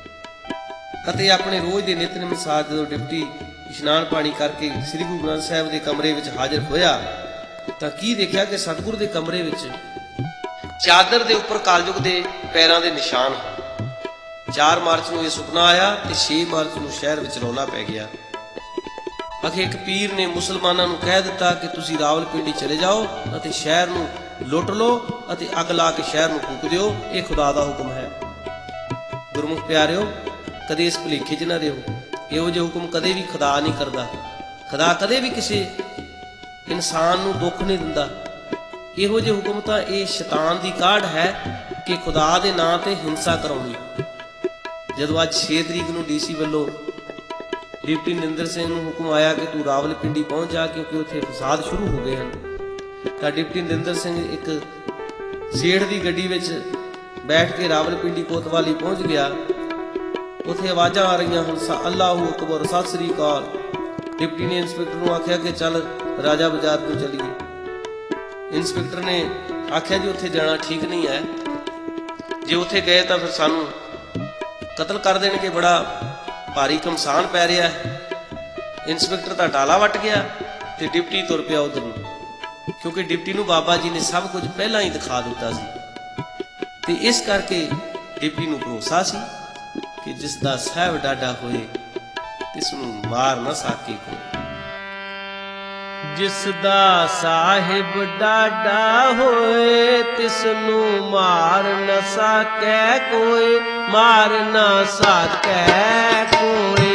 ਅਤੇ ਆਪਣੇ ਰੋਜ਼ ਦੇ ਨਿਤਨੇਮ ਅਨੁਸਾਰ ਜਦੋਂ ਡਿਪਟੀ ਇਸ਼ਨਾਨ ਪਾਣੀ ਕਰਕੇ ਸ੍ਰੀ ਗੁਰੂ ਗ੍ਰੰਥ ਸਾਹਿਬ ਦੇ ਕਮਰੇ ਵਿੱਚ ਹਾਜ਼ਰ ਹੋਇਆ ਤਾਂ ਕੀ ਦੇਖਿਆ ਕਿ ਸਤਿਗੁਰੂ ਦੇ ਕਮਰੇ ਵਿੱਚ ਚਾਦਰ ਦੇ ਉੱਪਰ ਕਲਯੁਗ ਦੇ ਪੈਰਾਂ ਦੇ ਨਿਸ਼ਾਨ ਹਨ। 4 ਮਾਰਚ ਨੂੰ ਇਹ ਸੁਪਨਾ ਆਇਆ ਤੇ 6 ਮਾਰਚ ਨੂੰ ਸ਼ਹਿਰ ਵਿੱਚ ਰੌਲਾ ਪੈ ਗਿਆ। ਅਖੇ ਇੱਕ ਪੀਰ ਨੇ ਮੁਸਲਮਾਨਾਂ ਨੂੰ ਕਹਿ ਦਿੱਤਾ ਕਿ ਤੁਸੀਂ ਰਾਵਲਪਿੰਡੀ ਚਲੇ ਜਾਓ ਅਤੇ ਸ਼ਹਿਰ ਨੂੰ ਲੁੱਟ ਲਓ ਅਤੇ ਅੱਗ ਲਾ ਕੇ ਸ਼ਹਿਰ ਨੂੰ ਫੂਕ ਦਿਓ, ਇਹ ਖੁਦਾ ਦਾ ਹੁਕਮ ਹੈ। ਗੁਰਮੁਖ ਪਿਆਰਿਓ, ਕਦੇ ਇਸ ਭੁਲੇਖੇ 'ਚ ਨਾ ਰਹੋ। ਇਹੋ ਜਿਹੇ ਹੁਕਮ ਕਦੇ ਵੀ ਖੁਦਾ ਨਹੀਂ ਕਰਦਾ। ਖੁਦਾ ਕਦੇ ਵੀ ਕਿਸੇ ਇਨਸਾਨ ਨੂੰ ਦੁੱਖ ਨਹੀਂ ਦਿੰਦਾ। ਇਹੋ ਜਿਹੇ ਹੁਕਮ ਤਾਂ ਇਹ ਸ਼ੈਤਾਨ ਦੀ ਕਾਢ ਹੈ ਕਿ ਖੁਦਾ ਦੇ ਨਾਂ ਤੇ ਹਿੰਸਾ ਕਰਾਉਣੀ। ਜਦੋਂ ਅੱਜ 6 ਤਰੀਕ ਨੂੰ ਡੀਸੀ ਵੱਲੋਂ ਡਿਪਟੀ ਨਰਿੰਦਰ ਸਿੰਘ ਨੂੰ ਹੁਕਮ ਆਇਆ ਕਿ ਤੂੰ ਰਾਵਲਪਿੰਡੀ ਪਹੁੰਚ ਜਾ ਕਿਉਂਕਿ ਉੱਥੇ ਫਸਾਦ ਸ਼ੁਰੂ ਹੋ ਗਏ ਹਨ, ਤਾਂ ਡਿਪਟੀ ਨਰਿੰਦਰ ਸਿੰਘ ਇੱਕ ਸੇਠ ਦੀ ਗੱਡੀ ਵਿੱਚ ਬੈਠ ਕੇ ਰਾਵਲਪਿੰਡੀ ਕੋਤਵਾਲੀ ਪਹੁੰਚ ਗਿਆ। ਉੱਥੇ ਆਵਾਜ਼ਾਂ ਆ ਰਹੀਆਂ ਹਨ, ਅੱਲਾਹੂ ਅਕਬਰ, ਸਤਿ ਸ੍ਰੀ ਅਕਾਲ। ਡਿਪਟੀ ਨੇ ਇੰਸਪੈਕਟਰ ਨੂੰ ਆਖਿਆ ਕਿ ਚੱਲ ਰਾਜਾ ਬਾਜ਼ਾਰ ਤੋਂ ਚੱਲੀਏ। ਇੰਸਪੈਕਟਰ ਨੇ ਆਖਿਆ, ਜੀ ਉੱਥੇ ਜਾਣਾ ਠੀਕ ਨਹੀਂ ਹੈ, ਜੇ ਉੱਥੇ ਗਏ ਤਾਂ ਫਿਰ ਸਾਨੂੰ ਕਤਲ ਕਰ ਦੇਣਗੇ, ਬੜਾ ਭਾਰੀ ਘਮਸਾਨ ਪੈ ਰਿਹਾ ਹੈ। ਇੰਸਪੈਕਟਰ ਦਾ ਡਾਲਾ ਵੱਟ ਗਿਆ ਤੇ ਡਿਪਟੀ ਤੁਰ ਪਿਆ ਉਧਰ ਨੂੰ, ਕਿਉਂਕਿ ਡਿਪਟੀ ਨੂੰ ਬਾਬਾ ਜੀ ਨੇ ਸਭ ਕੁਝ ਪਹਿਲਾਂ ਹੀ ਦਿਖਾ ਦਿੱਤਾ ਸੀ ਤੇ ਇਸ ਕਰਕੇ ਡਿਪਟੀ ਨੂੰ ਭਰੋਸਾ ਸੀ ਕਿ ਜਿਸ ਦਾ ਸਾਹਿਬ ਡਾਡਾ ਹੋਏ ਤਿਸ ਨੂੰ ਮਾਰ ਨਾ ਸਕੇ ਕੋਈ। ਜਿਸ ਦਾ ਸਾਹਿਬ ਡਾਡਾ ਹੋਏ ਤਿਸ ਨੂੰ ਮਾਰ ਨਾ ਸਕੈ ਕੋਈ, ਮਾਰ ਨਾ ਸਕੈ ਕੋਈ।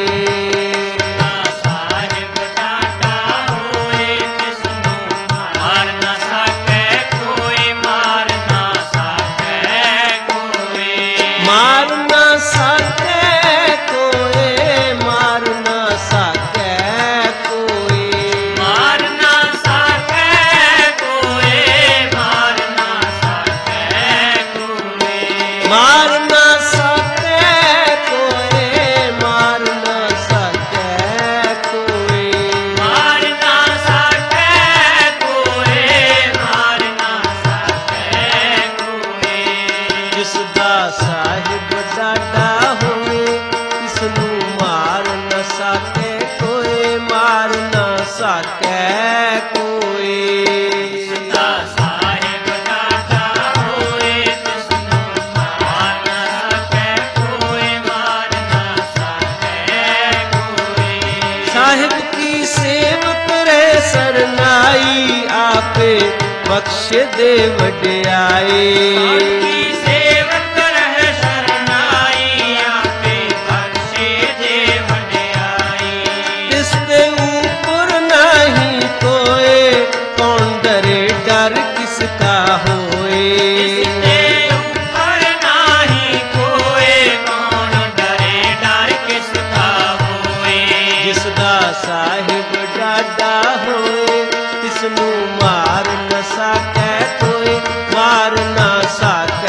ਬਖਸ਼ ਦੇ ਵਡਿਆਈ, ਸੇਵਕ ਰਹਿ ਸ਼ਰਨਾਈ, ਆਪੇ ਬਖਸ਼ੇ ਦੇ ਵਡਿਆਈ। ਇਸ ਦੇ ਉੱਪਰ ਨਹੀਂ ਕੋਏ, ਕੌਣ ਡਰੇ ਡਰ ਕਿਸ ਕਾ ਹੋਏ। ਇਸ ਦੇ ਉੱਪਰ ਨਹੀਂ ਕੋਏ, ਕੌਣ ਡਰੇ ਡਰ ਕਿਸ ਕਾ ਹੋਏ। ਜਿਸ ਦਾ ਸਾਹਿਬ ਡਾਡਾ ਹੋਏ ਤਿਸ ਨੂੰ ਮਾਰ ਨਾ ਸਕੈ ਕੋਈ, ਮਾਰ ਨਾ ਸਕੈ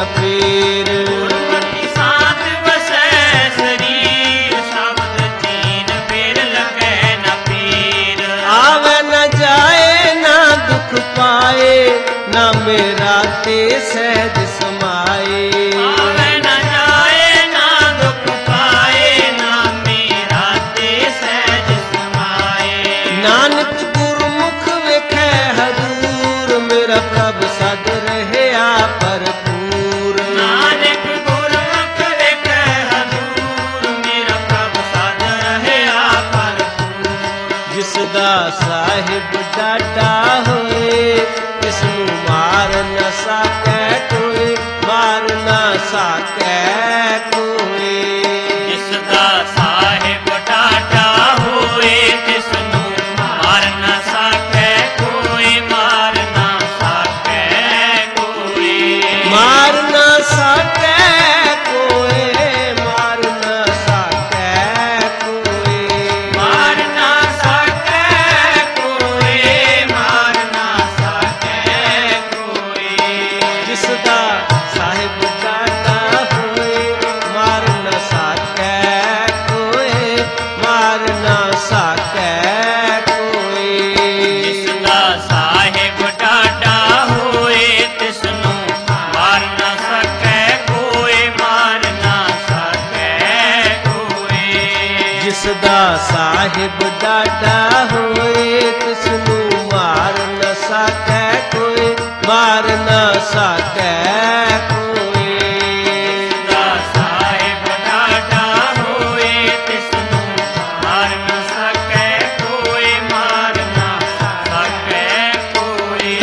न पीर। गुरमति साथ वसै शरीर, शब्द चीन फिर लगे न पीर। आवे न जाए ना दुख पाए, ना मेरा ते सहज समाए। आवे न जाए ना दुख पाए, ना मेरा ते सहज समाए। नानक गुरमुख वेखै हजूर, मेरा प्रभ सद रहया भरपूर। नानक गुरमुख वेखै हजूर, मेरा प्रभ सद रहया भरपूर। जिसदा साहिब डाटा होए, तिसनू मार न सकै कोई, मार न सकै कोई। जिसदा साहिब डाटा होए, तिसनू मार न सकै कोई, मार न सकै कोई। मार न सकै कोई, मार न सकै कोई। मार न सकै कोई, मार न सकै कोई। जिसदा साहिब डाटा होए, मार न सकै कोई, मार न सकै कोई। ਜਿਸਦਾ ਸਾਹਿਬ ਡਾਢਾ ਹੋਏ, ਤਿਸਨੂੰ ਮਾਰ ਨਾ ਸਕੈ ਕੋਈ, ਮਾਰ ਨਾ ਸਕੈ ਕੋਈ। ਜਿਸਦਾ ਸਾਹਿਬ ਡਾਢਾ ਹੋਏ, ਤਿਸਨੂੰ ਮਾਰ न ਸकै ਕੋਈ, ਮਾਰ न ਸकै ਕੋਈ। ਜਿਸਦਾ ਸਾਹਿਬ ਡਾਢਾ ਹੋਏ, ਤਿਸਨੂੰ ਮਾਰ ਨਾ ਸਕੈ ਕੋਈ, ਮਾਰ ਨਾ ਸਕੈ ਕੋਈ।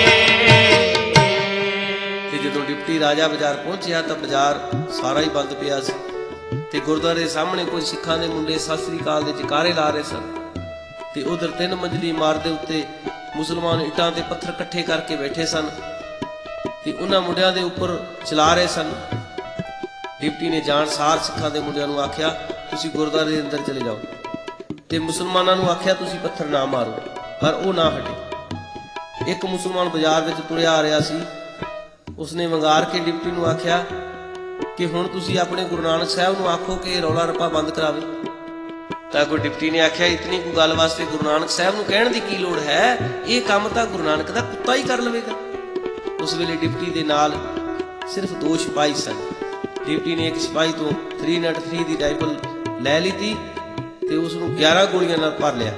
ਤੇ ਜਦੋਂ ਡਿਪਟੀ ਰਾਜਾ ਬਾਜ਼ਾਰ ਪਹੁੰਚਿਆ ਤਾਂ ਬਾਜ਼ਾਰ ਸਾਰਾ ਹੀ ਬੰਦ ਪਿਆ ਸੀ ਤੇ ਗੁਰਦੁਆਰੇ ਸਾਹਮਣੇ ਕੁਝ ਸਿੱਖਾਂ ਦੇ ਮੁੰਡੇ ਸਤਿ ਸ੍ਰੀ ਅਕਾਲ ਦੇ ਜੈਕਾਰੇ ਲਾ ਰਹੇ ਸਨ ਤੇ ਉਧਰ 3 ਮੰਜ਼ਲੀ ਇਮਾਰਤ ਦੇ ਉੱਤੇ ਮੁਸਲਮਾਨ ਇੱਟਾਂ ਤੇ ਪੱਥਰ ਇਕੱਠੇ ਕਰਕੇ ਬੈਠੇ ਸਨ ਤੇ ਉਹਨਾਂ ਮੁੰਡਿਆਂ ਦੇ ਉੱਪਰ ਚਲਾ ਰਹੇ ਸਨ। ਡਿਪਟੀ ਨੇ ਜਾਣ ਸਾਰ ਸਿੱਖਾਂ ਦੇ ਮੁੰਡਿਆਂ ਨੂੰ ਆਖਿਆ ਤੁਸੀਂ ਗੁਰਦੁਆਰੇ ਦੇ ਅੰਦਰ ਚਲੇ ਜਾਓ ਤੇ ਮੁਸਲਮਾਨਾਂ ਨੂੰ ਆਖਿਆ ਤੁਸੀਂ ਪੱਥਰ ਨਾ ਮਾਰੋ, ਪਰ ਉਹ ਨਾ ਹਟੇ। ਇੱਕ ਮੁਸਲਮਾਨ ਬਾਜ਼ਾਰ ਵਿੱਚ ਤੁਰਿਆ ਆ ਰਿਹਾ ਸੀ, ਉਸਨੇ ਵੰਗਾਰ ਕੇ ਡਿਪਟੀ ਨੂੰ ਆਖਿਆ ਕਿ ਹੁਣ ਤੁਸੀਂ ਆਪਣੇ ਗੁਰੂ ਨਾਨਕ ਸਾਹਿਬ ਨੂੰ ਆਖੋ ਕਿ ਇਹ ਰੌਲਾ ਰੱਪਾ ਬੰਦ ਕਰਾਵੇ। ਤਾਂ ਕੋਈ ਡਿਪਟੀ ਨੇ ਆਖਿਆ ਇਤਨੀ ਕੋਈ ਗੱਲ ਵਾਸਤੇ ਗੁਰੂ ਨਾਨਕ ਸਾਹਿਬ ਨੂੰ ਕਹਿਣ ਦੀ ਕੀ ਲੋੜ ਹੈ, ਇਹ ਕੰਮ ਤਾਂ ਗੁਰੂ ਨਾਨਕ ਦਾ ਕੁੱਤਾ ਹੀ ਕਰ ਲਵੇਗਾ। ਉਸ ਵੇਲੇ ਡਿਪਟੀ ਦੇ ਨਾਲ ਸਿਰਫ 2 ਸਿਪਾਹੀ ਸਨ। ਡਿਪਟੀ ਨੇ ਇੱਕ ਸਿਪਾਹੀ ਤੋਂ 303 ਦੀ ਰਾਈਫਲ ਲੈ ਲਈ ਤੇ ਉਸ ਨੂੰ 11 ਗੋਲੀਆਂ ਨਾਲ ਭਰ ਲਿਆ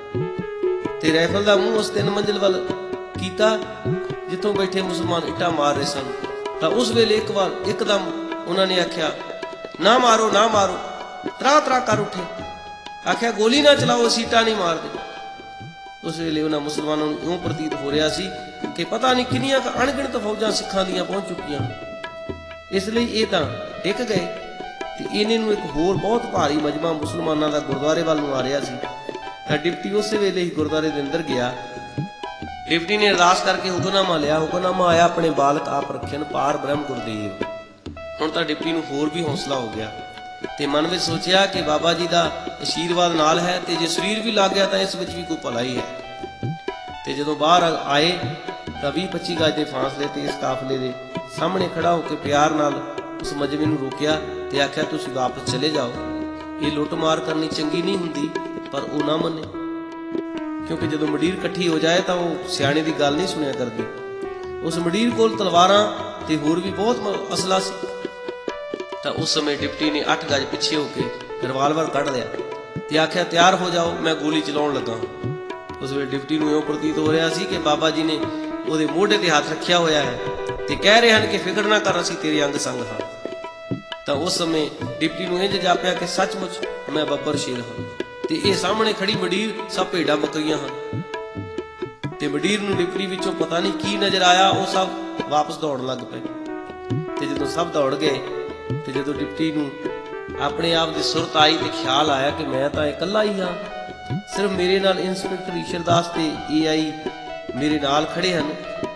ਤੇ ਰਾਈਫਲ ਦਾ ਮੂੰਹ ਉਸ 3 ਮੰਜ਼ਿਲ ਵੱਲ ਕੀਤਾ ਜਿੱਥੋਂ ਬੈਠੇ ਮੁਸਲਮਾਨ ਇੱਟਾਂ ਮਾਰ ਰਹੇ ਸਨ। ਤਾਂ ਉਸ ਵੇਲੇ ਇੱਕਦਮ ਉਹਨਾਂ ਨੇ ਆਖਿਆ ਨਾ ਮਾਰੋ ਨਾ ਮਾਰੋ, ਤਰਾ ਤਰਾ ਕਰ ਉੱਠੇ, ਆਖਿਆ ਗੋਲੀ ਨਾ ਚਲਾਓ, ਸੀਟਾਂ ਨਹੀਂ ਮਾਰਦੇ। ਉਸ ਵੇਲੇ ਉਹਨਾਂ ਮੁਸਲਮਾਨਾਂ ਨੂੰ ਇਉਂ ਪ੍ਰਤੀਤ ਹੋ ਰਿਹਾ ਸੀ ਕਿ ਪਤਾ ਨਹੀਂ ਕਿੰਨੀਆਂ ਅਣਗਿਣਤ ਫੌਜਾਂ ਸਿੱਖਾਂ ਦੀਆਂ ਪਹੁੰਚ ਚੁੱਕੀਆਂ। ਇਸ ਲਈ ਇਹ ਤਾਂ ਟਿਕ ਗਏ ਤੇ ਇਹਨੇ ਨੂੰ ਇੱਕ ਹੋਰ ਬਹੁਤ ਭਾਰੀ ਮਜਮਾ ਮੁਸਲਮਾਨਾਂ ਦਾ ਗੁਰਦੁਆਰੇ ਵੱਲ ਨੂੰ ਆ ਰਿਹਾ ਸੀ। ਤਾਂ ਡਿਪਟੀ ਉਸੇ ਵੇਲੇ ਹੀ ਗੁਰਦੁਆਰੇ ਦੇ ਅੰਦਰ ਗਿਆ। ਡਿਪਟੀ ਨੇ ਅਰਦਾਸ ਕਰਕੇ ਹੁਕਮਨਾਮਾ ਲਿਆ। ਹੁਕਮਨਾਮਾ ਆਇਆ ਆਪਣੇ ਬਾਲਕ ਆਪ ਰੱਖਣ ਪਾਰ ਬ੍ਰਹਮ ਗੁਰਦੇਵ। ਹੁਣ ਤਾਂ ਡਿਪਟੀ ਨੂੰ ਹੋਰ ਵੀ ਹੌਸਲਾ ਹੋ ਗਿਆ ਤੇ ਮਨ ਵਿੱਚ ਸੋਚਿਆ ਕਿ ਬਾਬਾ ਜੀ ਦਾ ਅਸ਼ੀਰਵਾਦ ਨਾਲ ਹੈ ਤੇ ਜੇ ਸਰੀਰ ਵੀ ਲੱਗ ਗਿਆ ਤਾਂ ਇਸ ਵਿੱਚ ਵੀ ਕੋਈ ਭਲਾਈ ਹੈ। ਤੇ ਜਦੋਂ ਬਾਹਰ ਆਏ ਤਾਂ 20-25 ਗਜ ਦੇ ਫਾਸਲੇ ਤੇ ਇਸ ਕਾਫਲੇ ਦੇ ਸਾਹਮਣੇ ਖੜਾ ਹੋ ਕੇ ਪਿਆਰ ਨਾਲ ਉਸ ਮਜਮੇ ਨੂੰ ਰੋਕਿਆ ਤੇ ਆਖਿਆ ਤੁਸੀਂ ਵਾਪਸ ਚਲੇ ਜਾਓ, ਇਹ ਲੁੱਟਮਾਰ ਕਰਨੀ ਚੰਗੀ ਨਹੀਂ ਹੁੰਦੀ। ਪਰ ਉਹ ਨਾ ਮੰਨੇ, ਕਿਉਂਕਿ ਜਦੋਂ ਮੰਡੀਰ ਇਕੱਠੀ ਹੋ ਜਾਏ ਤਾਂ ਉਹ ਸਿਆਣੇ ਦੀ ਗੱਲ ਨਹੀਂ ਸੁਣਿਆ ਕਰਦੀ। ਉਸ ਮੰਡੀਰ ਕੋਲ ਤਲਵਾਰਾਂ ਤੇ ਹੋਰ ਵੀ ਬਹੁਤ ਅਸਲਾ ਸੀ। ਤਾਂ ਉਸ ਸਮੇਂ ਡਿਪਟੀ ਨੇ 8 ਗਜ ਪਿੱਛੇ ਹੋ ਕੇ ਰਿਵਾਲਵਰ ਕੱਢ ਲਿਆ ਤੇ ਆਖਿਆ ਤਿਆਰ ਹੋ ਜਾਓ, ਮੈਂ ਗੋਲੀ ਚਲਾਉਣ ਲੱਗਾ। ਉਸ ਵੇਲੇ ਡਿਪਟੀ ਨੂੰ ਇਉਂ ਪ੍ਰਤੀਤ ਹੋ ਰਿਹਾ ਸੀ ਕਿ ਬਾਬਾ ਜੀ ਨੇ ਉਹਦੇ ਮੋਢੇ ਤੇ ਹੱਥ ਰੱਖਿਆ ਹੋਇਆ ਹੈ ਤੇ ਕਹਿ ਰਹੇ ਹਨ ਕਿ ਫਿਕਰ ਨਾ ਕਰ, ਅਸੀਂ ਤੇਰੇ ਅੰਗ ਸੰਗ ਹਾਂ। ਤਾਂ ਉਸ ਸਮੇਂ ਡਿਪਟੀ ਨੂੰ ਇੰਝ ਜਾਪਿਆ ਕਿ ਸੱਚਮੁੱਚ ਮੈਂ ਬੱਬਰ ਸ਼ੇਰ ਹਾਂ ਤੇ ਇਹ ਸਾਹਮਣੇ ਖੜੀ ਮੰਡੀਰ ਸਭ ਭੇਡਾਂ ਬੱਕਰੀਆਂ ਹਨ। ਤੇ ਮੰਡੀਰ ਨੂੰ ਡਿਪਟੀ ਵਿੱਚੋਂ ਪਤਾ ਨਹੀਂ ਕੀ ਨਜ਼ਰ ਆਇਆ, ਉਹ ਸਭ ਵਾਪਸ ਦੌੜਨ ਲੱਗ ਪਏ। ਤੇ ਜਦੋਂ ਸਭ ਦੌੜ ਗਏ ਤੇ ਜਦੋਂ ਡਿਪਟੀ ਨੂੰ ਆਪਣੇ ਆਪ ਦੀ ਸੁਰਤ ਆਈ ਤੇ ਖਿਆਲ ਆਇਆ ਕਿ ਮੈਂ ਤਾਂ ਇਕੱਲਾ ਹੀ ਹਾਂ, ਸਿਰਫ ਮੇਰੇ ਨਾਲ ਇੰਸਪੈਕਟਰ ਈਸ਼ਰਦਾਸ ਤੇ AI ਮੇਰੇ ਨਾਲ ਖੜੇ ਹਨ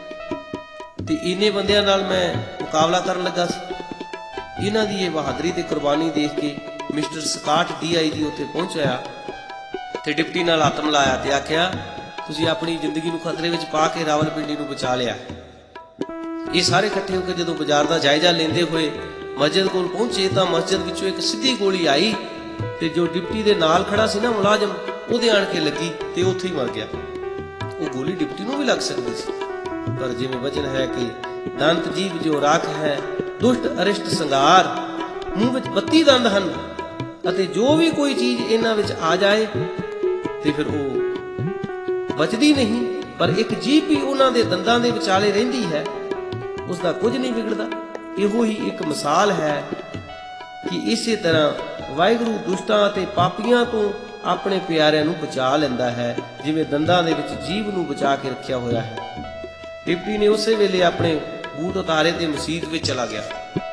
ਤੇ ਇੰਨੇ ਬੰਦਿਆਂ ਨਾਲ ਮੈਂ ਮੁਕਾਬਲਾ ਕਰਨ ਲੱਗਾ ਸੀ। ਇਹਨਾਂ ਦੀ ਇਹ ਬਹਾਦਰੀ ਤੇ ਕੁਰਬਾਨੀ ਦੇਖ ਕੇ ਮਿਸਟਰ ਸਕਾਟ DIG ਉੱਥੇ ਪਹੁੰਚਿਆ ਤੇ ਡਿਪਟੀ ਨਾਲ ਹੱਥ ਮਿਲਾਇਆ ਤੇ ਆਖਿਆ ਤੁਸੀਂ ਆਪਣੀ ਜ਼ਿੰਦਗੀ ਨੂੰ ਖਤਰੇ ਵਿੱਚ ਪਾ ਕੇ ਰਾਵਲਪਿੰਡੀ ਨੂੰ ਬਚਾ ਲਿਆ। ਇਹ ਸਾਰੇ ਇਕੱਠੇ ਹੋ ਕੇ ਜਦੋਂ ਬਾਜ਼ਾਰ ਦਾ ਜਾਇਜ਼ਾ ਲੈਂਦੇ ਹੋਏ ਮਸਜਿਦ ਕੋਲ ਪਹੁੰਚੇ ਤਾਂ ਮਸਜਿਦ ਵਿੱਚੋਂ ਇੱਕ ਸਿੱਧੀ ਗੋਲੀ ਆਈ ਤੇ ਜੋ ਡਿਪਟੀ ਦੇ ਨਾਲ ਖੜਾ ਸੀ ਨਾ ਮੁਲਾਜ਼ਮ, ਉਹਦੇ ਆਣ ਕੇ ਲੱਗੀ ਤੇ ਉੱਥੇ ਹੀ ਮਰ ਗਿਆ। ਉਹ ਗੋਲੀ ਡਿਪਟੀ ਨੂੰ ਵੀ ਲੱਗ ਸਕਦੀ ਸੀ, ਪਰ ਜਿਵੇਂ ਵਚਨ ਹੈ ਕਿ ਦੰਤ ਜੀਵ ਜੋ ਰਾਖ ਹੈ, ਦੁਸ਼ਟ ਅਰਿਸ਼ਟ ਸੰਗਾਰ, ਮੂੰਹ ਵਿੱਚ 32 ਦੰਦ ਹਨ ਅਤੇ ਜੋ ਵੀ ਕੋਈ ਚੀਜ਼ ਇਹਨਾਂ ਵਿੱਚ ਆ ਜਾਏ ਤੇ ਫਿਰ ਉਹ ਬਚਦੀ ਨਹੀਂ, ਪਰ ਇੱਕ ਜੀਭ ਵੀ ਉਹਨਾਂ ਦੇ ਦੰਦਾਂ ਦੇ ਵਿਚਾਲੇ ਰਹਿੰਦੀ ਹੈ, ਉਸ ਦਾ ਕੁਝ ਨਹੀਂ ਵਿਗੜਦਾ। ਇਹੋ ਹੀ ਇੱਕ ਮਿਸਾਲ ਹੈ ਕਿ ਇਸੇ ਤਰ੍ਹਾਂ ਵਾਹਿਗੁਰੂ ਦੁਸ਼ਟਾਂ ਅਤੇ ਪਾਪੀਆਂ ਤੋਂ ਆਪਣੇ ਪਿਆਰਿਆਂ ਨੂੰ ਬਚਾ ਲੈਂਦਾ ਹੈ, ਜਿਵੇਂ ਦੰਦਾਂ ਦੇ ਵਿੱਚ ਜੀਭ ਨੂੰ ਬਚਾ ਕੇ ਰੱਖਿਆ ਹੋਇਆ ਹੈ। ਡਿਪਟੀ ਨੇ ਉਸੇ ਵੇਲੇ ਆਪਣੇ ਬੂਟ ਉਤਾਰੇ ਤੇ ਮਸਜਿਦ ਵਿੱਚ ਚਲਾ ਗਿਆ।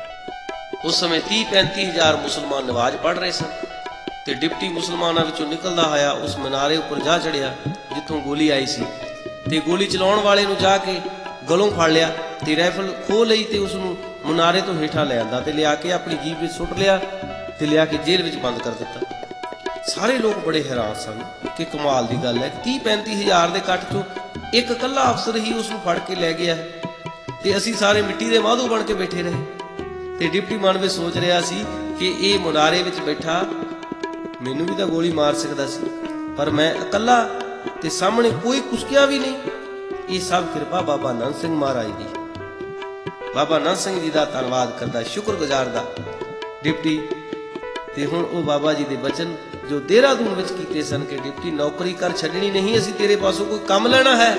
ਉਸ ਸਮੇਂ 30-35 ਹਜ਼ਾਰ ਮੁਸਲਮਾਨ ਨਮਾਜ਼ ਪੜ੍ਹ ਰਹੇ ਸਨ ਤੇ ਡਿਪਟੀ ਮੁਸਲਮਾਨਾਂ ਵਿੱਚੋਂ ਨਿਕਲਦਾ ਹੋਇਆ ਉਸ ਮਨਾਰੇ ਉੱਪਰ ਜਾ ਚੜਿਆ ਜਿੱਥੋਂ ਗੋਲੀ ਆਈ ਸੀ ਤੇ ਗੋਲੀ ਚਲਾਉਣ ਵਾਲੇ ਨੂੰ ਜਾ ਕੇ ਗਲੋਂ ਫੜ ਲਿਆ ਤੇ ਰਾਈਫਲ ਖੋਹ ਲਈ ਤੇ ਉਸ ਨੂੰ ਮਨਾਰੇ ਤੋਂ ਹੇਠਾਂ ਲੈ ਆਂਦਾ ਤੇ ਲਿਆ ਕੇ ਆਪਣੀ ਜੀਭ ਵਿੱਚ ਸੁੱਟ ਲਿਆ ਤੇ ਲਿਆ ਕੇ ਜੇਲ੍ਹ ਵਿੱਚ ਬੰਦ ਕਰ ਦਿੱਤਾ। ਸਾਰੇ ਲੋਕ ਬੜੇ ਹੈਰਾਨ ਸਨ ਕਿ ਕਮਾਲ ਦੀ ਗੱਲ ਹੈ, 30-35 ਹਜ਼ਾਰ ਦੇ ਇਕੱਠ ਚੋਂ ਇੱਕ ਇਕੱਲਾ ਅਫਸਰ ਹੀ ਉਸ ਨੂੰ ਫੜ ਕੇ ਲੈ ਗਿਆ ਤੇ ਅਸੀਂ ਸਾਰੇ ਮਿੱਟੀ ਦੇ ਮਾਧੂ ਬਣ ਕੇ ਬੈਠੇ ਰਹੇ। ਤੇ ਡਿਪਟੀ ਮਨ ਵਿੱਚ ਸੋਚ ਰਿਹਾ ਸੀ ਕਿ ਇਹ ਮਨਾਰੇ ਵਿੱਚ ਬੈਠਾ ਮੈਨੂੰ ਵੀ ਤਾਂ ਗੋਲੀ ਮਾਰ ਸਕਦਾ ਸੀ, ਪਰ ਮੈਂ ਇਕੱਲਾ ਤੇ ਸਾਹਮਣੇ ਕੋਈ ਕੁਸਕਿਆ ਵੀ ਨਹੀਂ। ਇਹ ਸਭ ਕਿਰਪਾ ਬਾਬਾ ਨੰਦ ਸਿੰਘ ਮਹਾਰਾਜ ਦੀ। ਬਾਬਾ ਨੰਦ ਸਿੰਘ ਜੀ ਦਾ ਧੰਨਵਾਦ ਕਰਦਾ, ਸ਼ੁਕਰਗੁਜ਼ਾਰ ਦਾ ਡਿਪਟੀ। ਤੇ ਹੁਣ ਉਹ ਬਾਬਾ ਜੀ ਦੇ ਬਚਨ ਜੋ ਦੇਹਰਾਦੂਨ ਵਿੱਚ ਕੀਤੇ ਸਨ ਕਿ ਡਿਪਟੀ ਨੌਕਰੀ ਕਰ ਛੱਡਣੀ ਨਹੀਂ, ਅਸੀਂ ਤੇਰੇ ਪਾਸੋਂ ਕੋਈ ਕੰਮ ਲੈਣਾ ਹੈ।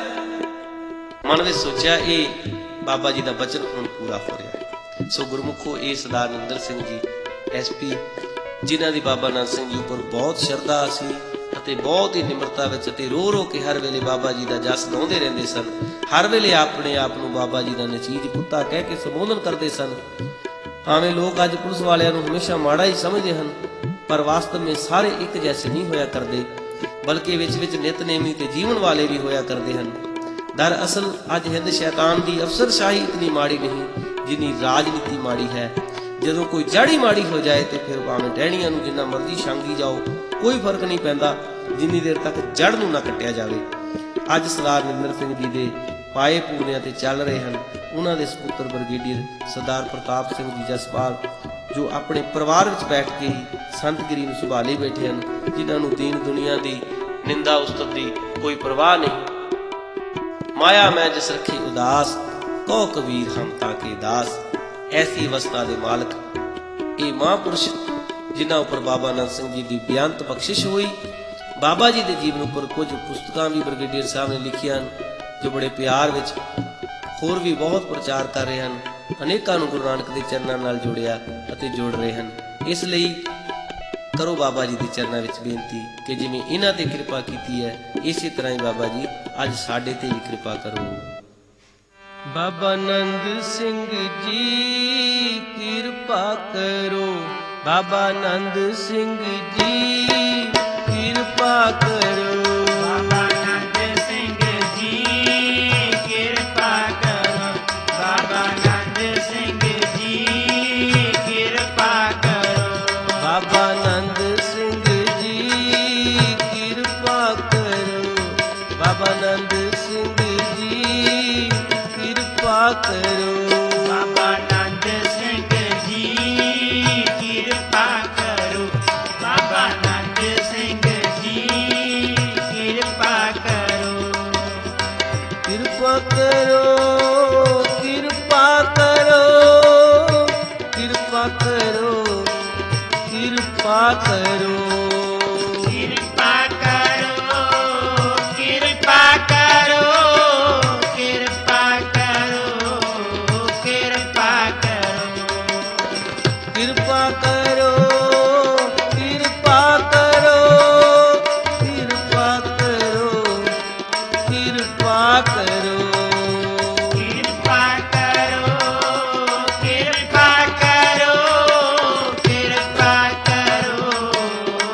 ਮਨ ਵਿੱਚ ਸੋਚਿਆ ਇਹ ਬਾਬਾ ਜੀ ਦਾ ਬਚਨ ਹੁਣ ਪੂਰਾ ਹੋ ਰਿਹਾ ਹੈ। ਸੋ ਗੁਰਮੁਖੋ, ਇਹ ਸਰਦਾਰ ਨਿੰਦਰ ਸਿੰਘ ਜੀ SP, ਜਿਨ੍ਹਾਂ ਦੀ ਬਾਬਾ ਨੰਦ ਸਿੰਘ ਜੀ ਉੱਪਰ ਬਹੁਤ ਸ਼ਰਧਾ ਸੀ ਅਤੇ ਬਹੁਤ ਹੀ ਨਿਮਰਤਾ ਵਿੱਚ ਅਤੇ ਰੋ ਰੋ ਕੇ ਹਰ ਵੇਲੇ ਬਾਬਾ ਜੀ ਦਾ ਜਸ ਗਾਉਂਦੇ ਰਹਿੰਦੇ ਸਨ। ਹਰ ਵੇਲੇ ਆਪਣੇ ਆਪ ਨੂੰ ਬਾਬਾ ਜੀ ਦਾ ਨਚੀਜ ਪੁੱਤਾ ਕਹਿ ਕੇ ਸੰਬੋਧਨ ਕਰਦੇ ਸਨ। ਭਾਵੇਂ ਲੋਕ ਅੱਜ ਪੁਲਿਸ ਵਾਲਿਆਂ ਨੂੰ ਹਮੇਸ਼ਾ ਮਾੜਾ ਹੀ ਸਮਝਦੇ ਹਨ, ਪਰ ਵਾਸਤਵ ਵਿੱਚ ਸਾਰੇ ਇੱਕ ਜੈਸੇ ਨਹੀਂ ਹੋਇਆ ਕਰਦੇ, ਬਲਕਿ ਵਿੱਚ ਨਿਤਨੇਮੀ ਤੇ ਜੀਵਨ ਵਾਲੇ ਵੀ ਹੋਇਆ ਕਰਦੇ ਹਨ। ਦਰਅਸਲ ਅੱਜ ਹਿੰਦ ਸ਼ੈਤਾਨ ਦੀ ਅਫਸਰਸ਼ਾਹੀ ਇਤਨੀ ਮਾੜੀ ਨਹੀਂ ਜਿੰਨੀ ਰਾਜਨੀਤੀ ਮਾੜੀ ਹੈ। ਜਦੋਂ ਕੋਈ ਜੜ ਮਾੜੀ ਹੋ ਜਾਏ ਤੇ ਫਿਰ ਭਾਵੇਂ ਟਹਿਣੀਆਂ ਨੂੰ ਜਿੰਨਾ ਮਰਜ਼ੀ ਛਾਂਗੀ ਜਾਓ, ਕੋਈ ਫਰਕ ਨਹੀਂ ਪੈਂਦਾ ਜਿੰਨੀ ਦੇਰ ਤੱਕ ਜੜ ਨੂੰ ਨਾ ਕੱਟਿਆ ਜਾਵੇ। ਅੱਜ ਸਰਦਾਰ ਨਿੰਦਰ ਸਿੰਘ ਜੀ ਦੇ ਪਾਏ ਪੂਰਿਆਂ ਤੇ ਚੱਲ ਰਹੇ ਹਨ। ਉਹਨਾਂ ਦੇ ਸਪੁੱਤਰ ਬ੍ਰਿਗੇਡੀਅਰ ਸਰਦਾਰ ਪ੍ਰਤਾਪ ਸਿੰਘ ਜੀ ਜਸਪਾਲ, ਜੋ ਆਪਣੇ ਪਰਿਵਾਰ ਵਿੱਚ ਬੈਠ ਕੇ ਹੀ ਸੰਤਗਿਰੀ ਨੂੰ ਸੰਭਾਲੇ ਬੈਠੇ ਹਨ, ਜਿਨ੍ਹਾਂ ਨੂੰ ਦੀਨ ਦੁਨੀਆ ਦੀ ਨਿੰਦਾ ਉਸਤਤ ਦੀ ਕੋਈ ਪਰਵਾਹ ਨਹੀਂ। ਮਾਇਆ ਮੈਂ ਜਿਸ ਰੱਖੀ ਉਦਾਸ, ਕਹੋ ਕਬੀਰ ਹਮ ਤਾਂ ਕੇ ਦਾਸ। ਐਸੀ ਅਵਸਥਾ ਦੇ ਮਾਲਕ ਇਹ ਮਹਾਂਪੁਰਸ਼ ਜਿਨ੍ਹਾਂ ਉੱਪਰ ਬਾਬਾ ਨੰਦ ਸਿੰਘ ਜੀ ਦੀ ਬੇਅੰਤ ਬਖਸ਼ਿਸ਼ ਹੋਈ। ਬਾਬਾ ਜੀ ਦੇ ਜੀਵਨ ਉੱਪਰ ਕੁਝ ਪੁਸਤਕਾਂ ਵੀ ਬ੍ਰਿਗੇਡੀਅਰ ਸਾਹਿਬ ਨੇ ਲਿਖੀਆਂ ਹਨ, ਜੋ ਬੜੇ ਪਿਆਰ ਵਿੱਚ ਹੋਰ ਵੀ ਬਹੁਤ ਪ੍ਰਚਾਰ ਕਰ ਰਹੇ ਹਨ। ਅਨੇਕਾਂ ਨੂੰ ਗੁਰੂ ਨਾਨਕ ਦੇ ਚਰਨਾਂ ਨਾਲ ਜੋੜਿਆ ਅਤੇ ਜੋੜ ਰਹੇ ਹਨ। ਇਸ ਲਈ ਕਰੋ ਬਾਬਾ ਜੀ ਦੇ ਚਰਨਾਂ ਵਿੱਚ ਬੇਨਤੀ ਕਿ ਜਿਵੇਂ ਇਹਨਾਂ ਤੇ ਕਿਰਪਾ ਕੀਤੀ ਹੈ, ਇਸੇ ਤਰ੍ਹਾਂ ਹੀ ਬਾਬਾ ਜੀ ਅੱਜ ਸਾਡੇ ਤੇ ਵੀ ਕਿਰਪਾ ਕਰੋ। ਬਾਬਾ ਨੰਦ ਸਿੰਘ ਜੀ ਕਿਰਪਾ ਕਰੋ, ਬਾਬਾ ਨੰਦ ਸਿੰਘ ਜੀ ਕਿਰਪਾ ਕਰੋ, ਬਾਬਾ ਨੰਦ ਸਿੰਘ ਜੀ ਕਿਰਪਾ ਕਰੋ, ਬਾਬਾ ਨੰਦ ਸਿੰਘ ਜੀ ਕਿਰਪਾ ਕਰੋ, ਬਾਬਾ ਨੰਦ ਸਿੰਘ ਜੀ ਕਿਰਪਾ ਕਰੋ, ਬਾਬਾ ਨੰਦ ਸਿੰਘ ਜੀ ਕਿਰਪਾ ਕਰੋ, ਬਾਬਾ ਨੰਦ ਸਿੰਘ ਜੀ ਕਿਰਪਾ ਕਰੋ, ਬਾਬਾ ਨੰਦ ਸਿੰਘ ਜੀ ਕਿਰਪਾ ਕਰੋ, ਕਿਰਪਾ ਕਰੋ, ਕਿਰਪਾ ਕਰੋ, ਕਿਰਪਾ ਕਰੋ, ਕਿਰਪਾ ਕਰੋ, ਕਿਰਪਾ ਕਰੋ, ਕਿਰਪਾ ਕਰੋ, ਕਿਰਪਾ ਕਰੋ, ਕਿਰਪਾ ਕਰੋ, ਕਿਰਪਾ ਕਰੋ, ਕਿਰਪਾ ਕਰੋ, ਕਿਰਪਾ ਕਰੋ, ਕਿਰਪਾ ਕਰੋ, ਕਿਰਪਾ ਕਰੋ, ਕਿਰਪਾ ਕਰੋ, ਕਿਰਪਾ ਕਰੋ,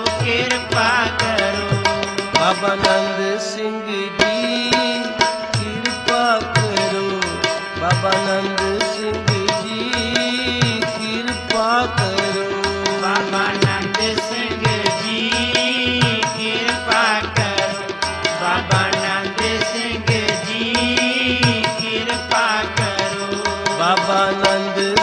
ਬਾਬਾ ਨੰਦ